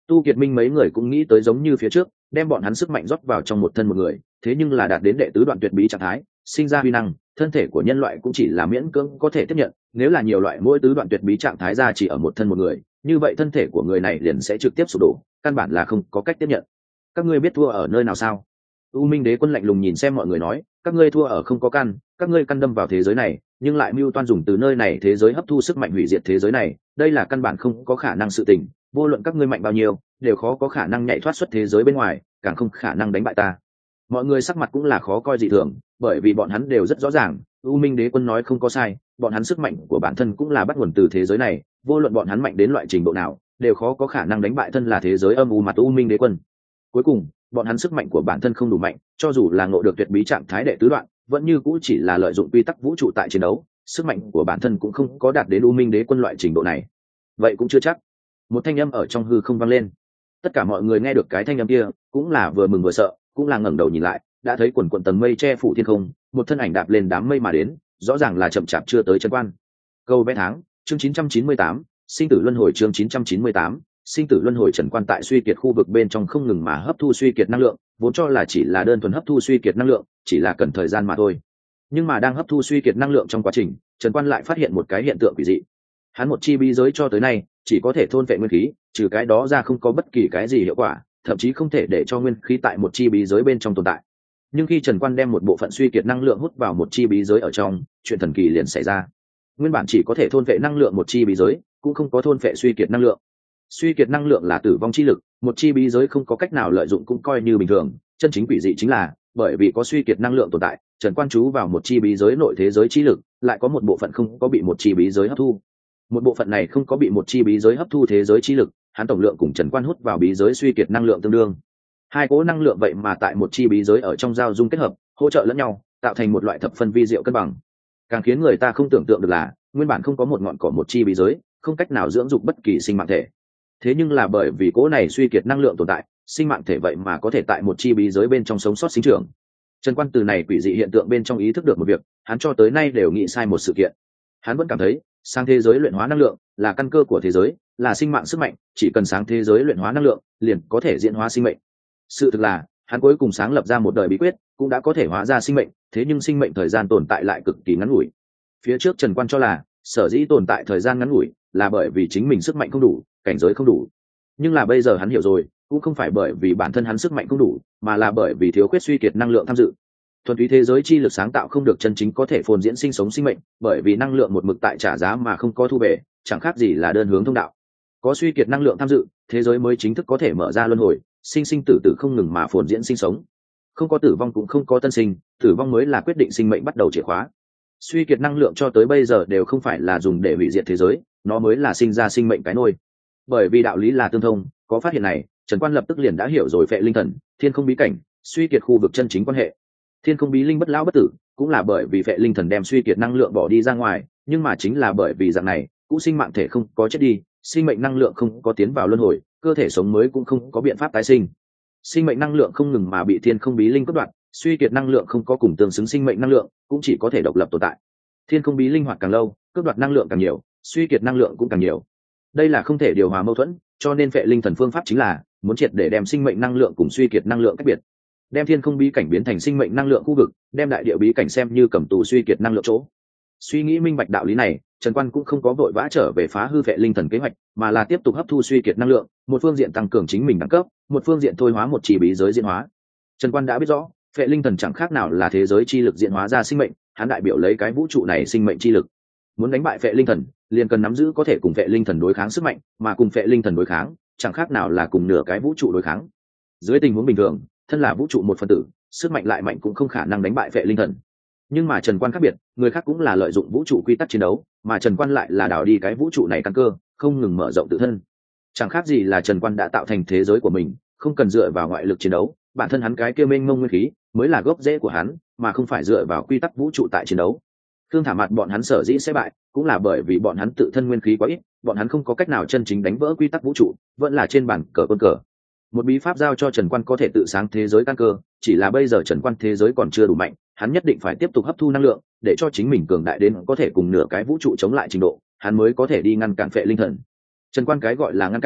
Tu Kiệt Minh mấy người cũng nghĩ tới giống như phía trước, đem bọn hắn sức mạnh rót vào trong một thân một người, thế nhưng là đạt đến đệ tứ đoạn tuyệt bí trạng thái, sinh ra huy năng, thân thể của nhân loại cũng chỉ là miễn cưỡng có thể tiếp nhận, nếu là nhiều loại mỗi tứ đoạn tuyệt bí trạng thái ra chỉ ở một thân một người, như vậy thân thể của người này liền sẽ trực tiếp sụp đổ, căn bản là không có cách tiếp nhận. Các ngươi biết thua ở nơi nào sao? U Minh Đế Quân lạnh lùng nhìn xem mọi người nói, các ngươi thua ở không có căn, các ngươi căn đâm vào thế giới này, nhưng lại mưu toan dùng từ nơi này thế giới hấp thu sức mạnh hủy diệt thế giới này, đây là căn bản không có khả năng sự tình, vô luận các ngươi mạnh bao nhiêu, đều khó có khả năng nhảy thoát xuất thế giới bên ngoài, càng không khả năng đánh bại ta. Mọi người sắc mặt cũng là khó coi dị thường, bởi vì bọn hắn đều rất rõ ràng, U Minh Đế Quân nói không có sai, bọn hắn sức mạnh của bản thân cũng là bắt nguồn từ thế giới này, vô luận bọn hắn mạnh đến loại trình độ nào, đều khó có khả năng đánh bại thân là thế giới âm u mặt U Minh Đế Quân. Cuối cùng, bọn hắn sức mạnh của bản thân không đủ mạnh, cho dù là ngộ được tuyệt bí trạng thái đệ tứ đoạn, vẫn như cũ chỉ là lợi dụng quy tắc vũ trụ tại chiến đấu, sức mạnh của bản thân cũng không có đạt đến U Minh Đế Quân loại trình độ này. Vậy cũng chưa chắc. Một thanh âm ở trong hư không vang lên. Tất cả mọi người nghe được cái thanh âm kia, cũng là vừa mừng vừa sợ, cũng là ngẩng đầu nhìn lại, đã thấy quần quần tầng mây che phủ thiên không, một thân ảnh đạp lên đám mây mà đến, rõ ràng là chậm chạp chưa tới Trần Quan. Câu vẽ tháng, chương chín trăm chín mươi tám, sinh tử luân hồi chương chín trăm chín mươi tám, sinh tử luân hồi. Trần Quan tại suy kiệt khu vực bên trong không ngừng mà hấp thu suy kiệt năng lượng, vốn cho là chỉ là đơn thuần hấp thu suy kiệt năng lượng, chỉ là cần thời gian mà thôi. Nhưng mà đang hấp thu suy kiệt năng lượng trong quá trình, Trần Quan lại phát hiện một cái hiện tượng quỷ dị. Hắn một chi bí giới cho tới nay chỉ có thể thôn vệ nguyên khí, trừ cái đó ra không có bất kỳ cái gì hiệu quả, thậm chí không thể để cho nguyên khí tại một chi bí giới bên trong tồn tại. Nhưng khi Trần Quan đem một bộ phận suy kiệt năng lượng hút vào một chi bí giới ở trong, chuyện thần kỳ liền xảy ra. Nguyên bản chỉ có thể thôn vệ năng lượng một chi bí giới, cũng không có thôn vệ suy kiệt năng lượng. Suy kiệt năng lượng là tử vong chi lực, một chi bí giới không có cách nào lợi dụng cũng coi như bình thường, chân chính quỷ dị chính là, bởi vì có suy kiệt năng lượng tồn tại, Trần Quan chú vào một chi bí giới nội thế giới chi lực, lại có một bộ phận không có bị một chi bí giới hấp thu. Một bộ phận này không có bị một chi bí giới hấp thu thế giới chi lực, hắn tổng lượng cùng Trần Quan hút vào bí giới suy kiệt năng lượng tương đương. Hai cỗ năng lượng vậy mà tại một chi bí giới ở trong giao dung kết hợp, hỗ trợ lẫn nhau, tạo thành một loại thập phân vi diệu cân bằng. Càng khiến người ta không tưởng tượng được là, nguyên bản không có một ngọn cỏ một chi bí giới, không cách nào dưỡng dục bất kỳ sinh mạng thể. Thế nhưng là bởi vì cỗ này suy kiệt năng lượng tồn tại, sinh mạng thể vậy mà có thể tại một chi bí giới bên trong sống sót sinh trưởng. Trần Quan từ này quỷ dị hiện tượng bên trong ý thức được một việc, hắn cho tới nay đều nghĩ sai một sự kiện. Hắn vẫn cảm thấy, sang thế giới luyện hóa năng lượng là căn cơ của thế giới, là sinh mạng sức mạnh, chỉ cần sáng thế giới luyện hóa năng lượng, liền có thể diễn hóa sinh mệnh. Sự thực là, hắn cuối cùng sáng lập ra một đời bí quyết, cũng đã có thể hóa ra sinh mệnh, thế nhưng sinh mệnh thời gian tồn tại lại cực kỳ ngắn ngủi. Phía trước Trần Quan cho là, sở dĩ tồn tại thời gian ngắn ngủi, là bởi vì chính mình sức mạnh không đủ, cảnh giới không đủ. Nhưng là bây giờ hắn hiểu rồi, cũng không phải bởi vì bản thân hắn sức mạnh không đủ, mà là bởi vì thiếu khuyết suy kiệt năng lượng tham dự. Thuần túy thế giới chi lực sáng tạo không được chân chính có thể phồn diễn sinh sống sinh mệnh, bởi vì năng lượng một mực tại trả giá mà không có thu về, chẳng khác gì là đơn hướng thông đạo. Có suy kiệt năng lượng tham dự, thế giới mới chính thức có thể mở ra luân hồi, sinh sinh tử tử không ngừng mà phồn diễn sinh sống. Không có tử vong cũng không có tân sinh, tử vong mới là quyết định sinh mệnh bắt đầu chìa khóa. Suy kiệt năng lượng cho tới bây giờ đều không phải là dùng để hủy diệt thế giới, nó mới là sinh ra sinh mệnh cái nôi. Bởi vì đạo lý là tương thông, có phát hiện này, Trần Quan lập tức liền đã hiểu rồi phệ linh thần, thiên không bí cảnh, suy kiệt khu vực chân chính quan hệ. Thiên không bí linh bất lão bất tử, cũng là bởi vì phệ linh thần đem suy kiệt năng lượng bỏ đi ra ngoài, nhưng mà chính là bởi vì dạng này, cũ sinh mạng thể không có chết đi, sinh mệnh năng lượng không có tiến vào luân hồi, cơ thể sống mới cũng không có biện pháp tái sinh. Sinh mệnh năng lượng không ngừng mà bị thiên không bí linh cắt đoạn, suy kiệt năng lượng không có cùng tương xứng sinh mệnh năng lượng, cũng chỉ có thể độc lập tồn tại. Thiên không bí linh hoạt càng lâu, cướp đoạt năng lượng càng nhiều, suy kiệt năng lượng cũng càng nhiều. Đây là không thể điều hòa mâu thuẫn, cho nên phệ linh thần phương pháp chính là muốn triệt để đem sinh mệnh năng lượng cùng suy kiệt năng lượng cách biệt, đem thiên không bí cảnh biến thành sinh mệnh năng lượng khu vực, đem đại địa bí cảnh xem như cầm tù suy kiệt năng lượng chỗ. Suy nghĩ minh bạch đạo lý này, Trần Quan cũng không có vội vã trở về phá hư phệ linh thần kế hoạch, mà là tiếp tục hấp thu suy kiệt năng lượng, một phương diện tăng cường chính mình đẳng cấp, một phương diện thôi hóa một chỉ bí giới diễn hóa. Trần Quan đã biết rõ, phệ linh thần chẳng khác nào là thế giới chi lực diễn hóa ra sinh mệnh, hắn đại biểu lấy cái vũ trụ này sinh mệnh chi lực. Muốn đánh bại phệ linh thần, liền cần nắm giữ có thể cùng phệ linh thần đối kháng sức mạnh, mà cùng phệ linh thần đối kháng, chẳng khác nào là cùng nửa cái vũ trụ đối kháng. Dưới tình huống bình thường, thân là vũ trụ một phần tử, sức mạnh lại mạnh cũng không khả năng đánh bại phệ linh thần. Nhưng mà Trần Quan khác biệt, người khác cũng là lợi dụng vũ trụ quy tắc chiến đấu, mà Trần Quan lại là đảo đi cái vũ trụ này căn cơ, không ngừng mở rộng tự thân. Chẳng khác gì là Trần Quan đã tạo thành thế giới của mình, không cần dựa vào ngoại lực chiến đấu, bản thân hắn cái kia mênh mông nguyên khí mới là gốc rễ của hắn, mà không phải dựa vào quy tắc vũ trụ tại chiến đấu. Thương thả mặt bọn hắn sở dĩ sẽ bại, cũng là bởi vì bọn hắn tự thân nguyên khí quá ít, bọn hắn không có cách nào chân chính đánh vỡ quy tắc vũ trụ, vẫn là trên bàn cờ quân cờ. Một bí pháp giao cho Trần Quan có thể tự sáng thế giới căn cơ, chỉ là bây giờ Trần Quan thế giới còn chưa đủ mạnh, hắn nhất định phải tiếp tục hấp thu năng lượng, để cho chính mình cường đại đến có thể cùng nửa cái vũ trụ chống lại trình độ, hắn mới có thể đi ngăn cản phệ linh thần. Trần Quan cái gọi là ngăn cản,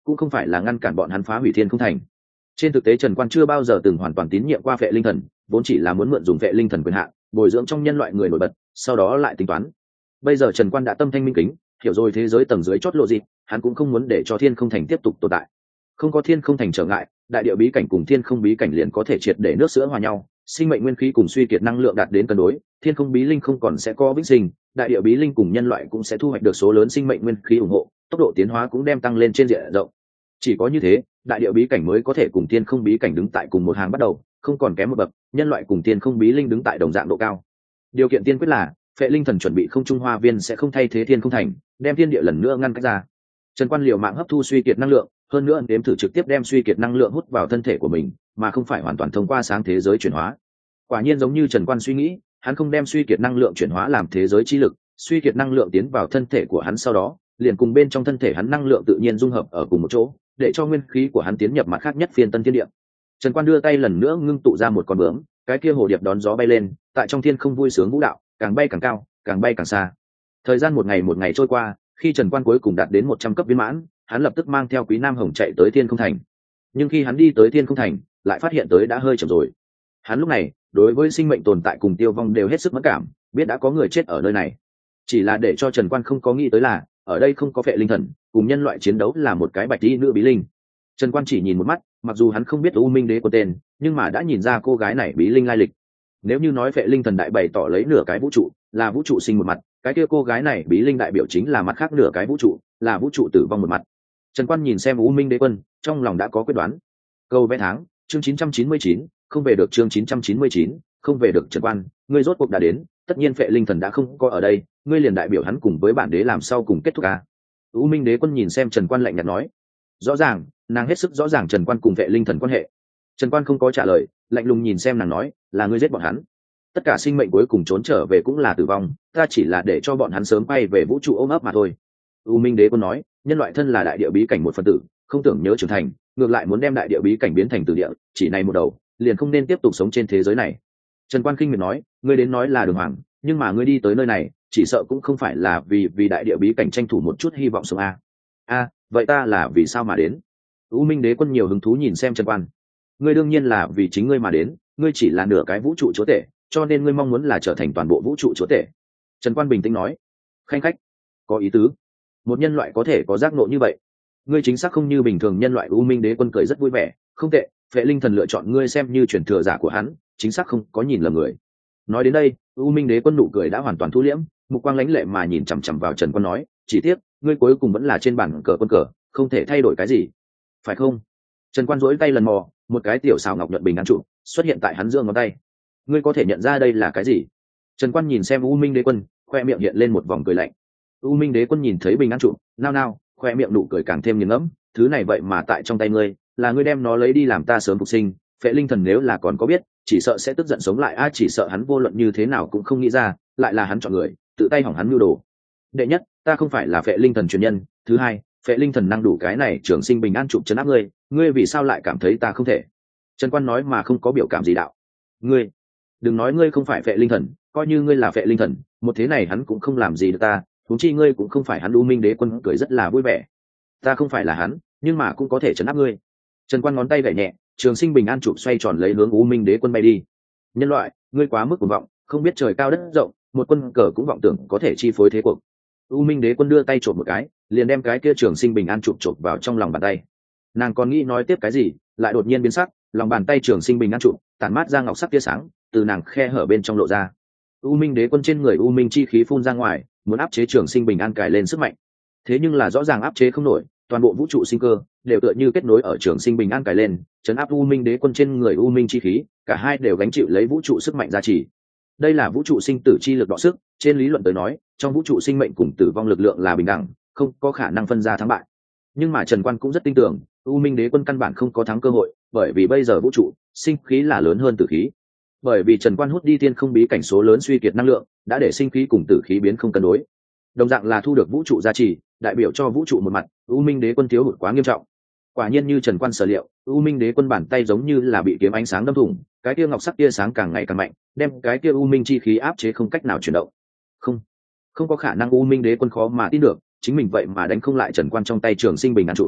cũng không phải là ngăn cản bọn hắn phá hủy thiên không thành. Trên thực tế Trần Quan chưa bao giờ từng hoàn toàn tín nhiệm qua Vệ Linh Thần, vốn chỉ là muốn mượn dùng Vệ Linh Thần quyền hạn, bồi dưỡng trong nhân loại người nổi bật, sau đó lại tính toán. Bây giờ Trần Quan đã tâm thanh minh kính, hiểu rồi thế giới tầng dưới chót lộ gì, hắn cũng không muốn để cho thiên không thành tiếp tục tồn tại. Không có thiên không thành trở ngại, đại địa bí cảnh cùng thiên không bí cảnh liền có thể triệt để nước sữa hòa nhau, sinh mệnh nguyên khí cùng suy kiệt năng lượng đạt đến cân đối, thiên không bí linh không còn sẽ có vĩnh sinh, đại địa bí linh cùng nhân loại cũng sẽ thu hoạch được số lớn sinh mệnh nguyên khí ủng hộ, tốc độ tiến hóa cũng đem tăng lên trên diện rộng. Chỉ có như thế, đại địa bí cảnh mới có thể cùng thiên không bí cảnh đứng tại cùng một hàng bắt đầu, không còn kém một bậc, nhân loại cùng thiên không bí linh đứng tại đồng dạng độ cao. Điều kiện tiên quyết là Phệ Linh Thần chuẩn bị không trung hoa viên sẽ không thay thế thiên không thành, đem thiên địa lần nữa ngăn cách ra. Trần Quan liều mạng hấp thu suy kiệt năng lượng, hơn nữa đếm thử trực tiếp đem suy kiệt năng lượng hút vào thân thể của mình, mà không phải hoàn toàn thông qua sáng thế giới chuyển hóa. Quả nhiên giống như Trần Quan suy nghĩ, hắn không đem suy kiệt năng lượng chuyển hóa làm thế giới chi lực, suy kiệt năng lượng tiến vào thân thể của hắn sau đó, liền cùng bên trong thân thể hắn năng lượng tự nhiên dung hợp ở cùng một chỗ, để cho nguyên khí của hắn tiến nhập mặt khác nhất phiên tân thiên địa. Trần Quan đưa tay lần nữa ngưng tụ ra một con bướm, cái kia hồ điệp đón gió bay lên, tại trong thiên không vui sướng vũ đạo, càng bay càng cao, càng bay càng xa. Thời gian một ngày một ngày trôi qua, khi Trần Quan cuối cùng đạt đến một trăm cấp viên mãn, hắn lập tức mang theo Quý Nam Hồng chạy tới thiên không thành. Nhưng khi hắn đi tới thiên không thành, lại phát hiện tới đã hơi chậm rồi. Hắn lúc này, đối với sinh mệnh tồn tại cùng tiêu vong đều hết sức mất cảm, biết đã có người chết ở nơi này. Chỉ là để cho Trần Quan không có nghĩ tới là, ở đây không có Phệ Linh Thần, cùng nhân loại chiến đấu là một cái bạch y nữ bí linh. Trần Quan chỉ nhìn một mắt, mặc dù hắn không biết U Minh Đế Quân tên, nhưng mà đã nhìn ra cô gái này bí linh lai lịch. Nếu như nói Phệ Linh Thần đại bày tỏ lấy nửa cái vũ trụ, là vũ trụ sinh một mặt, cái kia cô gái này bí linh đại biểu chính là mặt khác nửa cái vũ trụ, là vũ trụ tử vong một mặt. Trần Quan nhìn xem U Minh Đế Quân, trong lòng đã có quyết đoán. Câu vẽ tháng, chương chín trăm chín mươi chín, không về được chương chín trăm chín mươi chín, không về được Trần Quan, ngươi rốt cuộc đã đến, tất nhiên Phệ Linh Thần đã không có ở đây, ngươi liền đại biểu hắn cùng với bản đế làm sao cùng kết thúc a. U Minh Đế Quân nhìn xem Trần Quan lạnh nhạt nói. Rõ ràng, nàng hết sức rõ ràng Trần Quan cùng Phệ Linh Thần quan hệ. Trần Quan không có trả lời, lạnh lùng nhìn xem nàng nói, là ngươi giết bọn hắn. Tất cả sinh mệnh cuối cùng trốn trở về cũng là tử vong, ta chỉ là để cho bọn hắn sớm bay về vũ trụ ôm ấp mà thôi. U Minh Đế Quân nói, nhân loại thân là đại địa bí cảnh một phần tử, không tưởng nhớ trưởng thành, ngược lại muốn đem đại địa bí cảnh biến thành tử địa, chỉ này một đầu, liền không nên tiếp tục sống trên thế giới này. Trần Quan khinh miệt nói, ngươi đến nói là đường hoàng, nhưng mà ngươi đi tới nơi này, chỉ sợ cũng không phải là vì vì đại địa bí cảnh tranh thủ một chút hy vọng sống a. A, vậy ta là vì sao mà đến? U Minh Đế Quân nhiều hứng thú nhìn xem Trần Quan. Ngươi đương nhiên là vì chính ngươi mà đến, ngươi chỉ là nửa cái vũ trụ chúa tể, cho nên ngươi mong muốn là trở thành toàn bộ vũ trụ chúa tể. Trần Quan bình tĩnh nói. Khanh khách, có ý tứ. Một nhân loại có thể có giác ngộ như vậy. Ngươi chính xác không như bình thường nhân loại. U Minh Đế Quân cười rất vui vẻ, không tệ, Phệ Linh Thần lựa chọn ngươi xem như truyền thừa giả của hắn, chính xác không có nhìn lầm người. Nói đến đây, U Minh Đế Quân nụ cười đã hoàn toàn thu liễm, mục quang lãnh lệ mà nhìn chằm chằm vào Trần Quan nói, chỉ tiếc, ngươi cuối cùng vẫn là trên bàn cờ quân cờ, không thể thay đổi cái gì, phải không? Trần Quan duỗi tay lần mò, một cái tiểu xào ngọc nhuận bình ngắn trụ xuất hiện tại hắn giữa ngón tay. Ngươi có thể nhận ra đây là cái gì? Trần Quan nhìn xem U Minh Đế Quân, khoe miệng hiện lên một vòng cười lạnh. U Minh Đế Quân nhìn thấy bình ngắn trụ, nao nao, khoe miệng nụ cười càng thêm nghiền ngẫm, thứ này vậy mà tại trong tay ngươi, là ngươi đem nó lấy đi làm ta sớm phục sinh. Phệ Linh Thần nếu là còn có biết, chỉ sợ sẽ tức giận sống lại. A, chỉ sợ hắn vô luận như thế nào cũng không nghĩ ra, lại là hắn chọn người, tự tay hỏng hắn mưu đồ. Đệ nhất, ta không phải là Phệ Linh Thần truyền nhân. Thứ hai, Phệ Linh Thần năng đủ cái này trường sinh bình an trụ chấn áp ngươi, ngươi vì sao lại cảm thấy ta không thể? Trần Quan nói mà không có biểu cảm gì đạo. Ngươi, đừng nói ngươi không phải Phệ Linh Thần, coi như ngươi là Phệ Linh Thần, một thế này hắn cũng không làm gì được ta, huống chi ngươi cũng không phải hắn. U Minh Đế Quân cười rất là vui vẻ. Ta không phải là hắn, nhưng mà cũng có thể chấn áp ngươi. Trần Quan ngón tay gảy nhẹ, trường sinh bình an trụ xoay tròn lấy hướng U Minh Đế Quân bay đi. Nhân loại, ngươi quá mức cuồng vọng, không biết trời cao đất rộng, một quân cờ cũng vọng tưởng có thể chi phối thế cuộc. U Minh Đế Quân đưa tay trộm một cái, liền đem cái kia trường sinh bình an chụp chộp vào trong lòng bàn tay. Nàng còn nghĩ nói tiếp cái gì, lại đột nhiên biến sắc, lòng bàn tay trường sinh bình an chụp tản mát ra ngọc sắc tia sáng, từ nàng khe hở bên trong lộ ra. U Minh Đế Quân trên người U Minh chi khí phun ra ngoài, muốn áp chế trường sinh bình an cài lên sức mạnh. Thế nhưng là rõ ràng áp chế không nổi, toàn bộ vũ trụ sinh cơ đều tựa như kết nối ở trường sinh bình an cài lên, chấn áp U Minh Đế Quân trên người U Minh chi khí, cả hai đều gánh chịu lấy vũ trụ sức mạnh gia trì. Đây là vũ trụ sinh tử chi lực đọ sức, trên lý luận tới nói, trong vũ trụ sinh mệnh cùng tử vong lực lượng là bình đẳng, không có khả năng phân ra thắng bại. Nhưng mà Trần Quan cũng rất tin tưởng, U Minh Đế Quân căn bản không có thắng cơ hội, bởi vì bây giờ vũ trụ sinh khí là lớn hơn tử khí. Bởi vì Trần Quan hút đi thiên không bí cảnh số lớn suy kiệt năng lượng, đã để sinh khí cùng tử khí biến không cân đối. Đồng dạng là thu được vũ trụ gia trì, đại biểu cho vũ trụ một mặt, U Minh Đế Quân thiếu hụt quá nghiêm trọng. Quả nhiên như Trần Quan sở liệu, U Minh Đế Quân bàn tay giống như là bị kiếm ánh sáng đâm thủng, cái kia ngọc sắc tia sáng càng ngày càng mạnh, đem cái kia U Minh chi khí áp chế không cách nào chuyển động. Không, không có khả năng. U Minh Đế Quân khó mà tin được, chính mình vậy mà đánh không lại Trần Quan trong tay trường sinh bình an trụ.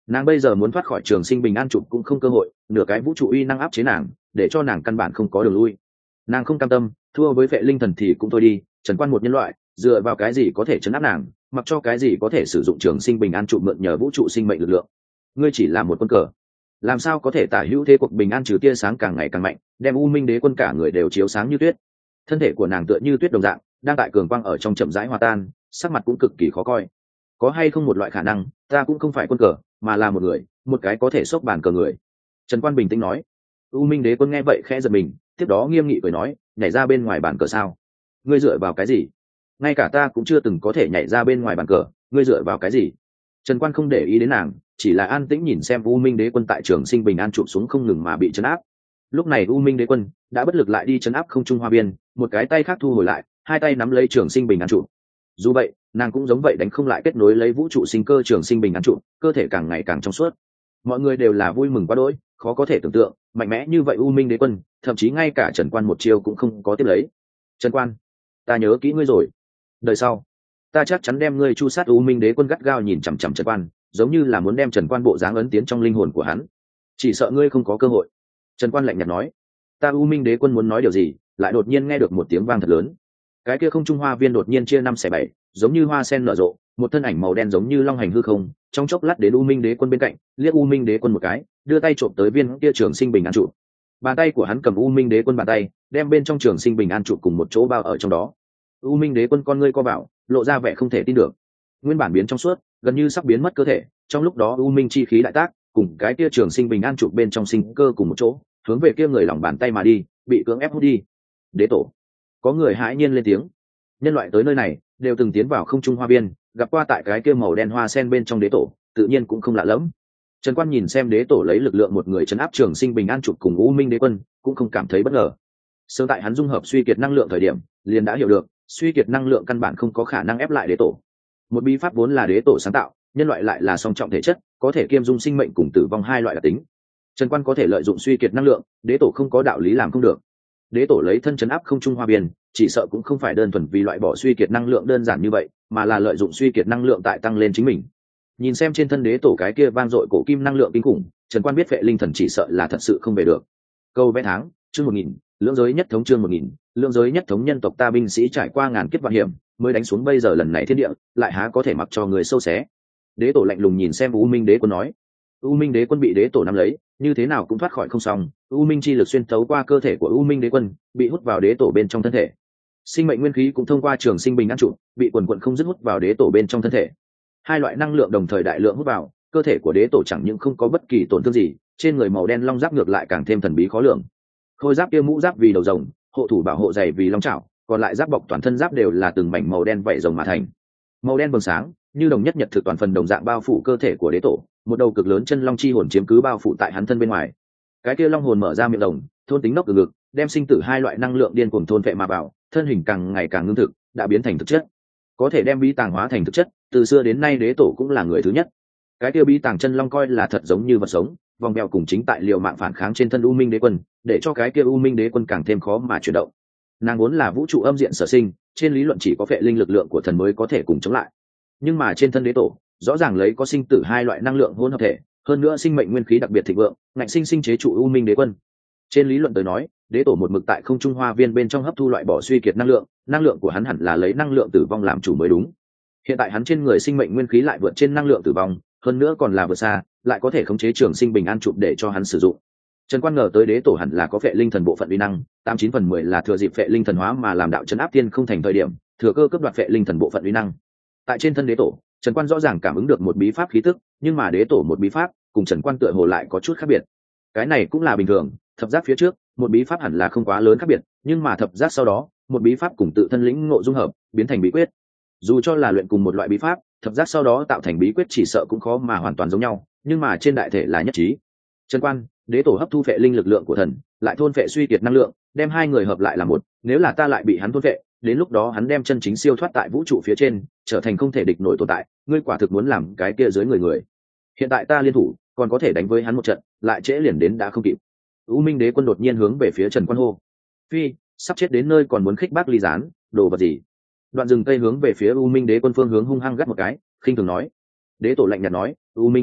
Nàng bây giờ muốn thoát khỏi trường sinh bình an trụ cũng không cơ hội, nửa cái vũ trụ uy năng áp chế nàng, để cho nàng căn bản không có đường lui. Nàng không cam tâm thua với vệ linh thần thì cũng thôi đi, Trần Quan một nhân loại dựa vào cái gì có thể chấn áp nàng, mặc cho cái gì có thể sử dụng trường sinh bình an trụ mượn nhờ vũ trụ sinh mệnh lực lượng. Ngươi chỉ là một quân cờ, làm sao có thể tả hữu thế cuộc bình an trừ tia sáng càng ngày càng mạnh, đem u minh đế quân cả người đều chiếu sáng như tuyết. Thân thể của nàng tựa như tuyết đồng dạng, đang tại cường quang ở trong chậm rãi hòa tan, sắc mặt cũng cực kỳ khó coi. Có hay không một loại khả năng, ta cũng không phải quân cờ, mà là một người, một cái có thể xốc bàn cờ người. Trần Quan bình tĩnh nói. U minh đế quân nghe vậy khẽ giật mình, tiếp đó nghiêm nghị cười nói, nhảy ra bên ngoài bàn cờ sao? Ngươi dựa vào cái gì? Ngay cả ta cũng chưa từng có thể nhảy ra bên ngoài bàn cờ, ngươi dựa vào cái gì? Trần Quan không để ý đến nàng, chỉ là an tĩnh nhìn xem U Minh Đế quân tại trường sinh bình an chụp xuống không ngừng mà bị chấn áp. Lúc này U Minh Đế quân đã bất lực lại đi chấn áp không trung hoa biên, một cái tay khác thu hồi lại, hai tay nắm lấy trường sinh bình an trụ. Dù vậy, nàng cũng giống vậy đánh không lại kết nối lấy vũ trụ sinh cơ trường sinh bình an trụ, cơ thể càng ngày càng trong suốt. Mọi người đều là vui mừng quá đỗi, khó có thể tưởng tượng, mạnh mẽ như vậy U Minh Đế quân, thậm chí ngay cả Trần Quan một chiêu cũng không có tiếp lấy. Trần Quan, ta nhớ kỹ ngươi rồi. Đời sau, ta chắc chắn đem ngươi chu sát. U Minh Đế quân gắt gao nhìn chằm chằm Trần Quan, giống như là muốn đem Trần Quan bộ dáng ấn tiến trong linh hồn của hắn. Chỉ sợ ngươi không có cơ hội. Trần Quan lạnh nhạt nói. Ta U Minh Đế quân muốn nói điều gì, lại đột nhiên nghe được một tiếng vang thật lớn. Cái kia không trung hoa viên đột nhiên chia năm xẻ bảy, giống như hoa sen nở rộ, một thân ảnh màu đen giống như long hành hư không, trong chốc lát đến U Minh Đế quân bên cạnh, liếc U Minh Đế quân một cái, đưa tay trộm tới viên kia trường sinh bình an trụ. Bàn tay của hắn cầm U Minh Đế quân bàn tay, đem bên trong trường sinh bình an trụ cùng một chỗ bao ở trong đó. U Minh Đế quân con ngươi co vào, lộ ra vẻ không thể tin được. Nguyên bản biến trong suốt, gần như sắp biến mất cơ thể, trong lúc đó U Minh chi khí đại tác, cùng cái kia trường sinh bình an trụ bên trong sinh cơ cùng một chỗ, hướng về kia người lòng bàn tay mà đi, bị cưỡng ép hút đi. Đế tổ, có người hãi nhiên lên tiếng. Nhân loại tới nơi này đều từng tiến vào không trung hoa viên, gặp qua tại cái kia màu đen hoa sen bên trong đế tổ, tự nhiên cũng không lạ lẫm. Trần Quan nhìn xem đế tổ lấy lực lượng một người chấn áp trường sinh bình an trụ cùng U Minh Đế quân, cũng không cảm thấy bất ngờ. Sớm tại hắn dung hợp suy kiệt năng lượng thời điểm, liền đã hiểu được, suy kiệt năng lượng căn bản không có khả năng ép lại đế tổ. Một bí pháp vốn là đế tổ sáng tạo, nhân loại lại là song trọng thể chất, có thể kiêm dung sinh mệnh cùng tử vong hai loại đặc tính. Trần Quan có thể lợi dụng suy kiệt năng lượng, đế tổ không có đạo lý làm không được. Đế tổ lấy thân chấn áp không trung hoa biên, chỉ sợ cũng không phải đơn thuần vì loại bỏ suy kiệt năng lượng đơn giản như vậy, mà là lợi dụng suy kiệt năng lượng tại tăng lên chính mình. Nhìn xem trên thân đế tổ cái kia vang dội cổ kim năng lượng kinh khủng, Trần Quan biết vệ linh thần chỉ sợ là thật sự không về được. Câu vẽ tháng, chương một nghìn, lưỡng giới nhất thống chương một nghìn, lưỡng giới nhất thống nhân tộc ta binh sĩ trải qua ngàn kiếp vạn hiểm, mới đánh xuống bây giờ lần này thiên địa, lại há có thể mặc cho người sâu xé. Đế tổ lạnh lùng nhìn xem U Minh Đế quân nói. U Minh Đế quân bị đế tổ nắm lấy, như thế nào cũng thoát khỏi không xong. U Minh chi lực xuyên thấu qua cơ thể của U Minh Đế quân, bị hút vào đế tổ bên trong thân thể. Sinh mệnh nguyên khí cũng thông qua trường sinh bình an trụ, bị quần quần không dứt hút vào đế tổ bên trong thân thể. Hai loại năng lượng đồng thời đại lượng hút vào, cơ thể của đế tổ chẳng những không có bất kỳ tổn thương gì, trên người màu đen long giáp ngược lại càng thêm thần bí khó lường. Khôi giáp kia mũ giáp vì đầu rồng, hộ thủ bảo hộ dày vì long chảo, còn lại giáp bọc toàn thân giáp đều là từng mảnh màu đen vảy rồng mà thành. Màu đen bừng sáng, như đồng nhất nhật thực toàn phần đồng dạng bao phủ cơ thể của đế tổ, một đầu cực lớn chân long chi hồn chiếm cứ bao phủ tại hắn thân bên ngoài. Cái kia long hồn mở ra miệng rồng, thôn tính nốc từ ngực, đem sinh tử hai loại năng lượng điên cuồng thôn vệ mà vào, thân hình càng ngày càng ngưng thực, đã biến thành thực chất. Có thể đem bí tàng hóa thành thực chất, từ xưa đến nay đế tổ cũng là người thứ nhất. Cái kia bí tàng chân long coi là thật giống như vật sống, vòng bèo cùng chính tại liều mạng phản kháng trên thân U Minh Đế quân, để cho cái kia U Minh Đế quân càng thêm khó mà chuyển động. Nàng vốn là vũ trụ âm diện sở sinh, trên lý luận chỉ có phệ linh lực lượng của thần mới có thể cùng chống lại. Nhưng mà trên thân đế tổ, rõ ràng lấy có sinh tử hai loại năng lượng hỗn hợp thể, hơn nữa sinh mệnh nguyên khí đặc biệt thịnh vượng, ngạnh sinh sinh chế trụ U Minh Đế quân. Trên lý luận tới nói, đế tổ một mực tại không trung hoa viên bên trong hấp thu loại bỏ suy kiệt năng lượng, năng lượng của hắn hẳn là lấy năng lượng tử vong làm chủ mới đúng. Hiện tại hắn trên người sinh mệnh nguyên khí lại vượt trên năng lượng tử vong, hơn nữa còn là vượt xa, lại có thể khống chế trường sinh bình an trụ để cho hắn sử dụng. Trần Quan ngờ tới đế tổ hẳn là có phệ linh thần bộ phận uy năng, tám chín phần mười là thừa dịp phệ linh thần hóa mà làm đạo trấn áp tiên không thành thời điểm, thừa cơ cướp đoạt phệ linh thần bộ phận uy năng. Tại trên thân đế tổ, Trần Quan rõ ràng cảm ứng được một bí pháp khí tức, nhưng mà đế tổ một bí pháp, cùng Trần Quan tựa hồ lại có chút khác biệt. Cái này cũng là bình thường, thập giác phía trước, một bí pháp hẳn là không quá lớn khác biệt, nhưng mà thập giác sau đó, một bí pháp cùng tự thân lĩnh ngộ dung hợp, biến thành bí quyết. Dù cho là luyện cùng một loại bí pháp, thập giác sau đó tạo thành bí quyết chỉ sợ cũng khó mà hoàn toàn giống nhau, nhưng mà trên đại thể là nhất trí. Trần Quan, đế tổ hấp thu phệ linh lực lượng của thần, lại thôn phệ suy kiệt năng lượng, đem hai người hợp lại là một, nếu là ta lại bị hắn thôn phệ, đến lúc đó hắn đem chân chính siêu thoát tại vũ trụ phía trên, trở thành không thể địch nổi tồn tại, ngươi quả thực muốn làm cái kia dưới người người. Hiện tại ta liên thủ, còn có thể đánh với hắn một trận, lại trễ liền đến đã không kịp. U Minh Đế quân đột nhiên hướng về phía Trần Quan hô: "Phi, sắp chết đến nơi còn muốn khích bác ly gián, đồ vật gì?" Đoạn dừng cây hướng về phía U Minh Đế quân phương hướng hung hăng gắt một cái, khinh thường nói. Đế tổ lạnh nhạt nói: "U Minh Đế quân,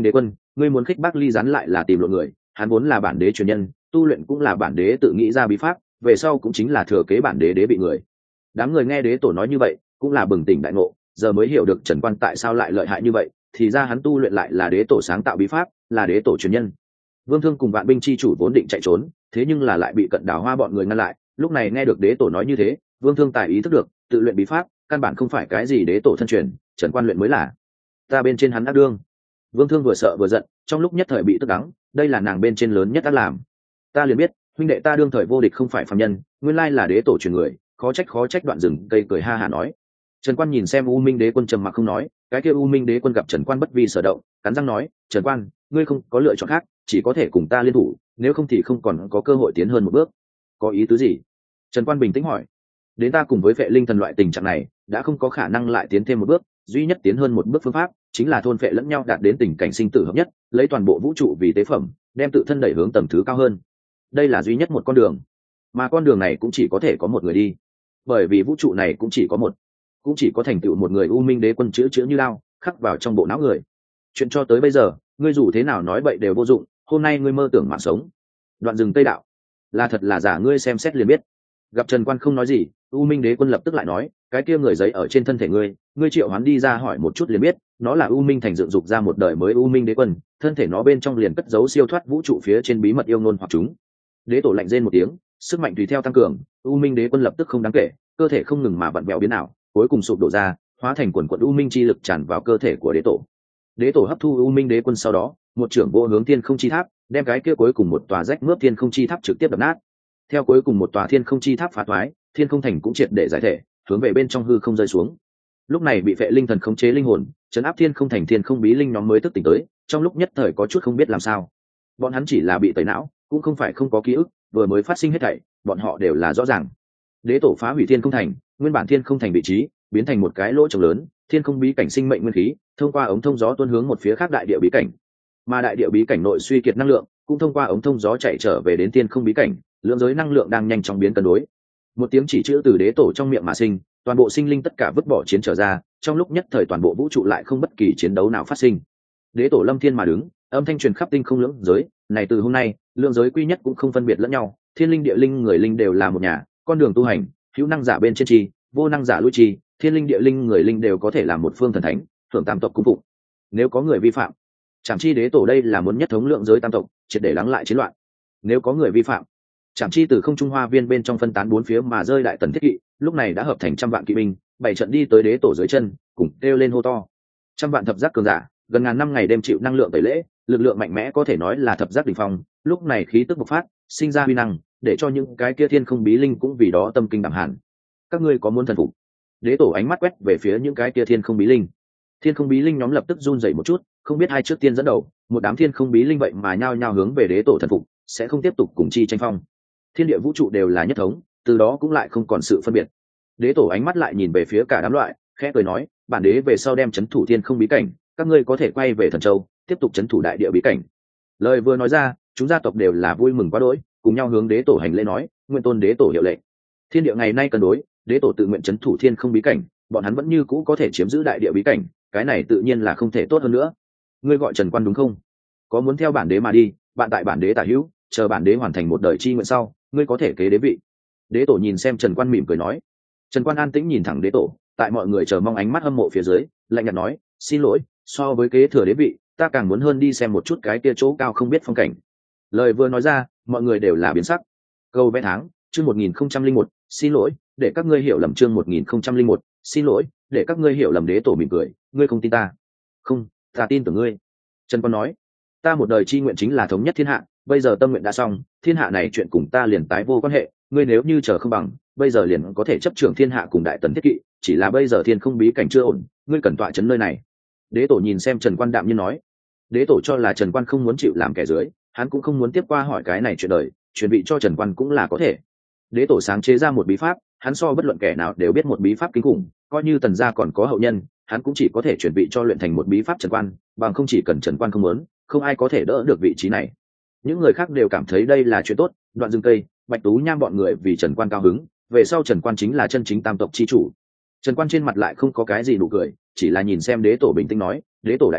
ngươi muốn khích bác ly rắn lại là tìm lộn người, hắn vốn là bản đế truyền nhân, tu luyện cũng là bản đế tự nghĩ ra bí pháp, về sau cũng chính là thừa kế bản đế đế bị người. Đám người nghe đế tổ nói như vậy cũng là bừng tỉnh đại ngộ, giờ mới hiểu được Trần Quan tại sao lại lợi hại như vậy, thì ra hắn tu luyện lại là đế tổ sáng tạo bí pháp, là đế tổ truyền nhân. Vương Thương cùng vạn binh chi chủ vốn định chạy trốn, thế nhưng là lại bị Cận Đào Hoa bọn người ngăn lại, lúc này nghe được đế tổ nói như thế, Vương Thương tài ý thức được tự luyện bí pháp căn bản không phải cái gì đế tổ thân truyền, Trần Quan luyện mới là. Ta bên trên hắn ác đương. Vương Thương vừa sợ vừa giận, trong lúc nhất thời bị tức đắng, đây là nàng bên trên lớn nhất đã làm. Ta liền biết huynh đệ ta đương thời vô địch không phải phàm nhân, nguyên lai là đế tổ truyền người, khó trách khó trách. Đoạn rừng cây cười ha hà nói. Trần Quan nhìn xem U Minh Đế Quân trầm mặc không nói, cái kia U Minh Đế Quân gặp Trần Quan bất vi sở động, cắn răng nói, Trần Quan, ngươi không có lựa chọn khác, chỉ có thể cùng ta liên thủ, nếu không thì không còn có cơ hội tiến hơn một bước. Có ý tứ gì? Trần Quan bình tĩnh hỏi. Đến ta cùng với Phệ Linh Thần loại tình trạng này đã không có khả năng lại tiến thêm một bước, duy nhất tiến hơn một bước phương pháp chính là thôn phệ lẫn nhau đạt đến tình cảnh sinh tử hợp nhất, lấy toàn bộ vũ trụ vì tế phẩm, đem tự thân đẩy hướng tầng thứ cao hơn. Đây là duy nhất một con đường, mà con đường này cũng chỉ có thể có một người đi, bởi vì vũ trụ này cũng chỉ có một, cũng chỉ có thành tựu một người. U Minh Đế Quân chữ chữ như lao khắc vào trong bộ não người. Chuyện cho tới bây giờ ngươi dù thế nào nói bậy đều vô dụng, hôm nay ngươi mơ tưởng mạng sống. Đoạn rừng Tây Đạo, là thật là giả ngươi xem xét liền biết. Gặp Trần Quan không nói gì, U Minh Đế Quân lập tức lại nói, cái kia người giấy ở trên thân thể ngươi, ngươi triệu hoán đi ra hỏi một chút liền biết, nó là U Minh thành dựng dục ra một đời mới U Minh Đế Quân, thân thể nó bên trong liền cất giấu siêu thoát vũ trụ phía trên bí mật yêu ngôn hoặc chúng. Đế tổ lạnh rên một tiếng, sức mạnh tùy theo tăng cường, U Minh Đế Quân lập tức không đáng kể, cơ thể không ngừng mà vặn vẹo biến ảo, cuối cùng sụp đổ ra, hóa thành quần quần U Minh chi lực tràn vào cơ thể của đế tổ. Đế tổ hấp thu U Minh Đế Quân sau đó, một trưởng vô hướng thiên không chi tháp, đem cái kia cuối cùng một tòa rách mướp thiên không chi tháp trực tiếp đập nát. Theo cuối cùng một tòa thiên không chi tháp phá thoái, thiên không thành cũng triệt để giải thể, hướng về bên trong hư không rơi xuống. Lúc này bị Phệ Linh Thần khống chế linh hồn, trấn áp thiên không thành thiên không bí linh nhóm mới thức tỉnh tới, trong lúc nhất thời có chút không biết làm sao. Bọn hắn chỉ là bị tẩy não, cũng không phải không có ký ức, vừa mới phát sinh hết thảy, bọn họ đều là rõ ràng. Đế tổ phá hủy thiên không thành, nguyên bản thiên không thành vị trí biến thành một cái lỗ trống lớn, thiên không bí cảnh sinh mệnh nguyên khí thông qua ống thông gió tuôn hướng một phía khác đại địa bí cảnh, mà đại địa bí cảnh nội suy kiệt năng lượng cũng thông qua ống thông gió chạy trở về đến thiên không bí cảnh, lượng giới năng lượng đang nhanh chóng biến cân đối. Một tiếng chỉ chữ từ đế tổ trong miệng mà sinh, toàn bộ sinh linh tất cả vứt bỏ chiến trở ra, trong lúc nhất thời toàn bộ vũ trụ lại không bất kỳ chiến đấu nào phát sinh. Đế tổ lâm thiên mà đứng, âm thanh truyền khắp tinh không lưỡng giới, này từ hôm nay lượng giới quy nhất cũng không phân biệt lẫn nhau, thiên linh địa linh người linh đều là một nhà, con đường tu hành hữu năng giả bên trên chi, vô năng giả lui chi, thiên linh địa linh người linh đều có thể làm một phương thần thánh, hưởng tam tộc cung phụng. Nếu có người vi phạm, Trảm Chi đế tổ đây là muốn nhất thống lượng giới tam tộc, triệt để lắng lại chiến loạn. Nếu có người vi phạm, Trảm Chi từ không trung hoa viên bên trong phân tán bốn phía mà rơi đại tần thiết kỵ, lúc này đã hợp thành trăm vạn kỵ binh, bảy trận đi tới đế tổ dưới chân, cùng kêu lên hô to. Trăm vạn thập giác cường giả, gần ngàn năm ngày đêm chịu năng lượng tẩy lễ, lực lượng mạnh mẽ có thể nói là thập giác đỉnh phong, lúc này khí tức bộc phát, sinh ra uy năng, để cho những cái kia thiên không bí linh cũng vì đó tâm kinh đảm hàn. Các ngươi có muốn thần phục? Đế tổ ánh mắt quét về phía những cái kia thiên không bí linh. Thiên không bí linh nhóm lập tức run rẩy một chút, không biết ai trước tiên dẫn đầu, một đám thiên không bí linh vậy mà nhao nhao hướng về đế tổ thần phục, sẽ không tiếp tục cùng chi tranh phong. Thiên địa vũ trụ đều là nhất thống, từ đó cũng lại không còn sự phân biệt. Đế tổ ánh mắt lại nhìn về phía cả đám loại, khẽ cười nói, bản đế về sau đem chấn thủ thiên không bí cảnh, các ngươi có thể quay về thần châu, tiếp tục chấn thủ đại địa bí cảnh. Lời vừa nói ra, chúng gia tộc đều là vui mừng quá đỗi, cùng nhau hướng đế tổ hành lễ nói, nguyện tôn đế tổ hiệu lệnh. Thiên địa ngày nay cân đối, đế tổ tự nguyện chấn thủ thiên không bí cảnh, bọn hắn vẫn như cũ có thể chiếm giữ đại địa bí cảnh, cái này tự nhiên là không thể tốt hơn nữa. Ngươi gọi Trần Quan đúng không? Có muốn theo bản đế mà đi, bạn tại bản đế tả hữu, chờ bản đế hoàn thành một đời chi nguyện sau, ngươi có thể kế đế vị. Đế tổ nhìn xem Trần Quan mỉm cười nói. Trần Quan an tĩnh nhìn thẳng đế tổ, tại mọi người chờ mong ánh mắt hâm mộ phía dưới, lạnh nhạt nói, xin lỗi, so với kế thừa đế vị, ta càng muốn hơn đi xem một chút cái kia chỗ cao không biết phong cảnh. Lời vừa nói ra, mọi người đều là biến sắc. Câu vẽ tháng, chương một nghìn không trăm linh một, xin lỗi, để các ngươi hiểu lầm chương một nghìn không trăm linh một, xin lỗi, để các ngươi hiểu lầm. Đế tổ mỉm cười, ngươi không tin ta? Không, ta tin tưởng ngươi. Trần Quan nói, ta một đời chi nguyện chính là thống nhất thiên hạ, bây giờ tâm nguyện đã xong, thiên hạ này chuyện cùng ta liền tái vô quan hệ, ngươi nếu như chờ không bằng, bây giờ liền có thể chấp trưởng thiên hạ cùng đại tần thiết kỵ, chỉ là bây giờ thiên không bí cảnh chưa ổn, ngươi cần tọa chấn nơi này. Đế tổ nhìn xem Trần Quan đạm nhiên nói. Đế tổ cho là Trần Quan không muốn chịu làm kẻ dưới, hắn cũng không muốn tiếp qua hỏi cái này chuyện đời, chuẩn bị cho Trần Quan cũng là có thể. Đế tổ sáng chế ra một bí pháp, hắn so bất luận kẻ nào đều biết một bí pháp kinh khủng, coi như Tần gia còn có hậu nhân, hắn cũng chỉ có thể chuẩn bị cho luyện thành một bí pháp Trần Quan, bằng không chỉ cần Trần Quan không muốn, không ai có thể đỡ được vị trí này. Những người khác đều cảm thấy đây là chuyện tốt, Đoạn Rừng Cây, Bạch Tú Nham bọn người vì Trần Quan cao hứng, về sau Trần Quan chính là chân chính tam tộc chi chủ. Trần Quan trên mặt lại không có cái gì nụ cười, chỉ là nhìn xem đế tổ bình tĩnh nói, đế tổ đại nhân,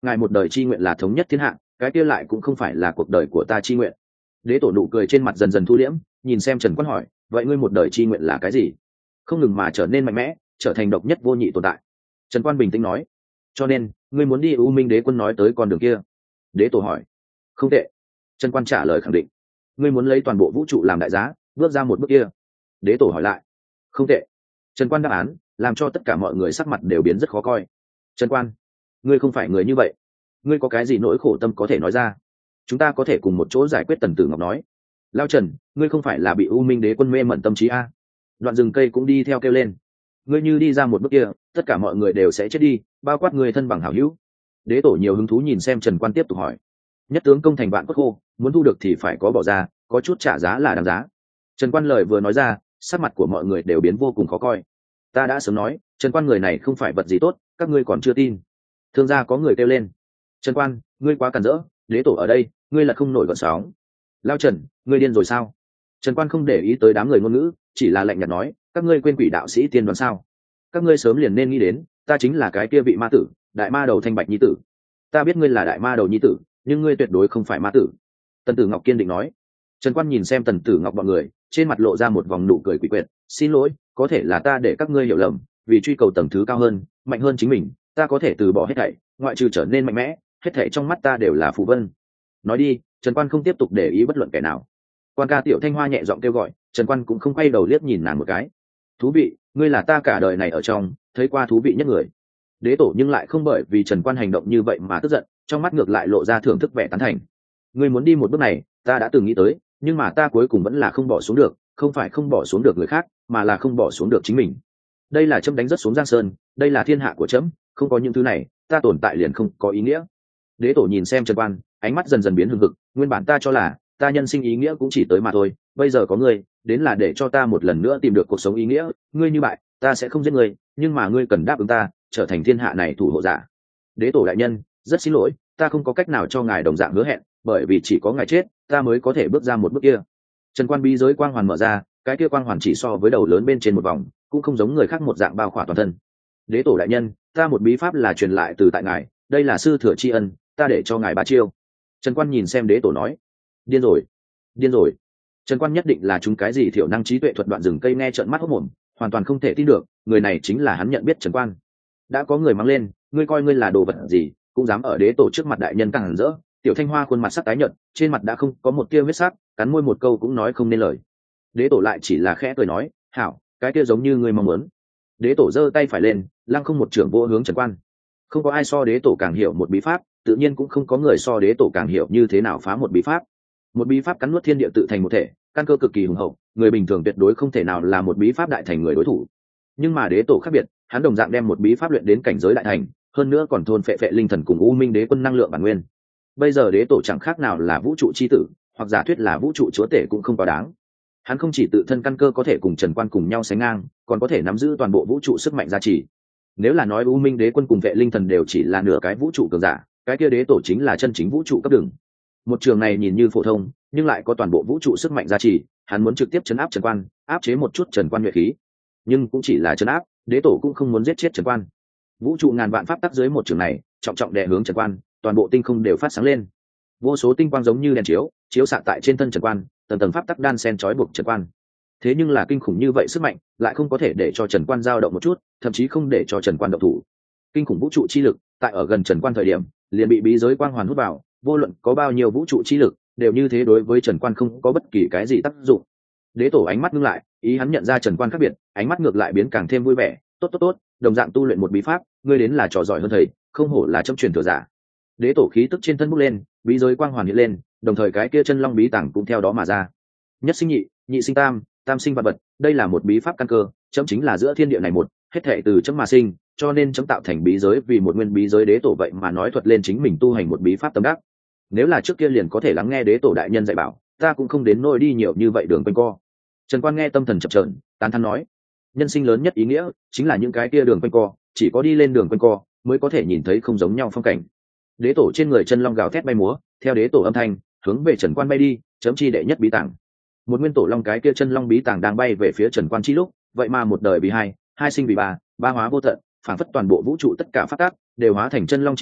ngài một đời chi nguyện là thống nhất thiên hạ, cái kia lại cũng không phải là cuộc đời của ta chi nguyện. Đế tổ nụ cười trên mặt dần dần thu liễm, nhìn xem Trần Quan hỏi, vậy ngươi một đời chi nguyện là cái gì? Không ngừng mà trở nên mạnh mẽ, trở thành độc nhất vô nhị tồn tại. Trần Quan bình tĩnh nói, cho nên ngươi muốn đi U Minh Đế Quân nói tới con đường kia. Đế tổ hỏi, không tệ. Trần Quan trả lời khẳng định. Ngươi muốn lấy toàn bộ vũ trụ làm đại giá, bước ra một bước kia. Đế tổ hỏi lại, không tệ. Trần Quan đáp án làm cho tất cả mọi người sắc mặt đều biến rất khó coi. Trần Quan, ngươi không phải người như vậy, ngươi có cái gì nỗi khổ tâm có thể nói ra, chúng ta có thể cùng một chỗ giải quyết. Tần Tử Ngọc nói, Lao Trần, ngươi không phải là bị U Minh Đế Quân mê mẩn tâm trí a? Đoạn rừng cây cũng đi theo kêu lên, ngươi như đi ra một bước kia, tất cả mọi người đều sẽ chết đi, bao quát người thân bằng hảo hữu. Đế tổ nhiều hứng thú nhìn xem Trần Quan tiếp tục hỏi, nhất tướng công thành vạn cốt khô, muốn thu được thì phải có bỏ ra, có chút trả giá là đáng giá. Trần Quan lời vừa nói ra, sắc mặt của mọi người đều biến vô cùng khó coi. Ta đã sớm nói, Trần Quan người này không phải vật gì tốt, các ngươi còn chưa tin. Thương gia có người kêu lên, Trần Quan, ngươi quá cản rỡ, đế tổ ở đây, ngươi là không nổi gợn sóng. Lao Trần, ngươi điên rồi sao? Trần Quan không để ý tới đám người ngôn ngữ, chỉ là lạnh nhạt nói, các ngươi quên quỷ đạo sĩ tiên đoán sao? Các ngươi sớm liền nên nghĩ đến, ta chính là cái kia vị ma tử, đại ma đầu Thanh Bạch nhi tử. Ta biết ngươi là đại ma đầu nhi tử, nhưng ngươi tuyệt đối không phải ma tử. Tần Tử Ngọc kiên định nói. Trần Quan nhìn xem Tần Tử Ngọc bọn người, trên mặt lộ ra một vòng nụ cười quỷ quyệt, xin lỗi, có thể là ta để các ngươi hiểu lầm, vì truy cầu tầng thứ cao hơn, mạnh hơn chính mình, ta có thể từ bỏ hết thảy, ngoại trừ trở nên mạnh mẽ, hết thảy trong mắt ta đều là phù vân. Nói đi. Trần Quan không tiếp tục để ý bất luận kẻ nào. Quan ca Tiểu Thanh Hoa nhẹ giọng kêu gọi, Trần Quan cũng không quay đầu liếc nhìn nàng một cái. Thú vị, ngươi là ta cả đời này ở trong thấy qua thú vị nhất người. Đế tổ nhưng lại không bởi vì Trần Quan hành động như vậy mà tức giận, trong mắt ngược lại lộ ra thưởng thức vẻ tán thành. Ngươi muốn đi một bước này, ta đã từng nghĩ tới, nhưng mà ta cuối cùng vẫn là không bỏ xuống được, không phải không bỏ xuống được người khác, mà là không bỏ xuống được chính mình. Đây là chấm đánh rất xuống Giang Sơn, đây là thiên hạ của chấm, không có những thứ này, ta tồn tại liền không có ý nghĩa. Đế tổ nhìn xem Trần Quan, ánh mắt dần dần biến hừng hực, nguyên bản ta cho là ta nhân sinh ý nghĩa cũng chỉ tới mà thôi, bây giờ có ngươi, đến là để cho ta một lần nữa tìm được cuộc sống ý nghĩa. Ngươi như bại, ta sẽ không giết ngươi, nhưng mà ngươi cần đáp ứng ta, trở thành thiên hạ này thủ hộ giả. Đế tổ đại nhân, rất xin lỗi, ta không có cách nào cho ngài đồng dạng hứa hẹn, bởi vì chỉ có ngài chết, ta mới có thể bước ra một bước kia. Trần Quan bí giới quang hoàn mở ra, cái kia quang hoàn chỉ so với đầu lớn bên trên một vòng, cũng không giống người khác một dạng bao khỏa toàn thân. Đế tổ đại nhân, ta một bí pháp là truyền lại từ tại ngài, đây là sư thừa tri ân, ta để cho ngài ba chiêu. Trần Quan nhìn xem đế tổ nói, điên rồi, điên rồi. Trần Quan nhất định là chúng cái gì thiểu năng trí tuệ thuật. Đoạn rừng cây nghe trợn mắt hốt mồm, hoàn toàn không thể tin được, người này chính là hắn nhận biết Trần Quan. Đã có người mắng lên, ngươi coi ngươi là đồ vật gì, cũng dám ở đế tổ trước mặt đại nhân càng hẳn rỡ. Tiểu Thanh Hoa khuôn mặt sắc tái nhợt, trên mặt đã không có một tia huyết sắc, cắn môi một câu cũng nói không nên lời. Đế tổ lại chỉ là khẽ cười nói, hảo, cái kia giống như ngươi mong muốn. Đế tổ giơ tay phải lên, lăng không một trưởng vô hướng Trần Quan. Không có ai so đế tổ càng hiểu một bí pháp, tự nhiên cũng không có người so đế tổ càng hiểu như thế nào phá một bí pháp. Một bí pháp cắn nuốt thiên địa tự thành một thể, căn cơ cực kỳ hùng hậu, người bình thường tuyệt đối không thể nào là một bí pháp đại thành người đối thủ. Nhưng mà đế tổ khác biệt, hắn đồng dạng đem một bí pháp luyện đến cảnh giới đại thành, hơn nữa còn thôn phệ phệ linh thần cùng U Minh Đế Quân năng lượng bản nguyên. Bây giờ đế tổ chẳng khác nào là vũ trụ chi tử, hoặc giả thuyết là vũ trụ chúa tể cũng không quá đáng. Hắn không chỉ tự thân căn cơ có thể cùng Trần Quan cùng nhau sánh ngang, còn có thể nắm giữ toàn bộ vũ trụ sức mạnh gia trì. Nếu là nói U Minh Đế Quân cùng vệ linh thần đều chỉ là nửa cái vũ trụ cường giả, cái kia đế tổ chính là chân chính vũ trụ cấp đường. Một trường này nhìn như phổ thông, nhưng lại có toàn bộ vũ trụ sức mạnh gia trì, hắn muốn trực tiếp chấn áp Trần Quan, áp chế một chút Trần Quan nhuệ khí. Nhưng cũng chỉ là chấn áp, đế tổ cũng không muốn giết chết Trần Quan. Vũ trụ ngàn vạn pháp tắc dưới một trường này, trọng trọng đè hướng Trần Quan, toàn bộ tinh không đều phát sáng lên. Vô số tinh quang giống như đèn chiếu, chiếu xạ tại trên thân Trần Quan, tầng tầng pháp tắc đan xen trói buộc Trần Quan. Thế nhưng là kinh khủng như vậy sức mạnh, lại không có thể để cho Trần Quan dao động một chút, thậm chí không để cho Trần Quan động thủ. Kinh khủng vũ trụ chi lực, tại ở gần Trần Quan thời điểm, liền bị bí giới quang hoàn hút vào, vô luận có bao nhiêu vũ trụ chi lực, đều như thế đối với Trần Quan không có bất kỳ cái gì tác dụng. Đế tổ ánh mắt ngưng lại, ý hắn nhận ra Trần Quan khác biệt, ánh mắt ngược lại biến càng thêm vui vẻ, tốt tốt tốt, đồng dạng tu luyện một bí pháp, ngươi đến là trò giỏi hơn thầy, không hổ là trong truyền thừa giả. Đế tổ khí tức trên thân bốc lên, bí giới quang hoàn hiện lên, đồng thời cái kia chân long bí tàng cũng theo đó mà ra. Nhất sinh nhị, nhị sinh tam, tam sinh vạn vật, đây là một bí pháp căn cơ, chấm chính là giữa thiên địa này một, hết thảy từ chấm mà sinh, cho nên chấm tạo thành bí giới vì một nguyên bí giới. Đế tổ vậy mà nói thuật lên chính mình tu hành một bí pháp tâm đắc. Nếu là trước kia liền có thể lắng nghe đế tổ đại nhân dạy bảo, ta cũng không đến nỗi đi nhiều như vậy đường quanh co. Trần Quan nghe tâm thần chập chờn, tán thán nói, nhân sinh lớn nhất ý nghĩa chính là những cái kia đường quanh co, chỉ có đi lên đường quanh co mới có thể nhìn thấy không giống nhau phong cảnh. Đế tổ trên người chân long gào thét bay múa, theo đế tổ âm thanh hướng về Trần Quan bay đi, chấm chi đệ nhất bí tàng. Một nguyên tổ long cái kia chân long bí tàng đang bay về phía Trần Quan chi lúc, vậy mà một đời vì hai, hai sinh vì ba, ba hóa vô tận, phản phất toàn bộ vũ trụ tất cả phát tác đều hóa thành chân long chi thể,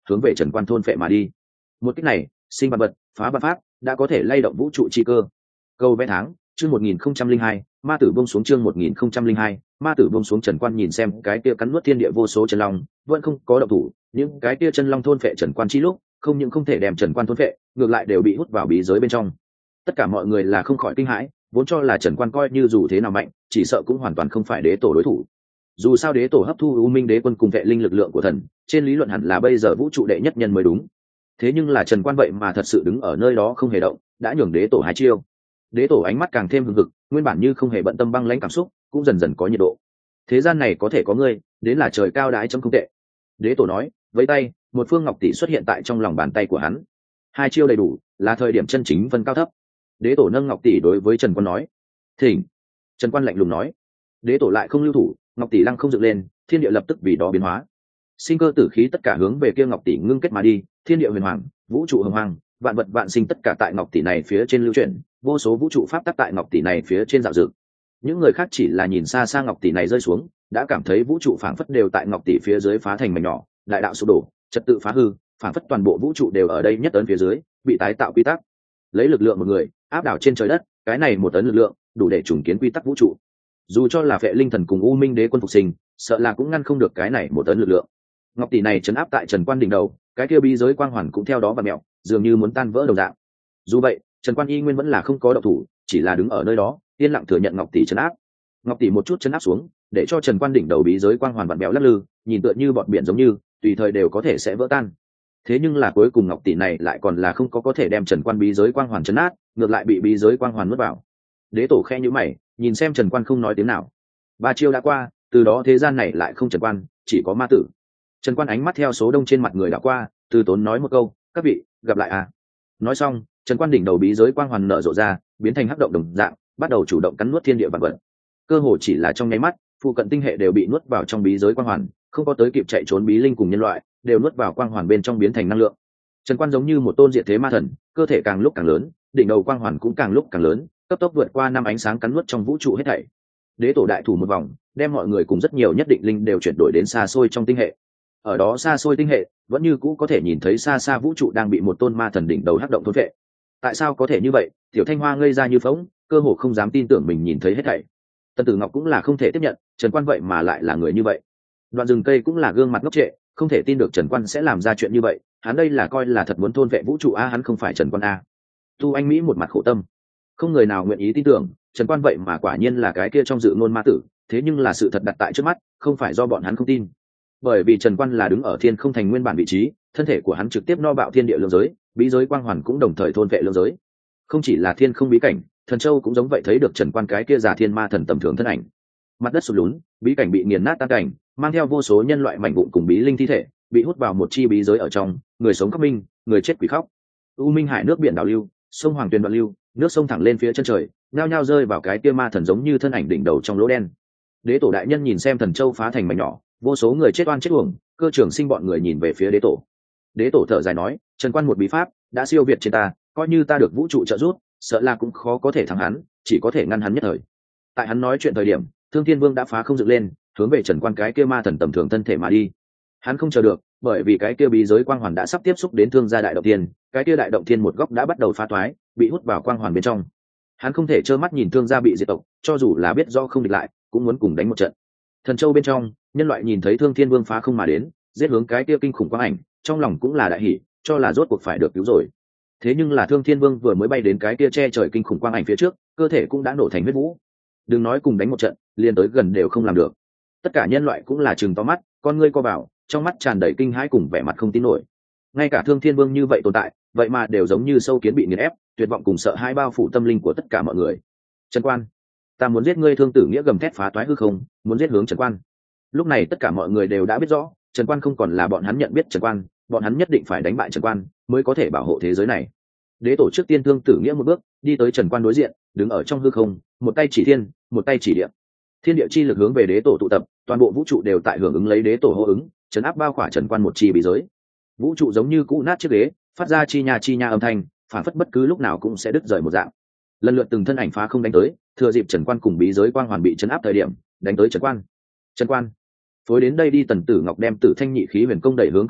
hướng về Trần Quan thôn phệ mà đi. Một cách này sinh vật vật phá vật pháp đã có thể lay động vũ trụ chi cơ. Câu vẽ tháng chương một nghìn không trăm linh hai ma tử buông xuống chương một nghìn không trăm linh hai ma tử buông xuống. Trần Quan nhìn xem cái kia cắn nuốt thiên địa vô số chân long vẫn không có động thủ, những cái kia chân long thôn phệ Trần Quan chi lúc không những không thể đem Trần Quan thôn phệ, ngược lại đều bị hút vào bí giới bên trong. Tất cả mọi người là không khỏi kinh hãi, vốn cho là Trần Quan coi như dù thế nào mạnh chỉ sợ cũng hoàn toàn không phải đế tổ đối thủ. Dù sao đế tổ hấp thu u minh đế quân cùng vệ linh lực lượng của thần, trên lý luận hẳn là bây giờ vũ trụ đệ nhất nhân mới đúng. Thế nhưng là Trần Quan vậy mà thật sự đứng ở nơi đó không hề động, đã nhường đế tổ hai chiêu. Đế tổ ánh mắt càng thêm hừng hực, nguyên bản như không hề bận tâm băng lãnh cảm xúc cũng dần dần có nhiệt độ. Thế gian này có thể có ngươi, đến là trời cao đái chấm không tệ. Đế tổ nói, với tay một phương ngọc tỷ xuất hiện tại trong lòng bàn tay của hắn. Hai chiêu đầy đủ, là thời điểm chân chính phân cao thấp. Đế tổ nâng ngọc tỷ đối với Trần Quan nói, thỉnh. Trần Quan lạnh lùng nói. Đế tổ lại không lưu thủ, ngọc tỷ lăng không dựng lên, thiên địa lập tức vì đó biến hóa. Sinh cơ tử khí tất cả hướng về kia ngọc tỷ ngưng kết mà đi, thiên địa huyền hoàng, vũ trụ hồng hoàng, vạn vật vạn sinh tất cả tại ngọc tỷ này phía trên lưu chuyển, vô số vũ trụ pháp tắc tại ngọc tỷ này phía trên dạo dực. Những người khác chỉ là nhìn xa xa ngọc tỷ này rơi xuống, đã cảm thấy vũ trụ phảng phất đều tại ngọc tỷ phía dưới phá thành mảnh nhỏ, đại đạo sụp đổ, trật tự phá hư, phảng phất toàn bộ vũ trụ đều ở đây nhất ấn phía dưới, bị tái tạo quy tắc. Lấy lực lượng một người áp đảo trên trời đất, cái này một tấn lực lượng đủ để trùng kiến quy tắc vũ trụ. Dù cho là vệ linh thần cùng u minh đế quân phục sinh, sợ là cũng ngăn không được cái này một tấn lực lượng. Ngọc tỷ này chấn áp tại Trần Quan đỉnh đầu, cái kia bí giới quang hoàn cũng theo đó vặn mèo, dường như muốn tan vỡ đồng dạng. Dù vậy, Trần Quan y nguyên vẫn là không có động thủ, chỉ là đứng ở nơi đó, yên lặng thừa nhận ngọc tỷ chấn áp. Ngọc tỷ một chút chấn áp xuống, để cho Trần Quan đỉnh đầu bí giới quang hoàn vặn mèo lắc lư, nhìn tựa như bọt biển giống như tùy thời đều có thể sẽ vỡ tan. Thế nhưng là cuối cùng ngọc tỷ này lại còn là không có có thể đem Trần Quan bí giới quang hoàn chấn áp, ngược lại bị bí giới quang hoàn nuốt vào. Đế tổ khe nhíu mày, nhìn xem Trần Quan không nói tiếng nào. Ba chiêu đã qua, từ đó thế gian này lại không Trần Quan, chỉ có ma tử. Trần Quan ánh mắt theo số đông trên mặt người đã qua, từ tốn nói một câu, các vị gặp lại à. Nói xong, Trần Quan đỉnh đầu bí giới quang hoàn nở rộ ra, biến thành hắc động đồng dạng, bắt đầu chủ động cắn nuốt thiên địa vạn vật. Cơ hồ chỉ là trong nháy mắt, phụ cận tinh hệ đều bị nuốt vào trong bí giới quang hoàn, không có tới kịp chạy trốn bí linh cùng nhân loại, đều nuốt vào quang hoàn bên trong biến thành năng lượng. Trần Quan giống như một tôn diệt thế ma thần, cơ thể càng lúc càng lớn, đỉnh đầu quang hoàn cũng càng lúc càng lớn, cấp tốc vượt qua năm ánh sáng cắn nuốt trong vũ trụ hết thảy. Đế tổ đại thủ một vòng, đem mọi người cùng rất nhiều nhất định linh đều chuyển đổi đến xa xôi trong tinh hệ. Ở đó xa xôi tinh hệ, vẫn như cũ có thể nhìn thấy xa xa vũ trụ đang bị một tôn ma thần đỉnh đầu hắc động thôn vệ. Tại sao có thể như vậy? Tiểu Thanh Hoa ngây ra như phỗng, cơ hồ không dám tin tưởng mình nhìn thấy hết thảy. Tần Tử Ngọc cũng là không thể tiếp nhận, Trần Quan vậy mà lại là người như vậy. Đoạn Rừng Cây cũng là gương mặt ngốc trệ, không thể tin được Trần Quan sẽ làm ra chuyện như vậy, hắn đây là coi là thật muốn thôn vệ vũ trụ a, hắn không phải Trần Quan a. Tu Anh Mỹ một mặt khổ tâm, không người nào nguyện ý tin tưởng, Trần Quan vậy mà quả nhiên là cái kia trong dự ngôn ma tử, thế nhưng là sự thật đặt tại trước mắt, không phải do bọn hắn không tin. Bởi vì Trần Quan là đứng ở thiên không thành nguyên bản vị trí, thân thể của hắn trực tiếp no bạo thiên địa lượng giới, bí giới quang hoàn cũng đồng thời thôn vệ lượng giới. Không chỉ là thiên không bí cảnh, thần châu cũng giống vậy thấy được Trần Quan cái kia giả thiên ma thần tầm thường thân ảnh. Mặt đất sụt lún, bí cảnh bị nghiền nát tan cảnh, mang theo vô số nhân loại mảnh vụn cùng bí linh thi thể, bị hút vào một chi bí giới ở trong, người sống khóc minh, người chết quỷ khóc. U minh hải nước biển đảo lưu, sông hoàng tuyền đoạn lưu, nước sông thẳng lên phía chân trời, nhao nhao rơi vào cái kia ma thần giống như thân ảnh đỉnh đầu trong lỗ đen. Đế tổ đại nhân nhìn xem thần châu phá thành mảnh nhỏ, vô số người chết oan chết uổng, cơ trưởng sinh bọn người nhìn về phía đế tổ. Đế tổ thở dài nói, Trần Quan một bí pháp đã siêu việt trên ta, coi như ta được vũ trụ trợ giúp, sợ là cũng khó có thể thắng hắn, chỉ có thể ngăn hắn nhất thời. Tại hắn nói chuyện thời điểm, Thương Thiên Vương đã phá không dựng lên, hướng về Trần Quan cái kia ma thần tầm thường thân thể mà đi. Hắn không chờ được, bởi vì cái kia bí giới quang hoàn đã sắp tiếp xúc đến Thương gia đại động thiên, cái kia đại động thiên một góc đã bắt đầu phá toái, bị hút vào quang hoàn bên trong. Hắn không thể trơ mắt nhìn Thương gia bị diệt tộc, cho dù là biết do không địch lại, cũng muốn cùng đánh một trận. Thần châu bên trong, nhân loại nhìn thấy Thương Thiên Vương phá không mà đến, giết hướng cái kia kinh khủng quang ảnh, trong lòng cũng là đại hỉ, cho là rốt cuộc phải được cứu rồi. Thế nhưng là Thương Thiên Vương vừa mới bay đến cái kia che trời kinh khủng quang ảnh phía trước, cơ thể cũng đã nổ thành huyết vũ. Đừng nói cùng đánh một trận, liền tới gần đều không làm được. Tất cả nhân loại cũng là trừng to mắt, con ngươi co vào, trong mắt tràn đầy kinh hãi cùng vẻ mặt không tin nổi. Ngay cả Thương Thiên Vương như vậy tồn tại, vậy mà đều giống như sâu kiến bị nghiền ép, tuyệt vọng cùng sợ hãi bao phủ tâm linh của tất cả mọi người. Trần Quan, ta muốn giết ngươi! Thương Tử Nghĩa gầm thét phá toái hư không, muốn giết hướng Trần Quan. Lúc này tất cả mọi người đều đã biết rõ, Trần Quan không còn là bọn hắn nhận biết Trần Quan, bọn hắn nhất định phải đánh bại Trần Quan mới có thể bảo hộ thế giới này. Đế tổ trước tiên Thương Tử Nghĩa một bước đi tới Trần Quan đối diện, đứng ở trong hư không, một tay chỉ thiên, một tay chỉ địa. Thiên địa chi lực hướng về đế tổ tụ tập, toàn bộ vũ trụ đều tại hưởng ứng lấy đế tổ hô ứng, chấn áp bao khỏa Trần Quan một chi bí giới. Vũ trụ giống như cũ nát chiếc ghế, phát ra chi nha chi nha âm thanh, phản phất bất cứ lúc nào cũng sẽ đứt rời một dạng. Lần lượt từng thân ảnh phá không đánh tới, thừa dịp Trần Quan cùng bí giới quang hoàn bị chấn áp thời điểm, đánh tới Trần Quan. Trần Quan, phối đến đây đi! Tần Tử Ngọc đem Tử Thanh Nhị khí huyền công đẩy hướng cực hạn,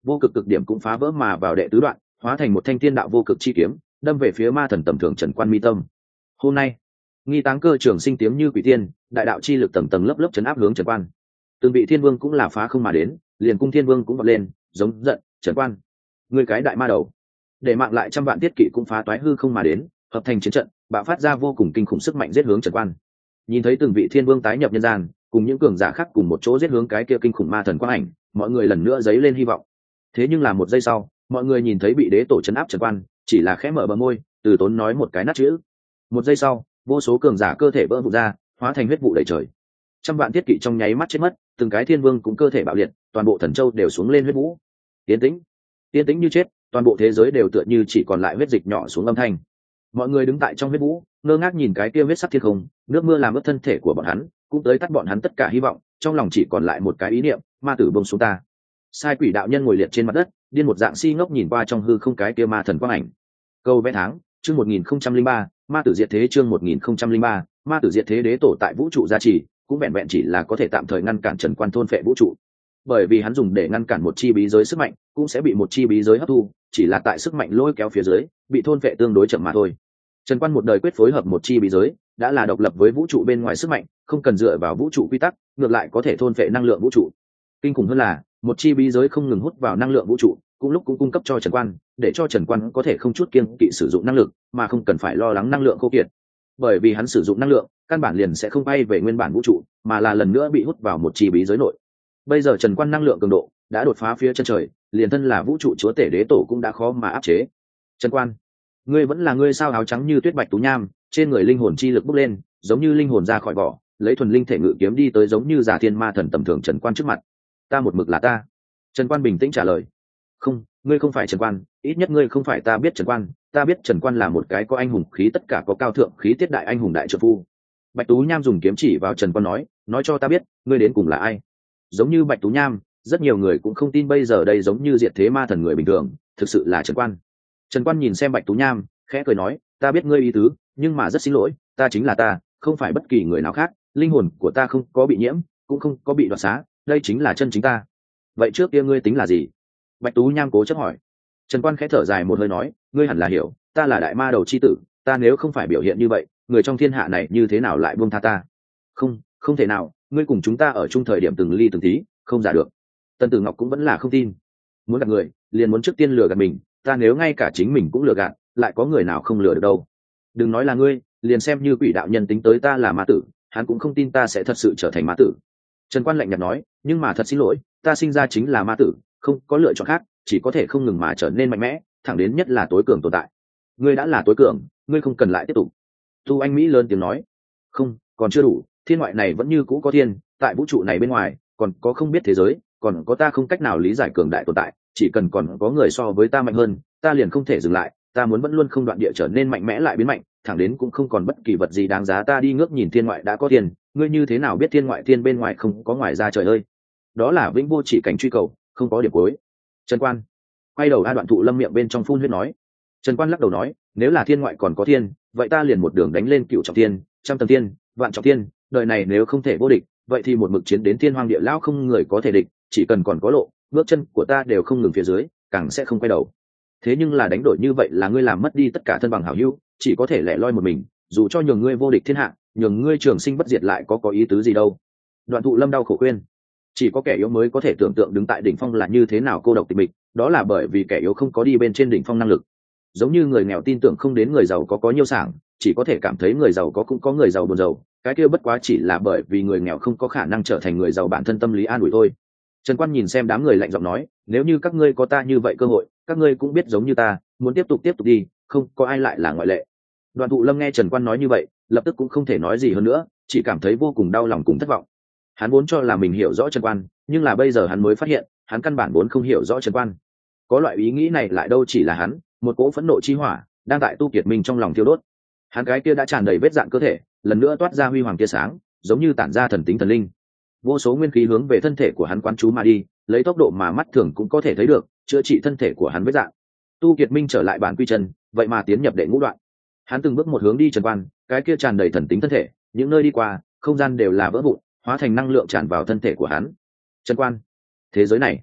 vô cực cực điểm cũng phá vỡ mà vào đệ tứ đoạn, hóa thành một thanh thiên đạo vô cực chi kiếm, đâm về phía ma thần tầm thường Trần Quan mi tâm. Hôm nay, nghi táng cơ trường sinh tiếng như quỷ tiên, đại đạo chi lực tầng tầng lớp lớp chấn áp hướng Trần Quan. Từng vị thiên vương cũng là phá không mà đến, liền cung thiên vương cũng vọt lên, giống giận, Trần Quan, ngươi cái đại ma đầu. Để mạng lại trăm vạn tiết kỵ cũng phá toái hư không mà đến, hợp thành chiến trận, bạo phát ra vô cùng kinh khủng sức mạnh giết hướng Trần Quan. Nhìn thấy từng vị thiên vương tái nhập nhân gian, cùng những cường giả khác cùng một chỗ giết hướng cái kia kinh khủng ma thần quang ảnh, mọi người lần nữa dấy lên hy vọng. Thế nhưng là một giây sau, mọi người nhìn thấy bị đế tổ chấn áp Trần Quan, chỉ là khẽ mở bờ môi, từ tốn nói một cái nát chữ. Một giây sau, vô số cường giả cơ thể vỡ vụn ra, hóa thành huyết vụ đầy trời. Trăm vạn tiết kỵ trong nháy mắt chết mất, từng cái thiên vương cũng cơ thể bạo liệt, toàn bộ thần châu đều xuống lên huyết vũ. Yên tĩnh, yên tĩnh như chết, toàn bộ thế giới đều tựa như chỉ còn lại huyết dịch nhỏ xuống âm thanh. Mọi người đứng tại trong huyết vũ, ngơ ngác nhìn cái kia huyết sắc thiên không, nước mưa làm ướt thân thể của bọn hắn, cũng tới tắt bọn hắn tất cả hy vọng, trong lòng chỉ còn lại một cái ý niệm, ma tử bông xuống ta. Sai quỷ đạo nhân ngồi liệt trên mặt đất, điên một dạng si ngốc nhìn qua trong hư không cái kia ma thần quang ảnh. Câu vẽ tháng, chương một nghìn không trăm linh ba, ma tử diệt thế chương một nghìn không trăm linh ba, ma tử diệt thế đế tổ tại vũ trụ gia trì, cũng vẹn vẹn chỉ là có thể tạm thời ngăn cản Trần Quan thôn phệ vũ trụ. Bởi vì hắn dùng để ngăn cản một chi bí giới sức mạnh, cũng sẽ bị một chi bí giới hấp thu, chỉ là tại sức mạnh lôi kéo phía dưới, bị thôn phệ tương đối chậm mà thôi. Trần Quan một đời quyết phối hợp một chi bí giới, đã là độc lập với vũ trụ bên ngoài sức mạnh, không cần dựa vào vũ trụ quy tắc, ngược lại có thể thôn phệ năng lượng vũ trụ. Kinh khủng hơn là, một chi bí giới không ngừng hút vào năng lượng vũ trụ, cũng lúc cũng cung cấp cho Trần Quan, để cho Trần Quan có thể không chút kiêng kỵ sử dụng năng lực, mà không cần phải lo lắng năng lượng khô kiệt. Bởi vì hắn sử dụng năng lượng, căn bản liền sẽ không bay về nguyên bản vũ trụ, mà là lần nữa bị hút vào một chi bí giới nội. Bây giờ Trần Quan năng lượng cường độ đã đột phá phía chân trời, liền thân là vũ trụ chúa tể đế tổ cũng đã khó mà áp chế. Trần Quan, ngươi vẫn là ngươi sao áo trắng như tuyết bạch tú nham, trên người linh hồn chi lực bốc lên, giống như linh hồn ra khỏi vỏ, lấy thuần linh thể ngự kiếm đi tới giống như giả thiên ma thần tầm thường Trần Quan trước mặt. Ta một mực là ta. Trần Quan bình tĩnh trả lời. Không, ngươi không phải Trần Quan, ít nhất ngươi không phải ta biết Trần Quan, ta biết Trần Quan là một cái có anh hùng khí, tất cả có cao thượng khí tiết đại anh hùng đại trợ phu. Bạch Tú Nham dùng kiếm chỉ vào Trần Quan nói, nói cho ta biết, ngươi đến cùng là ai. Giống như Bạch Tú Nham, rất nhiều người cũng không tin bây giờ đây giống như diệt thế ma thần người bình thường, thực sự là Trần Quan. Trần Quan nhìn xem Bạch Tú Nham, khẽ cười nói, ta biết ngươi ý tứ, nhưng mà rất xin lỗi, ta chính là ta, không phải bất kỳ người nào khác, linh hồn của ta không có bị nhiễm, cũng không có bị đoạt xá, đây chính là chân chính ta. Vậy trước kia ngươi tính là gì? Bạch Tú Nham cố chấp hỏi. Trần Quan khẽ thở dài một hơi nói, ngươi hẳn là hiểu, ta là đại ma đầu chi tử, ta nếu không phải biểu hiện như vậy, người trong thiên hạ này như thế nào lại buông tha ta? Không, không thể nào, ngươi cùng chúng ta ở chung thời điểm từng ly từng tí, không giả được. Tần Tử Ngọc cũng vẫn là không tin. Muốn gạt người, liền muốn trước tiên lừa gạt mình, ta nếu ngay cả chính mình cũng lừa gạt, lại có người nào không lừa được đâu. Đừng nói là ngươi, liền xem như quỷ đạo nhân tính tới ta là ma tử, hắn cũng không tin ta sẽ thật sự trở thành ma tử. Trần Quan lạnh nhạt nói, nhưng mà thật xin lỗi, ta sinh ra chính là ma tử, không có lựa chọn khác, chỉ có thể không ngừng mà trở nên mạnh mẽ, thẳng đến nhất là tối cường tồn tại. Ngươi đã là tối cường, ngươi không cần lại tiếp tục. Tu Anh Mỹ lớn tiếng nói, không, còn chưa đủ, thiên ngoại này vẫn như cũ có thiên, tại vũ trụ này bên ngoài, còn có không biết thế giới, còn có ta không cách nào lý giải cường đại tồn tại, chỉ cần còn có người so với ta mạnh hơn, ta liền không thể dừng lại, ta muốn vẫn luôn không đoạn địa trở nên mạnh mẽ lại biến mạnh, thẳng đến cũng không còn bất kỳ vật gì đáng giá ta đi ngước nhìn thiên ngoại đã có thiên, ngươi như thế nào biết thiên ngoại thiên bên ngoài không có ngoài ra trời ơi. Đó là vĩnh vô chỉ cảnh truy cầu, không có điểm cuối. Trần Quan quay đầu A Đoạn Thụ Lâm miệng bên trong phun huyết nói. Trần Quan lắc đầu nói, nếu là thiên ngoại còn có thiên, vậy ta liền một đường đánh lên cựu trọng thiên, trăm tầng thiên, vạn trọng thiên, đời này nếu không thể vô địch, vậy thì một mực chiến đến thiên hoang địa lão không người có thể địch, chỉ cần còn có lộ, bước chân của ta đều không ngừng phía dưới, càng sẽ không quay đầu. Thế nhưng là đánh đổi như vậy là ngươi làm mất đi tất cả thân bằng hảo hữu, chỉ có thể lẻ loi một mình, dù cho nhường ngươi vô địch thiên hạ, nhường ngươi trường sinh bất diệt lại có có ý tứ gì đâu. Đoạn Thụ Lâm đau khổ khuyên, chỉ có kẻ yếu mới có thể tưởng tượng đứng tại đỉnh phong là như thế nào cô độc tịch mịch, đó là bởi vì kẻ yếu không có đi bên trên đỉnh phong năng lực. Giống như người nghèo tin tưởng không đến người giàu có có nhiều sảng, chỉ có thể cảm thấy người giàu có cũng có người giàu buồn giàu, cái kia bất quá chỉ là bởi vì người nghèo không có khả năng trở thành người giàu bản thân tâm lý an ủi thôi. Trần Quan nhìn xem đám người lạnh giọng nói, nếu như các ngươi có ta như vậy cơ hội, các ngươi cũng biết giống như ta, muốn tiếp tục tiếp tục đi, không có ai lại là ngoại lệ. Đoạn Thụ Lâm nghe Trần Quan nói như vậy, lập tức cũng không thể nói gì hơn nữa, chỉ cảm thấy vô cùng đau lòng cùng thất vọng. Hắn vốn cho là mình hiểu rõ Trần Quan, nhưng là bây giờ hắn mới phát hiện, hắn căn bản vốn không hiểu rõ Trần Quan. Có loại ý nghĩ này lại đâu chỉ là hắn, một cỗ phẫn nộ chi hỏa đang tại Tu Kiệt Minh trong lòng thiêu đốt. Hắn cái kia đã tràn đầy vết dạn cơ thể, lần nữa toát ra huy hoàng tia sáng, giống như tản ra thần tính thần linh. Vô số nguyên khí hướng về thân thể của hắn quán chú mà đi, lấy tốc độ mà mắt thường cũng có thể thấy được, chữa trị thân thể của hắn vết dạn. Tu Kiệt Minh trở lại bản quy chân, vậy mà tiến nhập đệ ngũ đoạn. Hắn từng bước một hướng đi Trần Quan, cái kia tràn đầy thần tính thân thể, những nơi đi qua, không gian đều là vỡ vụn, hóa thành năng lượng tràn vào thân thể của hắn. Trần Quan, thế giới này,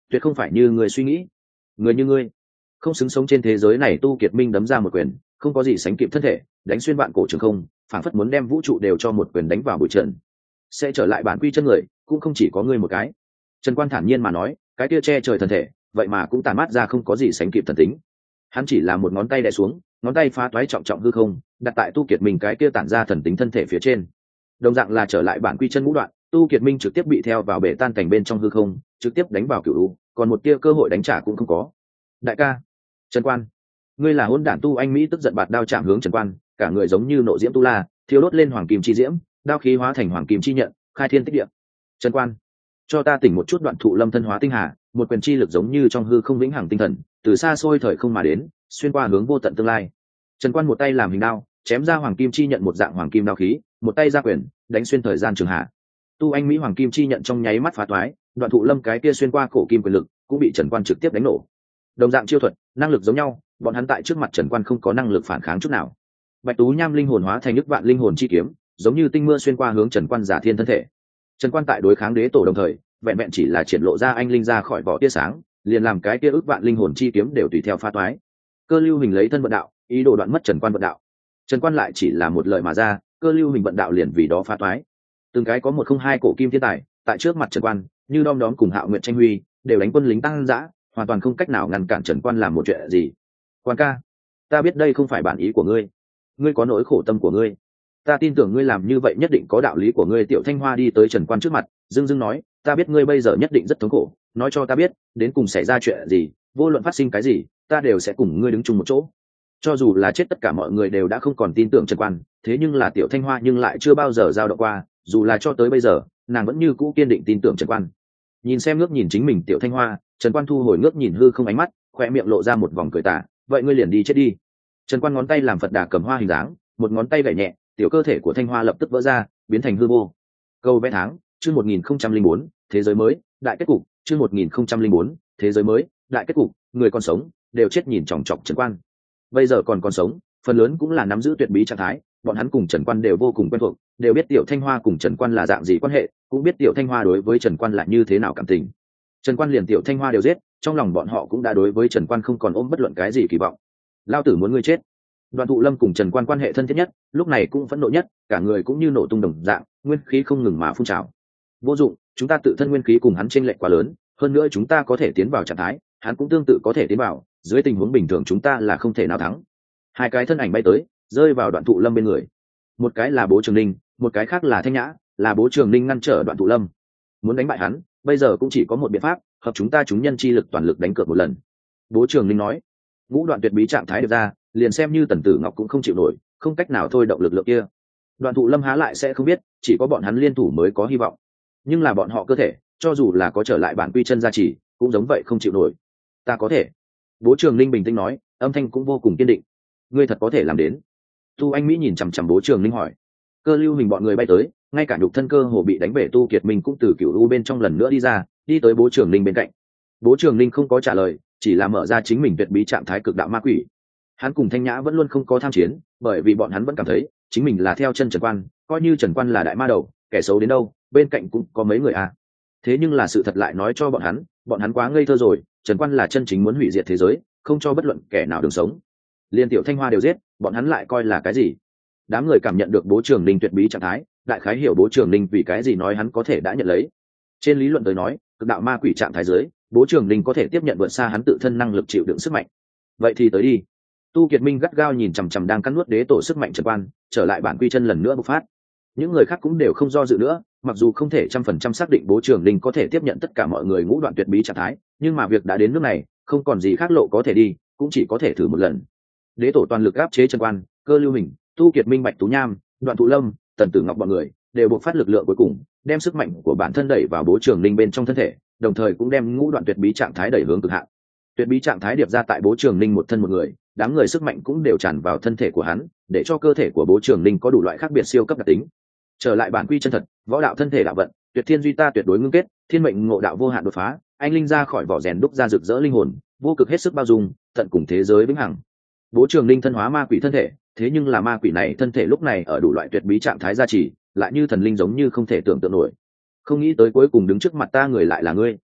tuyệt không phải như người suy nghĩ. Người như ngươi không xứng sống trên thế giới này. Tu Kiệt Minh đấm ra một quyền, không có gì sánh kịp thân thể, đánh xuyên vạn cổ trường không, phản phất muốn đem vũ trụ đều cho một quyền đánh vào bụi trần. Sẽ trở lại bản quy chân người cũng không chỉ có ngươi một cái. Trần Quan thản nhiên mà nói, cái tia che trời thần thể vậy mà cũng tàn mát ra không có gì sánh kịp thần tính. Hắn chỉ là một ngón tay đè xuống, ngón tay phá toái trọng trọng hư không, đặt tại Tu Kiệt Minh cái tia tản ra thần tính thân thể phía trên. Đồng dạng là trở lại bản quy chân ngũ đoạn, Tu Kiệt Minh trực tiếp bị theo vào bể tan cảnh bên trong hư không, trực tiếp đánh vào cửu u, còn một tia cơ hội đánh trả cũng không có. Đại ca, Trần Quan, ngươi là hỗn đản. Tu Anh Mỹ tức giận bạt đao chạm hướng Trần Quan, cả người giống như nộ diễm tu la, thiêu đốt lên hoàng kim chi diễm, đao khí hóa thành hoàng kim chi nhận, khai thiên tích địa. Trần Quan, cho ta tỉnh một chút. Đoạn Thụ Lâm thân hóa tinh hà, một quyền chi lực giống như trong hư không vĩnh hằng tinh thần, từ xa xôi thời không mà đến, xuyên qua hướng vô tận tương lai. Trần Quan một tay làm hình đao, chém ra hoàng kim chi nhận một dạng hoàng kim đao khí, một tay ra quyền, đánh xuyên thời gian trường hạ. Tu Anh Mỹ hoàng kim chi nhận trong nháy mắt phá toái, Đoạn Thụ Lâm cái kia xuyên qua cổ kim quyền lực cũng bị Trần Quan trực tiếp đánh nổ. Đồng dạng chiêu thuật, năng lực giống nhau, bọn hắn tại trước mặt Trần Quan không có năng lực phản kháng chút nào. Bạch Tú Nham linh hồn hóa thành nước vạn linh hồn chi kiếm, giống như tinh mưa xuyên qua hướng Trần Quan giả thiên thân thể. Trần Quan tại đối kháng đế tổ đồng thời, vẹn vẹn chỉ là triển lộ ra anh linh ra khỏi vỏ tia sáng, liền làm cái kia ước vạn linh hồn chi kiếm đều tùy theo phá toái. Cơ Lưu Hình lấy thân vận đạo, ý đồ đoạn mất Trần Quan vận đạo. Trần Quan lại chỉ là một lời mà ra, Cơ Lưu Hình vận đạo liền vì đó phá toái. Từng cái có một không hai cổ kim thiên tài, tại trước mặt Trần Quan, như đom đóm cùng Hạo Nguyệt tranh huy, đều đánh quân lính tăng dã, hoàn toàn không cách nào ngăn cản Trần Quan làm một chuyện gì. Quan ca, ta biết đây không phải bản ý của ngươi, ngươi có nỗi khổ tâm của ngươi, ta tin tưởng ngươi làm như vậy nhất định có đạo lý của ngươi. Tiểu Thanh Hoa đi tới Trần Quan trước mặt, dưng dưng nói, ta biết ngươi bây giờ nhất định rất thống khổ, nói cho ta biết đến cùng xảy ra chuyện gì, vô luận phát sinh cái gì, ta đều sẽ cùng ngươi đứng chung một chỗ. Cho dù là chết tất cả mọi người đều đã không còn tin tưởng Trần Quan, thế nhưng là Tiểu Thanh Hoa nhưng lại chưa bao giờ dao động qua, dù là cho tới bây giờ nàng vẫn như cũ kiên định tin tưởng Trần Quan. Nhìn xem ngước nhìn chính mình Tiểu Thanh Hoa, Trần Quan thu hồi ngước nhìn hư không ánh mắt, khoe miệng lộ ra một vòng cười tà, vậy ngươi liền đi chết đi. Trần Quan ngón tay làm Phật Đà cầm hoa hình dáng, một ngón tay gảy nhẹ, tiểu cơ thể của Thanh Hoa lập tức vỡ ra, biến thành hư vô. Câu vẽ tháng, chương một nghìn không trăm linh bốn, thế giới mới, đại kết cục, chương một nghìn không trăm linh bốn, thế giới mới, đại kết cục, người còn sống đều chết nhìn chòng chọc Trần Quan. Bây giờ còn còn sống, phần lớn cũng là nắm giữ tuyệt bí trạng thái, bọn hắn cùng Trần Quan đều vô cùng quen thuộc, đều biết Tiểu Thanh Hoa cùng Trần Quan là dạng gì quan hệ, cũng biết Tiểu Thanh Hoa đối với Trần Quan là như thế nào cảm tình. Trần Quan liền Tiểu Thanh Hoa đều giết, trong lòng bọn họ cũng đã đối với Trần Quan không còn ôm bất luận cái gì kỳ vọng. Lao tử muốn ngươi chết. Đoạn Thụ Lâm cùng Trần Quan quan hệ thân thiết nhất, lúc này cũng phẫn nộ nhất, cả người cũng như nổ tung đồng dạng, nguyên khí không ngừng mà phun trào. Vô dụng, chúng ta tự thân nguyên khí cùng hắn chênh lệch quá lớn, hơn nữa chúng ta có thể tiến vào trạng thái, hắn cũng tương tự có thể tiến vào, dưới tình huống bình thường chúng ta là không thể nào thắng. Hai cái thân ảnh bay tới, rơi vào Đoạn Thụ Lâm bên người. Một cái là Bố Trường Ninh, một cái khác là Thanh Nhã, là Bố Trường Ninh ngăn trở Đoạn Thụ Lâm. Muốn đánh bại hắn, bây giờ cũng chỉ có một biện pháp, hợp chúng ta chúng nhân chi lực toàn lực đánh cược một lần. Bố Trường Ninh nói. Ngũ đoạn tuyệt bí trạng thái được ra, liền xem như Tần Tử Ngọc cũng không chịu nổi, không cách nào thôi động lực lượng kia. Đoạn Thụ Lâm há lại sẽ không biết, chỉ có bọn hắn liên thủ mới có hy vọng. Nhưng là bọn họ cơ thể, cho dù là có trở lại bản quy chân gia trì, cũng giống vậy không chịu nổi. Ta có thể. Bố Trường Ninh bình tĩnh nói, âm thanh cũng vô cùng kiên định. Ngươi thật có thể làm đến. Tu Anh Mỹ nhìn chằm chằm Bố Trường Ninh hỏi. Cơ Lưu Hình bọn người bay tới, ngay cả nhục thân cơ hồ bị đánh bể Tu Kiệt Minh cũng từ cựu u bên trong lần nữa đi ra, đi tới Bố Trường Ninh bên cạnh. Bố Trường Ninh không có trả lời, chỉ là mở ra chính mình tuyệt bí trạng thái cực đạo ma quỷ. Hắn cùng Thanh Nhã vẫn luôn không có tham chiến, bởi vì bọn hắn vẫn cảm thấy chính mình là theo chân Trần Quan, coi như Trần Quan là đại ma đầu, kẻ xấu đến đâu, bên cạnh cũng có mấy người à. Thế nhưng là sự thật lại nói cho bọn hắn, bọn hắn quá ngây thơ rồi, Trần Quan là chân chính muốn hủy diệt thế giới, không cho bất luận kẻ nào đường sống. Liên Tiểu Thanh Hoa đều giết, bọn hắn lại coi là cái gì? Đám người cảm nhận được Bố Trường Ninh tuyệt bí trạng thái, đại khái hiểu Bố Trường Ninh vì cái gì nói hắn có thể đã nhận lấy. Trên lý luận tới nói, cực đạo ma quỷ trạng thái dưới, Bố Trường Ninh có thể tiếp nhận vượt xa hắn tự thân năng lực chịu đựng sức mạnh. Vậy thì tới đi. Tu Kiệt Minh gắt gao nhìn chằm chằm đang cắn nuốt đế tổ sức mạnh Trần Quan, trở lại bản quy chân lần nữa bộc phát. Những người khác cũng đều không do dự nữa, mặc dù không thể trăm phần trăm xác định Bố Trường Ninh có thể tiếp nhận tất cả mọi người ngũ đoạn tuyệt bí trạng thái, nhưng mà việc đã đến nước này, không còn gì khác lộ có thể đi, cũng chỉ có thể thử một lần. Đế tổ toàn lực áp chế Trần Quan, Cơ Lưu Hình, Tu Kiệt Minh, Bạch Tú Nham, Đoạn Thụ Lâm, Tần Tử Ngọc bọn người đều bộc phát lực lượng cuối cùng, đem sức mạnh của bản thân đẩy vào Bố Trường Ninh bên trong thân thể, đồng thời cũng đem ngũ đoạn tuyệt bí trạng thái đẩy hướng cực hạn. Tuyệt bí trạng thái điệp ra tại Bố Trường Ninh một thân một người, đám người sức mạnh cũng đều tràn vào thân thể của hắn, để cho cơ thể của Bố Trường Ninh có đủ loại khác biệt siêu cấp đặc tính. Trở lại bản quy chân thật, võ đạo thân thể đạo vận, tuyệt thiên duy ta tuyệt đối ngưng kết, thiên mệnh ngộ đạo vô hạn đột phá, anh linh ra khỏi vỏ rèn đúc ra rực rỡ linh hồn, vô cực hết sức bao dung, tận cùng thế giới vĩnh hằng. Bố Trường Ninh thân hóa ma quỷ thân thể, thế nhưng là ma quỷ này thân thể lúc này ở đủ loại tuyệt bí trạng thái gia trì, lại như thần linh giống như không thể tưởng tượng nổi. Không nghĩ tới cuối cùng đứng trước mặt ta người lại là ngươi.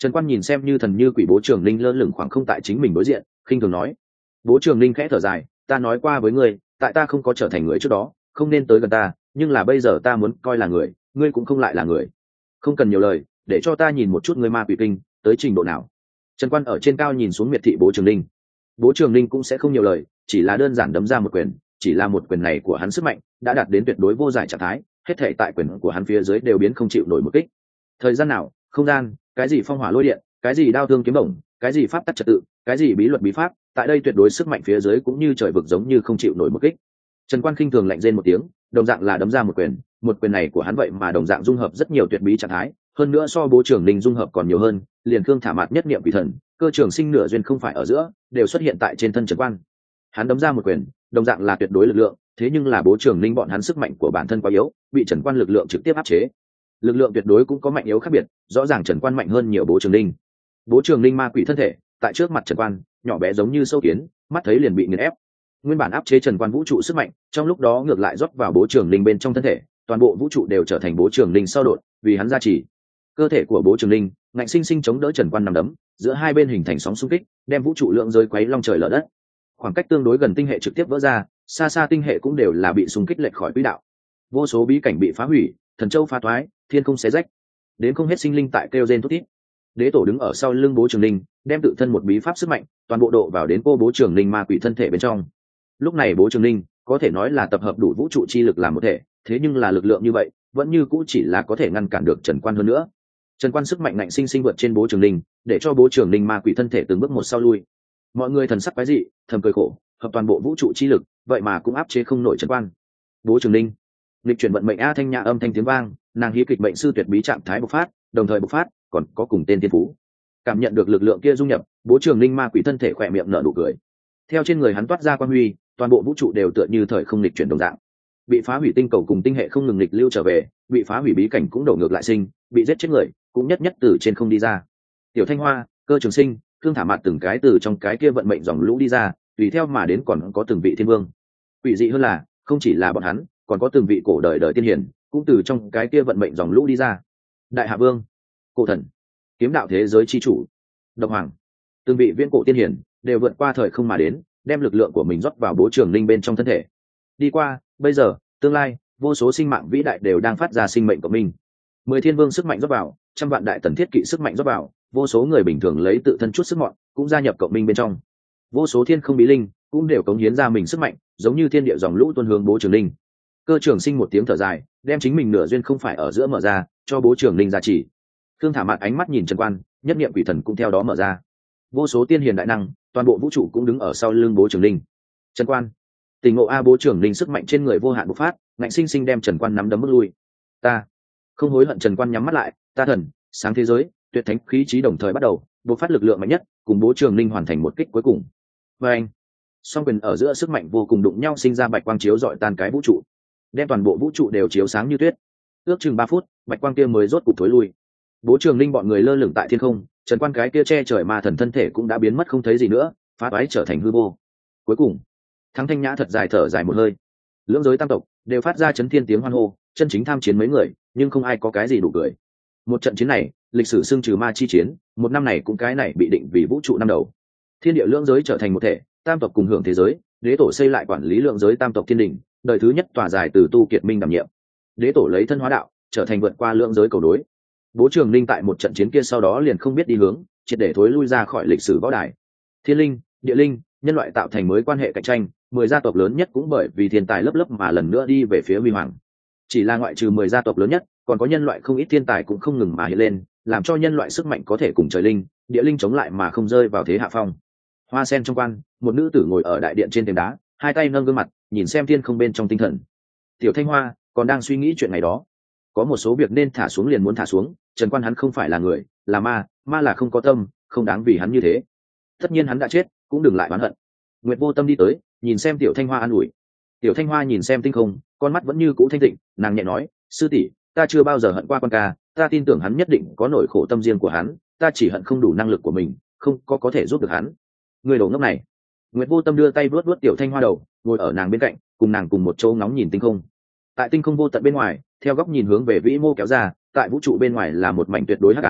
Trần Quan nhìn xem như thần như quỷ Bố Trường Linh lơ lửng khoảng không tại chính mình đối diện, khinh thường nói. Bố Trường Linh khẽ thở dài, ta nói qua với ngươi, tại ta không có trở thành người trước đó, không nên tới gần ta, nhưng là bây giờ ta muốn coi là người, ngươi cũng không lại là người. Không cần nhiều lời, để cho ta nhìn một chút ngươi ma quỷ kinh tới trình độ nào. Trần Quan ở trên cao nhìn xuống miệt thị Bố Trường Linh. Bố Trường Linh cũng sẽ không nhiều lời, chỉ là đơn giản đấm ra một quyền, chỉ là một quyền này của hắn sức mạnh đã đạt đến tuyệt đối vô giải trạng thái, hết thảy tại quyền của hắn phía dưới đều biến không chịu nổi một kích. Thời gian nào, không gian, cái gì phong hỏa lôi điện, cái gì đao thương kiếm bổng, cái gì pháp tắc trật tự, cái gì bí luật bí pháp, tại đây tuyệt đối sức mạnh phía dưới cũng như trời vực giống như không chịu nổi một kích. Trần Quan khinh thường lạnh rên một tiếng, đồng dạng là đấm ra một quyền, một quyền này của hắn vậy mà đồng dạng dung hợp rất nhiều tuyệt bí trạng thái, hơn nữa so Bố Trường Linh dung hợp còn nhiều hơn, liền cương thả mạt nhất niệm quỷ thần, cơ trường sinh nửa duyên không phải ở giữa, đều xuất hiện tại trên thân Trần Quan. Hắn đấm ra một quyền, đồng dạng là tuyệt đối lực lượng, thế nhưng là Bố Trường Linh bọn hắn sức mạnh của bản thân quá yếu, bị Trần Quan lực lượng trực tiếp áp chế. Lực lượng tuyệt đối cũng có mạnh yếu khác biệt, rõ ràng Trần Quan mạnh hơn nhiều Bố Trường Linh. Bố Trường Linh ma quỷ thân thể, tại trước mặt Trần Quan, nhỏ bé giống như sâu kiến, mắt thấy liền bị nghiền ép. Nguyên bản áp chế Trần Quan vũ trụ sức mạnh, trong lúc đó ngược lại rót vào Bố Trường Linh bên trong thân thể, toàn bộ vũ trụ đều trở thành Bố Trường Linh sau đột, vì hắn gia trì. Cơ thể của Bố Trường Linh, ngạnh sinh sinh chống đỡ Trần Quan nằm đấm, giữa hai bên hình thành sóng xung kích, đem vũ trụ lượng rơi quấy long trời lở đất. Khoảng cách tương đối gần tinh hệ trực tiếp vỡ ra, xa xa tinh hệ cũng đều là bị xung kích lệch khỏi quỹ đạo. Vô số bí cảnh bị phá hủy, thần châu phá toái, thiên không xé rách. Đến không hết sinh linh tại kêu rên thút thít. Đế tổ đứng ở sau lưng Bố Trường Linh, đem tự thân một bí pháp sức mạnh, toàn bộ độ vào đến cô Bố Trường Linh ma quỷ thân thể bên trong. Lúc này Bố Trường Linh có thể nói là tập hợp đủ vũ trụ chi lực làm một thể, thế nhưng là lực lượng như vậy, vẫn như cũ chỉ là có thể ngăn cản được Trần Quan hơn nữa. Trần Quan sức mạnh ngạnh sinh sinh vượt trên Bố Trường Linh, để cho Bố Trường Linh ma quỷ thân thể từng bước một sau lui. Mọi người thần sắc quái dị, thầm cười khổ, hợp toàn bộ vũ trụ chi lực, vậy mà cũng áp chế không nổi Trần Quan. Bố Trường Linh, lịch chuyển vận mệnh a thanh nhã âm thanh tiếng vang, nàng hí kịch mệnh sư tuyệt bí trạng thái bộc phát, đồng thời bộc phát, còn có cùng tên tiên phú. Cảm nhận được lực lượng kia dung nhập, Bố Trường Linh ma quỷ thân thể khỏe miệng nở nụ cười. Theo trên người hắn toát ra quang huy, toàn bộ vũ trụ đều tựa như thời không lịch chuyển đồng dạng. Bị phá hủy tinh cầu cùng tinh hệ không ngừng lịch lưu trở về, bị phá hủy bí cảnh cũng đổ ngược lại sinh, bị giết chết người cũng nhất nhất từ trên không đi ra. Tiểu Thanh Hoa, Cơ Trường Sinh, Thương Thả Mạt từng cái từ trong cái kia vận mệnh dòng lũ đi ra, tùy theo mà đến còn có từng vị thiên vương. Quỷ dị hơn là, không chỉ là bọn hắn, còn có từng vị cổ đời đời tiên hiển, cũng từ trong cái kia vận mệnh dòng lũ đi ra. Đại Hạ Vương, Cổ Thần, Kiếm đạo thế giới chi chủ, Độc Hoàng, từng vị viễn cổ tiên hiển đều vượt qua thời không mà đến, đem lực lượng của mình rót vào Bố Trường Linh bên trong thân thể. Đi qua, bây giờ, tương lai, vô số sinh mạng vĩ đại đều đang phát ra sinh mệnh của mình. Mười thiên vương sức mạnh rót vào, trăm vạn đại tần thiết kỵ sức mạnh rót vào, vô số người bình thường lấy tự thân chút sức mọn cũng gia nhập cộng minh bên trong. Vô số thiên không bí linh cũng đều cống hiến ra mình sức mạnh, giống như thiên địa dòng lũ tuôn hướng Bố Trường Linh. Cơ Trường Sinh một tiếng thở dài, đem chính mình nửa duyên không phải ở giữa mở ra, cho Bố Trường Linh gia trì. Thương Thả Mạt ánh mắt nhìn Trần Quan, nhất niệm quỷ thần cũng theo đó mở ra. Vô số tiên hiền đại năng, toàn bộ vũ trụ cũng đứng ở sau lưng Bố Trường Linh. Trần Quan, tình ngộ a Bố Trường Linh sức mạnh trên người vô hạn bộc phát, ngạnh sinh sinh đem Trần Quan nắm đấm bước lui. Ta không hối hận. Trần Quan nhắm mắt lại, ta thần, sáng thế giới, tuyệt thánh khí trí đồng thời bắt đầu, bộc phát lực lượng mạnh nhất, cùng Bố Trường Linh hoàn thành một kích cuối cùng. Và anh, song quyền ở giữa sức mạnh vô cùng đụng nhau sinh ra bạch quang chiếu rọi tan cái vũ trụ, đem toàn bộ vũ trụ đều chiếu sáng như tuyết. Ước chừng ba phút, bạch quang kia mới rốt cục thối lui. Bố Trường Linh bọn người lơ lửng tại thiên không, Trần Quan cái kia che trời ma thần thân thể cũng đã biến mất không thấy gì nữa, phá toái trở thành hư vô. Cuối cùng, Thắng Thanh Nhã thật dài thở dài một hơi. Lưỡng giới tam tộc đều phát ra chấn thiên tiếng hoan hô, chân chính tham chiến mấy người, nhưng không ai có cái gì đủ cười. Một trận chiến này, lịch sử xưng trừ ma chi chiến, một năm này cũng cái này bị định vì vũ trụ năm đầu. Thiên địa lưỡng giới trở thành một thể, tam tộc cùng hưởng thế giới, đế tổ xây lại quản lý lưỡng giới tam tộc thiên đình, đời thứ nhất tòa dài từ Tu Kiệt Minh đảm nhiệm. Đế tổ lấy thân hóa đạo, trở thành vượt qua lưỡng giới cầu đối. Bố Trường Linh tại một trận chiến kia sau đó liền không biết đi hướng, triệt để thối lui ra khỏi lịch sử võ đài. Thiên linh, địa linh, nhân loại tạo thành mới quan hệ cạnh tranh, mười gia tộc lớn nhất cũng bởi vì thiên tài lớp lớp mà lần nữa đi về phía huy hoàng. Chỉ là ngoại trừ mười gia tộc lớn nhất, còn có nhân loại không ít thiên tài cũng không ngừng mà hiện lên, làm cho nhân loại sức mạnh có thể cùng trời linh, địa linh chống lại mà không rơi vào thế hạ phong. Hoa sen trong quan, một nữ tử ngồi ở đại điện trên thềm đá, hai tay nâng gương mặt, nhìn xem thiên không bên trong tinh thần. Tiểu Thanh Hoa còn đang suy nghĩ chuyện ngày đó. Có một số việc nên thả xuống liền muốn thả xuống, Trần Quan hắn không phải là người, là ma, ma là không có tâm, không đáng vì hắn như thế. Tất nhiên hắn đã chết, cũng đừng lại oán hận. Nguyệt Vô Tâm đi tới, nhìn xem Tiểu Thanh Hoa an ủi. Tiểu Thanh Hoa nhìn xem tinh không, con mắt vẫn như cũ thanh tịnh, nàng nhẹ nói, sư tỷ, ta chưa bao giờ hận qua Quan ca, ta tin tưởng hắn nhất định có nỗi khổ tâm riêng của hắn, ta chỉ hận không đủ năng lực của mình, không có có thể giúp được hắn. Người đồ ngốc này. Nguyệt Vô Tâm đưa tay vuốt vuốt Tiểu Thanh Hoa đầu, ngồi ở nàng bên cạnh, cùng nàng cùng một chỗ ngóng nhìn tinh không. Tại tinh không vô tận bên ngoài, theo góc nhìn hướng về vĩ mô kéo ra, tại vũ trụ bên ngoài là một mảnh tuyệt đối hắc ám,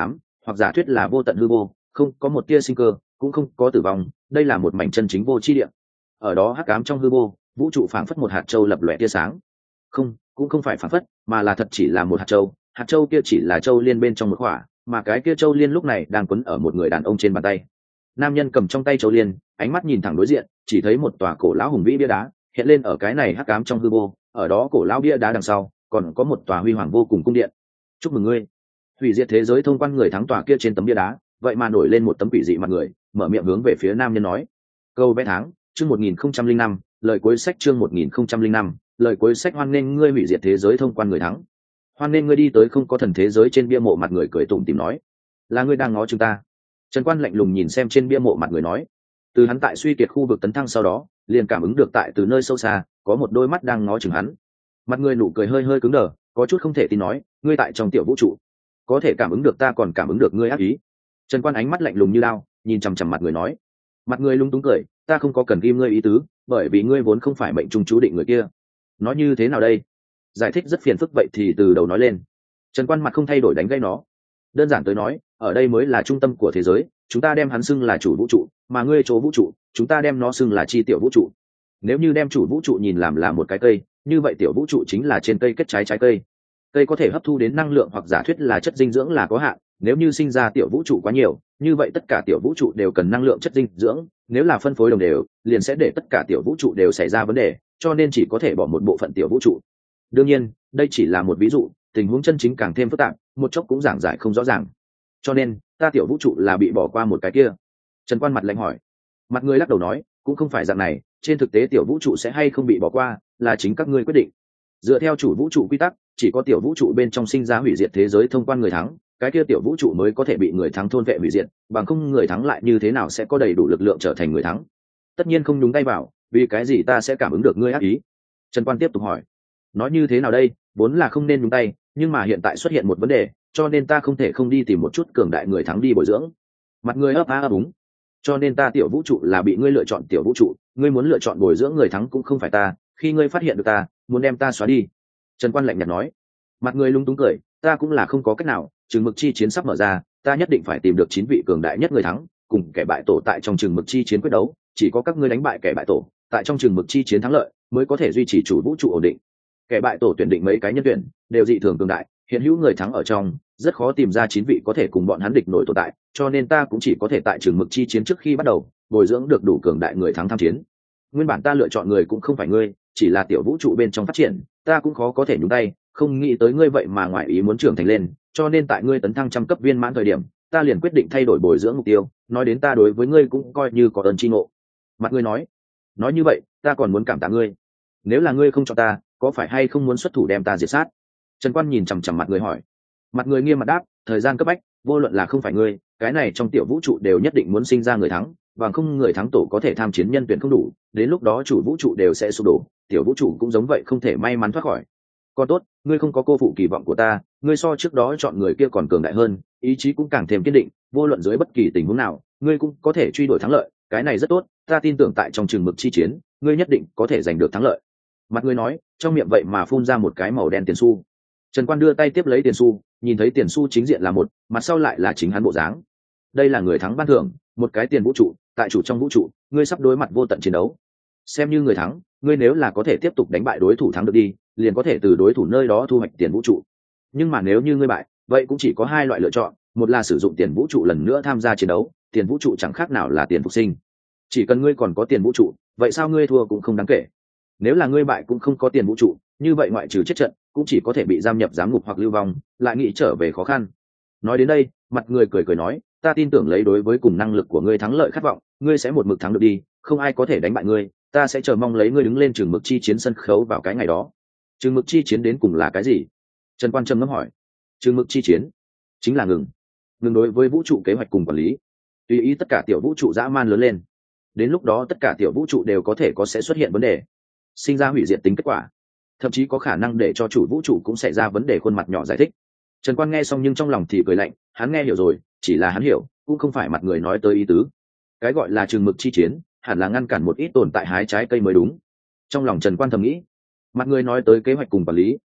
hoặc giả thuyết là vô tận hư vô, không có một tia sinh cơ, cũng không có tử vong. Đây là một mảnh chân chính vô chi địa. Ở đó hắc ám trong hư vô, vũ trụ phảng phất một hạt châu lập lòe tia sáng. Không, cũng không phải phảng phất, mà là thật chỉ là một hạt châu. Hạt châu kia chỉ là châu liên bên trong một quả, mà cái kia châu liên lúc này đang quấn ở một người đàn ông trên bàn tay. Nam nhân cầm trong tay châu liên, ánh mắt nhìn thẳng đối diện, chỉ thấy một tòa cổ lão hùng vĩ bia đá hiện lên ở cái này hắc ám trong hư vô. Ở đó cổ lão bia đá đằng sau còn có một tòa huy hoàng vô cùng cung điện. Chúc mừng ngươi, hủy diệt thế giới thông quan người thắng. Tòa kia trên tấm bia đá vậy mà nổi lên một tấm quỷ dị mặt người, mở miệng hướng về phía nam nhân nói: câu vẽ tháng, chương một nghìn không trăm linh năm, lời cuối sách, chương một nghìn không trăm linh năm, lời cuối sách. Hoan nghênh ngươi hủy diệt thế giới thông quan người thắng. Hoan nghênh ngươi đi tới không có thần thế giới. Trên bia mộ mặt người cười tủm tỉm nói: là ngươi đang ngó chúng ta? Trần Quan lạnh lùng nhìn xem trên bia mộ mặt người nói. Từ hắn tại suy kiệt khu vực tấn thăng sau đó, liền cảm ứng được tại từ nơi sâu xa có một đôi mắt đang ngó chừng hắn. Mặt người nụ cười hơi hơi cứng đờ, có chút không thể tin nói: ngươi tại trong tiểu vũ trụ có thể cảm ứng được ta, còn cảm ứng được ngươi ác ý? Trần Quan ánh mắt lạnh lùng như lao, nhìn chằm chằm mặt người nói. Mặt người lung túng cười: ta không có cần ghim ngươi ý tứ, bởi vì ngươi vốn không phải mệnh trung chú định người kia. Nói như thế nào đây? Giải thích rất phiền phức, vậy thì từ đầu nói lên. Trần Quan mặt không thay đổi đánh gây nó. Đơn giản tới nói, ở đây mới là trung tâm của thế giới, chúng ta đem hắn xưng là chủ vũ trụ, mà ngươi chỗ vũ trụ, chúng ta đem nó xưng là chi tiểu vũ trụ. Nếu như đem chủ vũ trụ nhìn làm là một cái cây, như vậy tiểu vũ trụ chính là trên cây kết trái trái cây. Cây có thể hấp thu đến năng lượng hoặc giả thuyết là chất dinh dưỡng là có hạn, nếu như sinh ra tiểu vũ trụ quá nhiều, như vậy tất cả tiểu vũ trụ đều cần năng lượng chất dinh dưỡng, nếu là phân phối đồng đều, liền sẽ để tất cả tiểu vũ trụ đều xảy ra vấn đề, cho nên chỉ có thể bỏ một bộ phận tiểu vũ trụ. Đương nhiên, đây chỉ là một ví dụ, tình huống chân chính càng thêm phức tạp, một chốc cũng giảng giải không rõ ràng. Cho nên, ta tiểu vũ trụ là bị bỏ qua một cái kia. Trần Quan mặt lạnh hỏi. Mặt người lắc đầu nói, cũng không phải dạng này, trên thực tế tiểu vũ trụ sẽ hay không bị bỏ qua, là chính các ngươi quyết định. Dựa theo chủ vũ trụ quy tắc, chỉ có tiểu vũ trụ bên trong sinh ra hủy diệt thế giới thông quan người thắng, cái kia tiểu vũ trụ mới có thể bị người thắng thôn vệ hủy diệt, bằng không người thắng lại như thế nào sẽ có đầy đủ lực lượng trở thành người thắng? Tất nhiên không nhúng tay vào, vì cái gì ta sẽ cảm ứng được ngươi ác ý? Trần Quan tiếp tục hỏi. Nói như thế nào đây, vốn là không nên nhúng tay, nhưng mà hiện tại xuất hiện một vấn đề, cho nên ta không thể không đi tìm một chút cường đại người thắng đi bồi dưỡng. Mặt người ấp a ấp úng. Cho nên ta tiểu vũ trụ là bị ngươi lựa chọn tiểu vũ trụ, ngươi muốn lựa chọn bồi dưỡng người thắng cũng không phải ta, khi ngươi phát hiện được ta, muốn đem ta xóa đi. Trần Quan lạnh nhạt nói. Mặt người lung túng cười, ta cũng là không có cách nào, chừng mực chi chiến sắp mở ra, ta nhất định phải tìm được chín vị cường đại nhất người thắng, cùng kẻ bại tổ tại trong chừng mực chi chiến quyết đấu, chỉ có các ngươi đánh bại kẻ bại tổ, tại trong chừng mực chi chiến thắng lợi, mới có thể duy trì chủ vũ trụ ổn định. Kẻ bại tổ tuyển định mấy cái nhân tuyển, đều dị thường cường đại, hiện hữu người thắng ở trong, rất khó tìm ra chín vị có thể cùng bọn hắn địch nổi tồn tại, cho nên ta cũng chỉ có thể tại chừng mực chi chiến trước khi bắt đầu, bồi dưỡng được đủ cường đại người thắng tham chiến. Nguyên bản ta lựa chọn người cũng không phải ngươi, chỉ là tiểu vũ trụ bên trong phát triển, ta cũng khó có thể nhúng tay, không nghĩ tới ngươi vậy mà ngoại ý muốn trưởng thành lên, cho nên tại ngươi tấn thăng trăm cấp viên mãn thời điểm, ta liền quyết định thay đổi bồi dưỡng mục tiêu, nói đến ta đối với ngươi cũng coi như có ơn tri ngộ. Mặt ngươi nói, nói như vậy, ta còn muốn cảm tạ ngươi. Nếu là ngươi không cho ta, có phải hay không muốn xuất thủ đem ta diệt sát? Trần Quan nhìn chằm chằm mặt người hỏi. Mặt người nghiêm mặt đáp, thời gian cấp bách, vô luận là không phải ngươi, cái này trong tiểu vũ trụ đều nhất định muốn sinh ra người thắng, bằng không người thắng tổ có thể tham chiến nhân tuyển không đủ, đến lúc đó chủ vũ trụ đều sẽ sụp đổ, tiểu vũ trụ cũng giống vậy không thể may mắn thoát khỏi. Còn tốt, ngươi không có cô phụ kỳ vọng của ta, ngươi so trước đó chọn người kia còn cường đại hơn, ý chí cũng càng thêm kiên định, vô luận dưới bất kỳ tình huống nào, ngươi cũng có thể truy đuổi thắng lợi, cái này rất tốt, ta tin tưởng tại trong trường mực chi chiến, ngươi nhất định có thể giành được thắng lợi. Mặt ngươi nói, trong miệng vậy mà phun ra một cái màu đen tiền xu. Trần Quan đưa tay tiếp lấy tiền xu, nhìn thấy tiền xu chính diện là một, mặt sau lại là chính hắn bộ dáng. Đây là người thắng ban thưởng, một cái tiền vũ trụ, tại chủ trong vũ trụ, ngươi sắp đối mặt vô tận chiến đấu. Xem như người thắng, ngươi nếu là có thể tiếp tục đánh bại đối thủ thắng được đi, liền có thể từ đối thủ nơi đó thu hoạch tiền vũ trụ. Nhưng mà nếu như ngươi bại, vậy cũng chỉ có hai loại lựa chọn, một là sử dụng tiền vũ trụ lần nữa tham gia chiến đấu, tiền vũ trụ chẳng khác nào là tiền phục sinh. Chỉ cần ngươi còn có tiền vũ trụ, vậy sao ngươi thua cũng không đáng kể. Nếu là ngươi bại cũng không có tiền vũ trụ, như vậy ngoại trừ chết trận, cũng chỉ có thể bị giam nhập giám ngục hoặc lưu vong, lại nghĩ trở về khó khăn. Nói đến đây, mặt người cười cười nói, ta tin tưởng lấy đối với cùng năng lực của ngươi thắng lợi khát vọng, ngươi sẽ một mực thắng được đi, không ai có thể đánh bại ngươi, ta sẽ chờ mong lấy ngươi đứng lên trường mực chi chiến sân khấu vào cái ngày đó. Trường mực chi chiến đến cùng là cái gì? Trần Quan Trâm ngâm hỏi. Trường mực chi chiến chính là ngừng ngừng đối với vũ trụ kế hoạch cùng quản lý, tùy ý tất cả tiểu vũ trụ dã man lớn lên, đến lúc đó tất cả tiểu vũ trụ đều có thể có sẽ xuất hiện vấn đề, sinh ra hủy diệt tính kết quả, thậm chí có khả năng để cho chủ vũ trụ cũng xảy ra vấn đề. Khuôn mặt nhỏ giải thích. Trần Quan nghe xong nhưng trong lòng thì cười lạnh, hắn nghe hiểu rồi, chỉ là hắn hiểu, cũng không phải mặt người nói tới ý tứ. Cái gọi là trường mực chi chiến, hẳn là ngăn cản một ít tồn tại hái trái cây mới đúng. Trong lòng Trần Quan thầm nghĩ, mặt người nói tới kế hoạch cùng quản lý,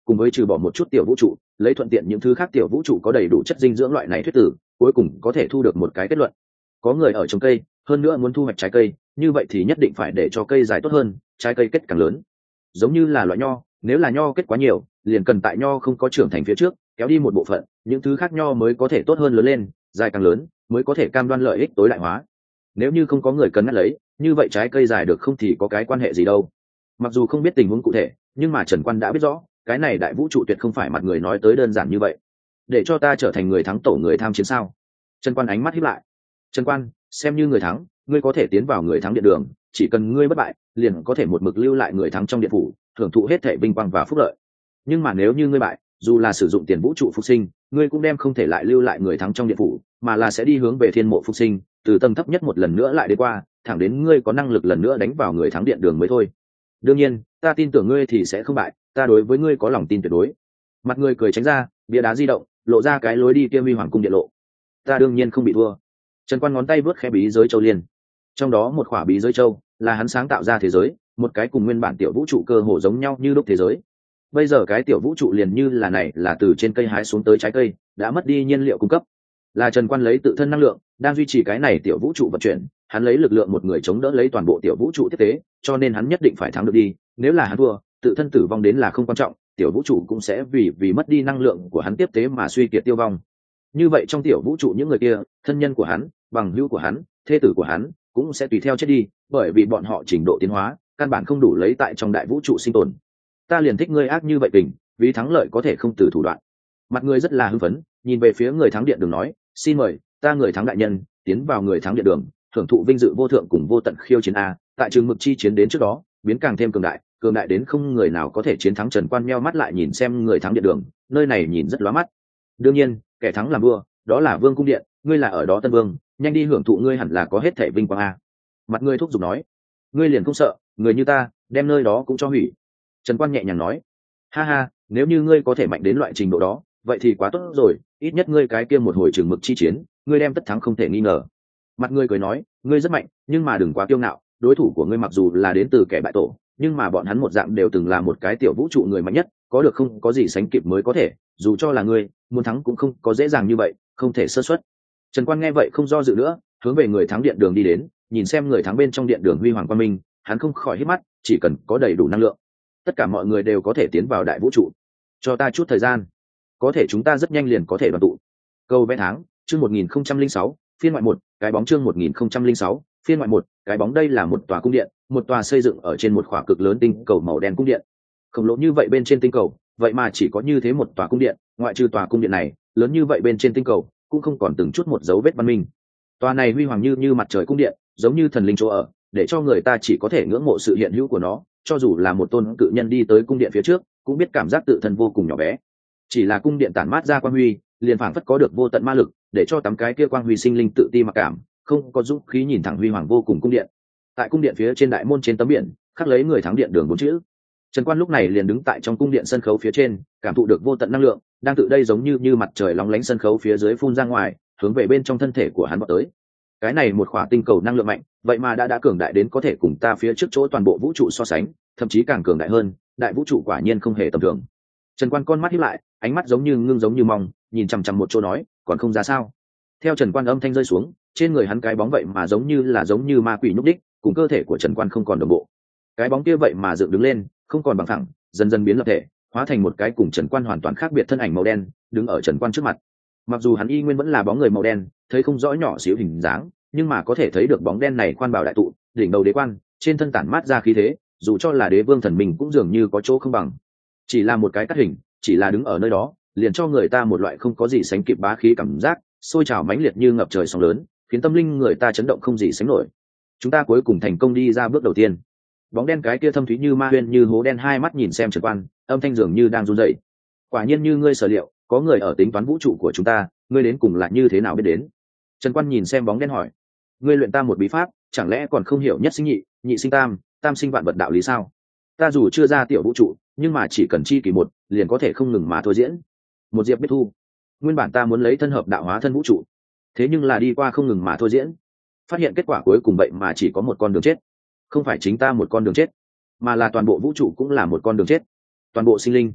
cùng với trừ bỏ một chút tiểu vũ trụ, lấy thuận tiện những thứ khác tiểu vũ trụ có đầy đủ chất dinh dưỡng loại này thuyết tử, cuối cùng có thể thu được một cái kết luận. Có người ở trồng cây, hơn nữa muốn thu hoạch trái cây, như vậy thì nhất định phải để cho cây dài tốt hơn, trái cây kết càng lớn. Giống như là loại nho, nếu là nho kết quá nhiều, liền cần tại nho không có trưởng thành phía trước, kéo đi một bộ phận, những thứ khác nho mới có thể tốt hơn lớn lên, dài càng lớn, mới có thể cam đoan lợi ích tối đại hóa. Nếu như không có người cần ngắt lấy, như vậy trái cây dài được không thì có cái quan hệ gì đâu. Mặc dù không biết tình huống cụ thể, nhưng mà Trần Quan đã biết rõ, cái này đại vũ trụ tuyệt không phải mặt người nói tới đơn giản như vậy. Để cho ta trở thành người thắng tổ người tham chiến sao? Trần Quan ánh mắt híp lại. Trần Quan, xem như người thắng, ngươi có thể tiến vào người thắng điện đường, chỉ cần ngươi bất bại, liền có thể một mực lưu lại người thắng trong điện phủ, thưởng thụ hết thảy vinh quang và phúc lợi. Nhưng mà nếu như ngươi bại, dù là sử dụng tiền vũ trụ phục sinh, ngươi cũng đem không thể lại lưu lại người thắng trong điện phủ, mà là sẽ đi hướng về thiên mộ phục sinh, từ tầng thấp nhất một lần nữa lại đi qua, thẳng đến ngươi có năng lực lần nữa đánh vào người thắng điện đường mới thôi. Đương nhiên, ta tin tưởng ngươi thì sẽ không bại, ta đối với ngươi có lòng tin tuyệt đối. Mặt ngươi cười tránh ra, bia đá di động, lộ ra cái lối đi kia huy hoàng cung điện lộ. Ta đương nhiên không bị thua. Trần Quan ngón tay vớt khẽ bí giới châu liên, trong đó một khỏa bí giới châu là hắn sáng tạo ra thế giới, một cái cùng nguyên bản tiểu vũ trụ cơ hồ giống nhau như lúc thế giới. Bây giờ cái tiểu vũ trụ liền như là này là từ trên cây hái xuống tới trái cây, đã mất đi nhiên liệu cung cấp, là Trần Quan lấy tự thân năng lượng đang duy trì cái này tiểu vũ trụ vận chuyển, hắn lấy lực lượng một người chống đỡ lấy toàn bộ tiểu vũ trụ tiếp tế, cho nên hắn nhất định phải thắng được đi, nếu là hắn thua, tự thân tử vong đến là không quan trọng, tiểu vũ trụ cũng sẽ vì vì mất đi năng lượng của hắn tiếp tế mà suy kiệt tiêu vong. Như vậy trong tiểu vũ trụ những người kia, thân nhân của hắn, bằng hữu của hắn, thê tử của hắn cũng sẽ tùy theo chết đi, bởi vì bọn họ trình độ tiến hóa căn bản không đủ lấy tại trong đại vũ trụ sinh tồn. Ta liền thích ngươi ác như vậy tình, vì thắng lợi có thể không từ thủ đoạn. Mặt ngươi rất là hưng phấn, nhìn về phía người thắng điện đường nói, xin mời ta người thắng đại nhân tiến vào người thắng điện đường, thưởng thụ vinh dự vô thượng cùng vô tận khiêu chiến a. Tại trường mực chi chiến đến trước đó, biến càng thêm cường đại, cường đại đến không người nào có thể chiến thắng. Trần Quan meo mắt lại nhìn xem người thắng điện đường, nơi này nhìn rất lóa mắt. Đương nhiên, kẻ thắng làm vua, đó là vương cung điện, ngươi là ở đó tân vương, nhanh đi hưởng thụ, ngươi hẳn là có hết thể vinh quang a. Mặt ngươi thúc giục nói, ngươi liền không sợ, người như ta đem nơi đó cũng cho hủy. Trần Quan nhẹ nhàng nói, ha ha, nếu như ngươi có thể mạnh đến loại trình độ đó, vậy thì quá tốt rồi, ít nhất ngươi cái kia một hồi trường mực chi chiến, ngươi đem tất thắng không thể nghi ngờ. Mặt ngươi cười nói, ngươi rất mạnh, nhưng mà đừng quá kiêu ngạo, đối thủ của ngươi mặc dù là đến từ kẻ bại tổ, nhưng mà bọn hắn một dạng đều từng là một cái tiểu vũ trụ người mạnh nhất, có được không có gì sánh kịp mới có thể, dù cho là ngươi, muốn thắng cũng không có dễ dàng như vậy, không thể sơ suất. Trần Quan nghe vậy không do dự nữa, hướng về người thắng điện đường đi đến, nhìn xem người thắng bên trong điện đường huy hoàng quang minh, hắn không khỏi hít mắt, chỉ cần có đầy đủ năng lượng, tất cả mọi người đều có thể tiến vào đại vũ trụ. Cho ta chút thời gian, có thể chúng ta rất nhanh liền có thể đoàn tụ. Câu vẽ tháng, chương một nghìn không trăm linh sáu, phiên ngoại một, cái bóng chương một nghìn không trăm linh sáu, phiên ngoại một, cái bóng. Đây là một tòa cung điện, một tòa xây dựng ở trên một khỏa cực lớn tinh cầu màu đen cung điện. Khổng lồ như vậy bên trên tinh cầu, vậy mà chỉ có như thế một tòa cung điện, ngoại trừ tòa cung điện này, lớn như vậy bên trên tinh cầu, cũng không còn từng chút một dấu vết văn minh. Tòa này huy hoàng như như mặt trời cung điện, giống như thần linh chỗ ở, để cho người ta chỉ có thể ngưỡng mộ sự hiện hữu của nó, cho dù là một tôn cự nhân đi tới cung điện phía trước, cũng biết cảm giác tự thân vô cùng nhỏ bé. Chỉ là cung điện tản mát ra quang huy, liền phảng phất có được vô tận ma lực, để cho tấm cái kia quang huy sinh linh tự ti mặc cảm, không có dũng khí nhìn thẳng huy hoàng vô cùng cung điện. Tại cung điện phía trên đại môn trên tấm biển, khắc lấy người thắng điện đường bốn chữ. Trần Quan lúc này liền đứng tại trong cung điện sân khấu phía trên, cảm thụ được vô tận năng lượng, đang tự đây giống như như mặt trời lóng lánh sân khấu phía dưới phun ra ngoài, hướng về bên trong thân thể của hắn vọt tới. Cái này một khỏa tinh cầu năng lượng mạnh, vậy mà đã đã cường đại đến có thể cùng ta phía trước chỗ toàn bộ vũ trụ so sánh, thậm chí càng cường đại hơn, đại vũ trụ quả nhiên không hề tầm thường. Trần Quan con mắt híp lại, ánh mắt giống như ngưng giống như mong, nhìn chằm chằm một chỗ nói, còn không ra sao. Theo Trần Quan âm thanh rơi xuống, trên người hắn cái bóng vậy mà giống như là giống như ma quỷ nhúc đích, cùng cơ thể của Trần Quan không còn đồng bộ. Cái bóng kia vậy mà dựng đứng lên, không còn bằng thẳng, dần dần biến lập thể, hóa thành một cái cùng Trần Quan hoàn toàn khác biệt thân ảnh màu đen, đứng ở Trần Quan trước mặt. Mặc dù hắn y nguyên vẫn là bóng người màu đen, thấy không rõ nhỏ xíu hình dáng, nhưng mà có thể thấy được bóng đen này khoan bảo đại tụ, đỉnh đầu đế quan, trên thân tản mát ra khí thế, dù cho là đế vương thần mình cũng dường như có chỗ không bằng. Chỉ là một cái cắt hình, chỉ là đứng ở nơi đó, liền cho người ta một loại không có gì sánh kịp bá khí cảm giác, sôi trào mãnh liệt như ngập trời sóng lớn, khiến tâm linh người ta chấn động không gì sánh nổi. Chúng ta cuối cùng thành công đi ra bước đầu tiên. Bóng đen cái kia thâm thúy như ma huyên như hố đen hai mắt nhìn xem Trần Quan, âm thanh dường như đang run rẩy. Quả nhiên như ngươi sở liệu, có người ở tính toán vũ trụ của chúng ta, ngươi đến cùng là như thế nào biết đến? Trần Quan nhìn xem bóng đen hỏi, ngươi luyện ta một bí pháp, chẳng lẽ còn không hiểu nhất sinh nhị, nhị sinh tam, tam sinh vạn vật đạo lý sao? Ta dù chưa ra tiểu vũ trụ, nhưng mà chỉ cần chi kỳ một, liền có thể không ngừng mà thôi diễn. Một diệp biết thu. Nguyên bản ta muốn lấy thân hợp đạo hóa thân vũ trụ, thế nhưng là đi qua không ngừng mà thôi diễn, phát hiện kết quả cuối cùng vậy mà chỉ có một con đường chết. Không phải chính ta một con đường chết, mà là toàn bộ vũ trụ cũng là một con đường chết, toàn bộ sinh linh.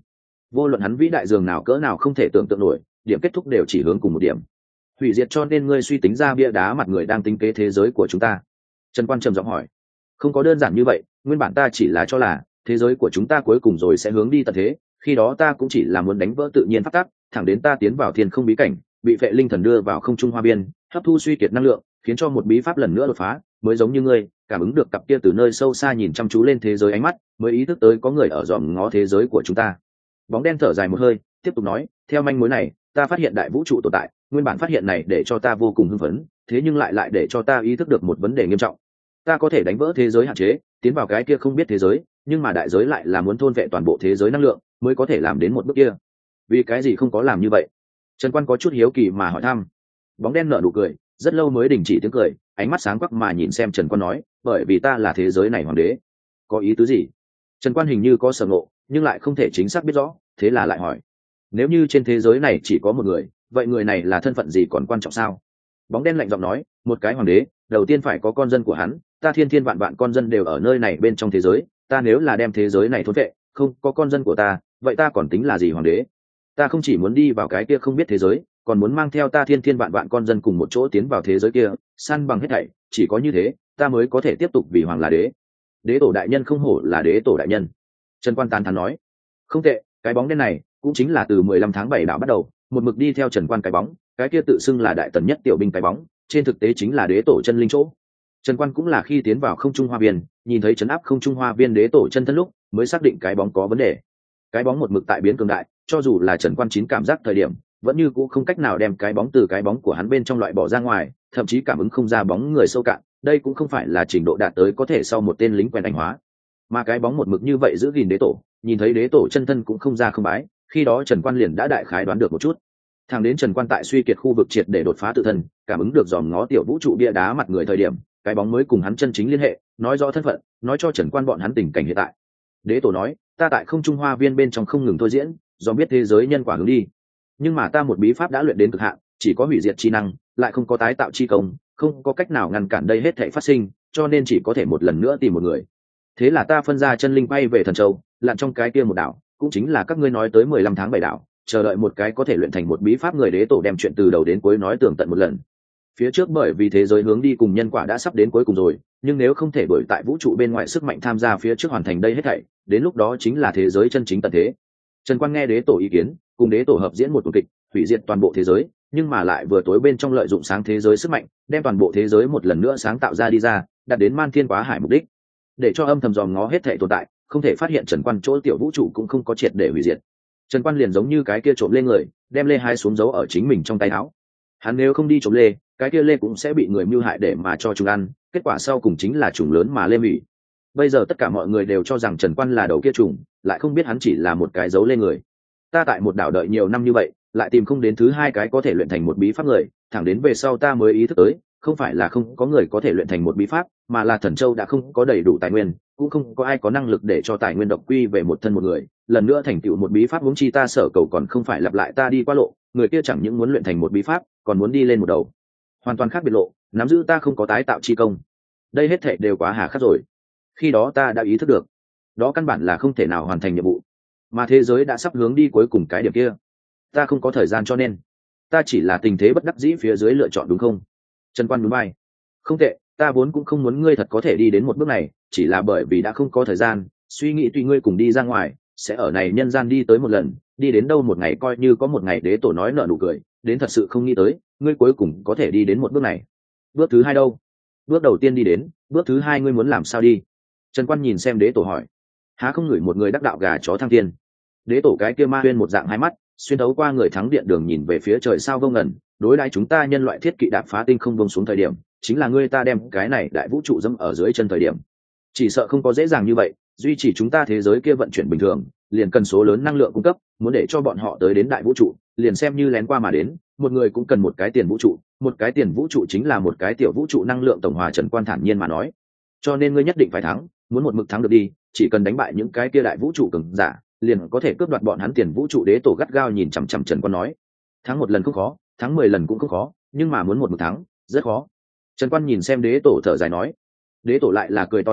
vô luận hắn vĩ đại dường nào cỡ nào không thể tưởng tượng nổi, điểm kết thúc đều chỉ hướng cùng một điểm: hủy diệt. Cho nên ngươi suy tính ra bia đá mặt người đang tính kế thế giới của chúng ta? Trần Quan trầm giọng hỏi. Không có đơn giản như vậy, nguyên bản ta chỉ là cho là thế giới của chúng ta cuối cùng rồi sẽ hướng đi tận thế, khi đó ta cũng chỉ là muốn đánh vỡ tự nhiên pháp tắc, thẳng đến ta tiến vào thiên không bí cảnh, bị Phệ Linh Thần đưa vào không trung hoa biên, hấp thu suy kiệt năng lượng, khiến cho một bí pháp lần nữa đột phá, mới giống như ngươi, cảm ứng được cặp kia từ nơi sâu xa nhìn chăm chú lên thế giới ánh mắt, mới ý thức tới có người ở dòm ngó thế giới của chúng ta. Bóng đen thở dài một hơi, tiếp tục nói, theo manh mối này, ta phát hiện đại vũ trụ tồn tại, nguyên bản phát hiện này để cho ta vô cùng hưng phấn, thế nhưng lại lại để cho ta ý thức được một vấn đề nghiêm trọng. Ta có thể đánh vỡ thế giới hạn chế, tiến vào cái kia không biết thế giới, nhưng mà đại giới lại là muốn thôn vệ toàn bộ thế giới năng lượng, mới có thể làm đến một bước kia. Vì cái gì không có làm như vậy? Trần Quan có chút hiếu kỳ mà hỏi thăm. Bóng đen nở nụ cười, rất lâu mới đình chỉ tiếng cười, ánh mắt sáng quắc mà nhìn xem Trần Quan nói, bởi vì ta là thế giới này hoàng đế. Có ý tứ gì? Trần Quan hình như có sở ngộ, nhưng lại không thể chính xác biết rõ, thế là lại hỏi, nếu như trên thế giới này chỉ có một người, vậy người này là thân phận gì còn quan trọng sao? Bóng đen lạnh giọng nói, một cái hoàng đế đầu tiên phải có con dân của hắn, ta thiên thiên vạn vạn con dân đều ở nơi này bên trong thế giới, ta nếu là đem thế giới này thôn vệ, không có con dân của ta, vậy ta còn tính là gì hoàng đế? Ta không chỉ muốn đi vào cái kia không biết thế giới, còn muốn mang theo ta thiên thiên vạn vạn con dân cùng một chỗ tiến vào thế giới kia, săn bằng hết thảy, chỉ có như thế ta mới có thể tiếp tục vì hoàng là đế. Đế tổ đại nhân không hổ là đế tổ đại nhân. Trần Quan tán thán nói. Không tệ, cái bóng đen này cũng chính là từ mười lăm tháng bảy đảo bắt đầu, một mực đi theo Trần Quan cái bóng, cái kia tự xưng là đại tần nhất tiểu binh cái bóng, trên thực tế chính là đế tổ chân linh chỗ. Trần Quan cũng là khi tiến vào không trung hoa viên, nhìn thấy trấn áp không trung hoa viên đế tổ chân thân lúc, mới xác định cái bóng có vấn đề. Cái bóng một mực tại biến cường đại, cho dù là Trần Quan chín cảm giác thời điểm, vẫn như cũ không cách nào đem cái bóng từ cái bóng của hắn bên trong loại bỏ ra ngoài, thậm chí cảm ứng không ra bóng người sâu cạn, đây cũng không phải là trình độ đạt tới có thể sau một tên lính quen ảnh hóa. Mà cái bóng một mực như vậy giữ gìn đế tổ, nhìn thấy đế tổ chân thân cũng không ra không bái, khi đó Trần Quan liền đã đại khái đoán được một chút. Thẳng đến Trần Quan tại suy kiệt khu vực triệt để đột phá tự thân, cảm ứng được dòm ngó tiểu vũ trụ bia đá mặt người thời điểm, cái bóng mới cùng hắn chân chính liên hệ, nói rõ thân phận, nói cho Trần Quan bọn hắn tình cảnh hiện tại. Đế tổ nói, ta tại không trung hoa viên bên trong không ngừng thôi diễn, do biết thế giới nhân quả hướng đi, nhưng mà ta một bí pháp đã luyện đến cực hạn, chỉ có hủy diệt chi năng, lại không có tái tạo chi công, không có cách nào ngăn cản đây hết thảy phát sinh, cho nên chỉ có thể một lần nữa tìm một người. Thế là ta phân ra chân linh bay về thần châu, lặn trong cái kia một đảo, cũng chính là các ngươi nói tới mười lăm tháng bảy đảo, chờ đợi một cái có thể luyện thành một bí pháp người đế tổ đem chuyện từ đầu đến cuối nói tường tận một lần. Phía trước bởi vì thế giới hướng đi cùng nhân quả đã sắp đến cuối cùng rồi, nhưng nếu không thể đuổi tại vũ trụ bên ngoài sức mạnh tham gia phía trước hoàn thành đây hết thảy, đến lúc đó chính là thế giới chân chính tận thế. Trần Quan nghe đế tổ ý kiến, cùng đế tổ hợp diễn một tuần kịch, hủy diệt toàn bộ thế giới, nhưng mà lại vừa tối bên trong lợi dụng sáng thế giới sức mạnh, đem toàn bộ thế giới một lần nữa sáng tạo ra đi ra, đạt đến man thiên quá hải mục đích. Để cho âm thầm dòm ngó hết thảy tồn tại, không thể phát hiện Trần Quan chỗ tiểu vũ trụ cũng không có triệt để hủy diệt. Trần Quan liền giống như cái kia trộm lê người, đem lê hái xuống giấu ở chính mình trong tay áo. Hắn nếu không đi trộm lê, cái kia lê cũng sẽ bị người mưu hại để mà cho chúng ăn, kết quả sau cùng chính là trùng lớn mà lê hủy. Bây giờ tất cả mọi người đều cho rằng Trần Quan là đầu kia trùng, lại không biết hắn chỉ là một cái giấu lê người. Ta tại một đảo đợi nhiều năm như vậy, lại tìm không đến thứ hai cái có thể luyện thành một bí pháp người, thẳng đến về sau ta mới ý thức tới, không phải là không có người có thể luyện thành một bí pháp, mà là Thần Châu đã không có đầy đủ tài nguyên, cũng không có ai có năng lực để cho tài nguyên độc quy về một thân một người, lần nữa thành tựu một bí pháp, huống chi ta sở cầu còn không phải lặp lại ta đi qua lộ, người kia chẳng những muốn luyện thành một bí pháp, còn muốn đi lên một đầu hoàn toàn khác biệt lộ, nắm giữ ta không có tái tạo chi công. Đây hết thảy đều quá hà khắc rồi. Khi đó ta đã ý thức được, đó căn bản là không thể nào hoàn thành nhiệm vụ, mà thế giới đã sắp hướng đi cuối cùng cái điểm kia. Ta không có thời gian, cho nên ta chỉ là tình thế bất đắc dĩ phía dưới lựa chọn, đúng không? Trần Quan núi bay. Không tệ, ta vốn cũng không muốn ngươi thật có thể đi đến một bước này, chỉ là bởi vì đã không có thời gian, suy nghĩ tùy ngươi cùng đi ra ngoài, sẽ ở này nhân gian đi tới một lần, đi đến đâu một ngày coi như có một ngày. Đế tổ nói nở nụ cười, đến thật sự không nghĩ tới, ngươi cuối cùng có thể đi đến một bước này. Bước thứ hai đâu? Bước đầu tiên đi đến, bước thứ hai ngươi muốn làm sao đi? Trần Quan nhìn xem đế tổ hỏi. Há không ngửi một người đắc đạo gà chó thăng thiên? Đế tổ cái kia ma huyên một dạng hai mắt, xuyên thấu qua người thắng điện đường nhìn về phía trời sao vô ngần, đối đãi chúng ta nhân loại thiết kỵ đạp phá tinh không buông xuống thời điểm, chính là ngươi ta đem cái này đại vũ trụ dẫm ở dưới chân thời điểm. Chỉ sợ không có dễ dàng như vậy, duy trì chúng ta thế giới kia vận chuyển bình thường, liền cần số lớn năng lượng cung cấp, muốn để cho bọn họ tới đến đại vũ trụ, liền xem như lén qua mà đến, một người cũng cần một cái tiền vũ trụ, một cái tiền vũ trụ chính là một cái tiểu vũ trụ năng lượng tổng hòa. Trần Quan thản nhiên mà nói. Cho nên ngươi nhất định phải thắng, muốn một mực thắng được đi, chỉ cần đánh bại những cái kia đại vũ trụ cường giả, liền có thể cướp đoạt bọn hắn tiền vũ trụ. Đế tổ gắt gao nhìn chằm chằm Trần Quan nói. Thắng một lần không khó, thắng mười lần cũng không khó, nhưng mà muốn một mực thắng rất khó. Trần Quan nhìn xem đế tổ thở dài nói. Đế tổ lại là cười to nói,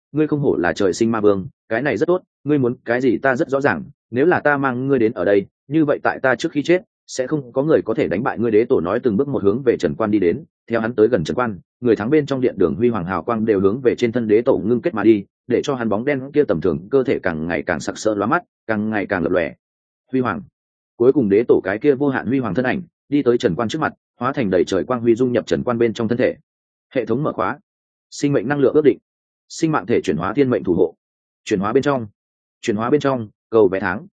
ngươi không hổ là trời sinh ma vương, cái này rất tốt, ngươi muốn cái gì ta rất rõ ràng, nếu là ta mang ngươi đến ở đây, như vậy tại ta trước khi chết sẽ không có người có thể đánh bại ngươi. Đế tổ nói từng bước một hướng về Trần Quan đi đến, theo hắn tới gần Trần Quan, người thắng bên trong điện đường huy hoàng hào quang đều hướng về trên thân đế tổ ngưng kết mà đi, để cho hắn bóng đen kia tầm thường cơ thể càng ngày càng sặc sỡ lóa mắt, càng ngày càng lập lòe. Huy hoàng, cuối cùng đế tổ cái kia vô hạn huy hoàng thân ảnh đi tới Trần Quan trước mặt, hóa thành đầy trời quang huy dung nhập Trần Quan bên trong thân thể. Hệ thống mở khóa, sinh mệnh năng lượng ước định, sinh mạng thể chuyển hóa thiên mệnh thủ hộ, chuyển hóa bên trong, chuyển hóa bên trong, cầu vé tháng,